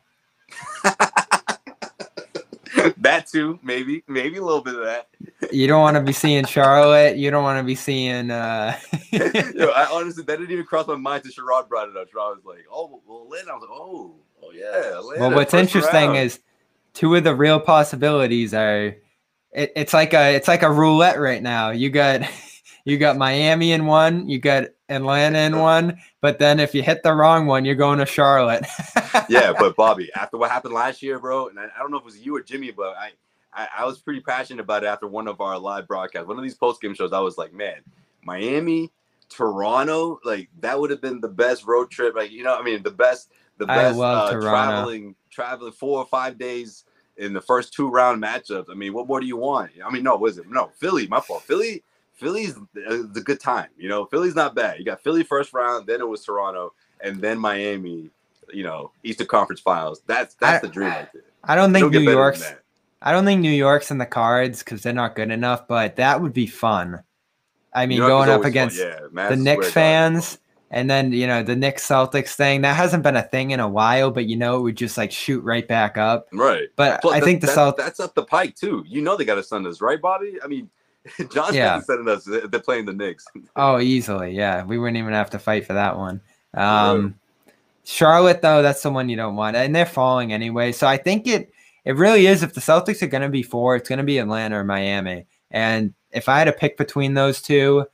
[SPEAKER 5] That too, maybe, maybe a little bit of that.
[SPEAKER 4] You don't want to be seeing Charlotte. You don't want to be seeing. Uh...
[SPEAKER 5] Yo, I honestly, that didn't even cross my mind until Sherrod brought it up. Sherrod was like, "Oh, well, Atlanta." I was like, "Oh, oh yeah." Atlanta,
[SPEAKER 4] well, what's interesting round. is two of the real possibilities are. It, it's like a it's like a roulette right now. You got. You got Miami in one, you got Atlanta in one, but then if you hit the wrong one, you're going to Charlotte.
[SPEAKER 5] Yeah, but Bobby, after what happened last year, bro, and I, I don't know if it was you or Jimmy, but I, I, I was pretty passionate about it after one of our live broadcasts. One of these post-game shows, I was like, man, Miami, Toronto, like that would have been the best road trip. Like, you know, I mean, the best, the best uh, traveling, traveling four or five days in the first two round matchups. I mean, what more do you want? I mean, no, was it? No, Philly, my fault. Philly. Philly's the good time, you know. Philly's not bad. You got Philly first round, then it was Toronto, and then Miami. You know, Eastern Conference Finals. That's that's I, the dream right there.
[SPEAKER 4] I don't think New York's. I don't think New York's in the cards because they're not good enough. But that would be fun. I mean, going up against yeah, the Knicks fans, and then you know the Knicks Celtics thing. That hasn't been a thing in a while, but you know it would just like shoot right back up.
[SPEAKER 5] Right.
[SPEAKER 4] But
[SPEAKER 5] Plus,
[SPEAKER 4] I
[SPEAKER 5] that,
[SPEAKER 4] think the
[SPEAKER 5] that,
[SPEAKER 4] Celtics.
[SPEAKER 5] That's up the pike too. You know they got to send us, right, Bobby? I mean. John yeah. sending us. They're playing the Knicks.
[SPEAKER 4] Oh, easily, yeah. We wouldn't even have to fight for that one. Um, Charlotte, though, that's the one you don't want, and they're falling anyway. So I think it it really is. If the Celtics are going to be four, it's going to be Atlanta or Miami. And if I had to pick between those two,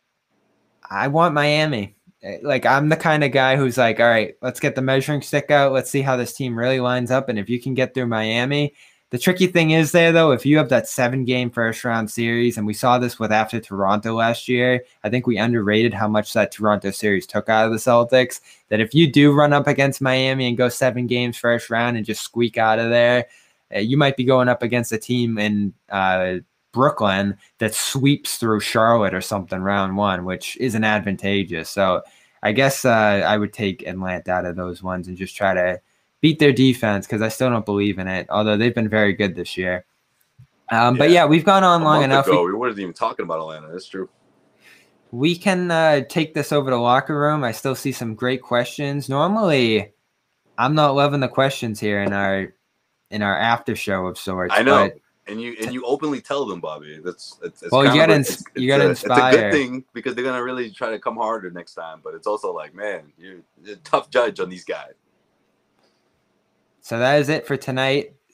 [SPEAKER 4] I want Miami. Like I'm the kind of guy who's like, all right, let's get the measuring stick out. Let's see how this team really lines up, and if you can get through Miami. The tricky thing is there, though, if you have that seven-game first-round series, and we saw this with after Toronto last year, I think we underrated how much that Toronto series took out of the Celtics, that if you do run up against Miami and go seven games first round and just squeak out of there, uh, you might be going up against a team in uh, Brooklyn that sweeps through Charlotte or something round one, which isn't advantageous. So I guess uh, I would take Atlanta out of those ones and just try to beat their defense because I still don't believe in it, although they've been very good this year. Um, yeah. But yeah, we've gone on
[SPEAKER 5] a
[SPEAKER 4] long
[SPEAKER 5] month
[SPEAKER 4] enough.
[SPEAKER 5] Ago, we, we weren't even talking about Atlanta. That's true.
[SPEAKER 4] We can uh, take this over to locker room. I still see some great questions. Normally, I'm not loving the questions here in our in our after show of sorts.
[SPEAKER 5] I know,
[SPEAKER 4] but
[SPEAKER 5] and you and you openly tell them, Bobby. That's it's, it's
[SPEAKER 4] well, you gotta
[SPEAKER 5] a,
[SPEAKER 4] ins-
[SPEAKER 5] it's,
[SPEAKER 4] you gotta
[SPEAKER 5] a,
[SPEAKER 4] inspire.
[SPEAKER 5] It's a good thing because they're gonna really try to come harder next time. But it's also like, man, you're, you're a tough judge on these guys.
[SPEAKER 4] So that is it for tonight.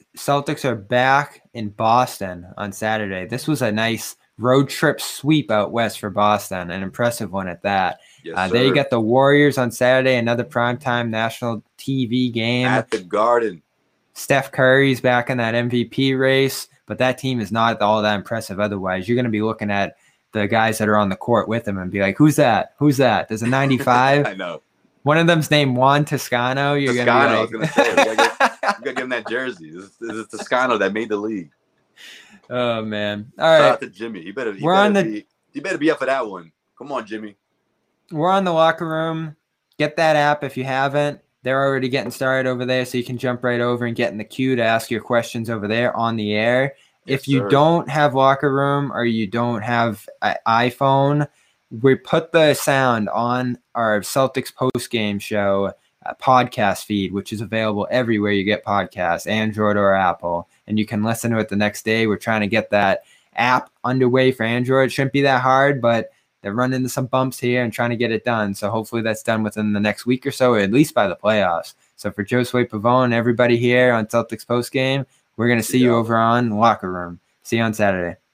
[SPEAKER 4] Celtics are back in Boston on Saturday. This was a nice road trip sweep out west for Boston, an impressive one at that.
[SPEAKER 5] Yes,
[SPEAKER 4] uh, there you got the Warriors on Saturday, another primetime national T V game.
[SPEAKER 5] At the Garden.
[SPEAKER 4] Steph Curry's back in that M V P race, but that team is not all that impressive otherwise. You're going to be looking at the guys that are on the court with him and be like, who's that? Who's that? There's a ninety-five.
[SPEAKER 5] I know.
[SPEAKER 4] One of them's named Juan Toscano. You're
[SPEAKER 5] Toscano,
[SPEAKER 4] gonna be like,
[SPEAKER 5] I was going to say. You got to give him that jersey. This, this is Toscano that made the league.
[SPEAKER 4] Oh, man. All
[SPEAKER 5] Shout
[SPEAKER 4] right.
[SPEAKER 5] out to Jimmy. He better, he
[SPEAKER 4] We're
[SPEAKER 5] better
[SPEAKER 4] on the,
[SPEAKER 5] be, he better be up for that one. Come on, Jimmy.
[SPEAKER 4] We're on the locker room. Get that app if you haven't. They're already getting started over there, so you can jump right over and get in the queue to ask your questions over there on the air.
[SPEAKER 5] Yes,
[SPEAKER 4] if you
[SPEAKER 5] sir.
[SPEAKER 4] don't have Locker Room or you don't have an iPhone, we put the sound on our Celtics post-game show uh, podcast feed, which is available everywhere you get podcasts, Android or Apple, and you can listen to it the next day. We're trying to get that app underway for Android. It shouldn't be that hard, but they're running into some bumps here and trying to get it done. So hopefully that's done within the next week or so, or at least by the playoffs. So for Josue Pavone, everybody here on Celtics Postgame, we're going to see
[SPEAKER 5] Yeah.
[SPEAKER 4] you over on Locker Room. See you on Saturday.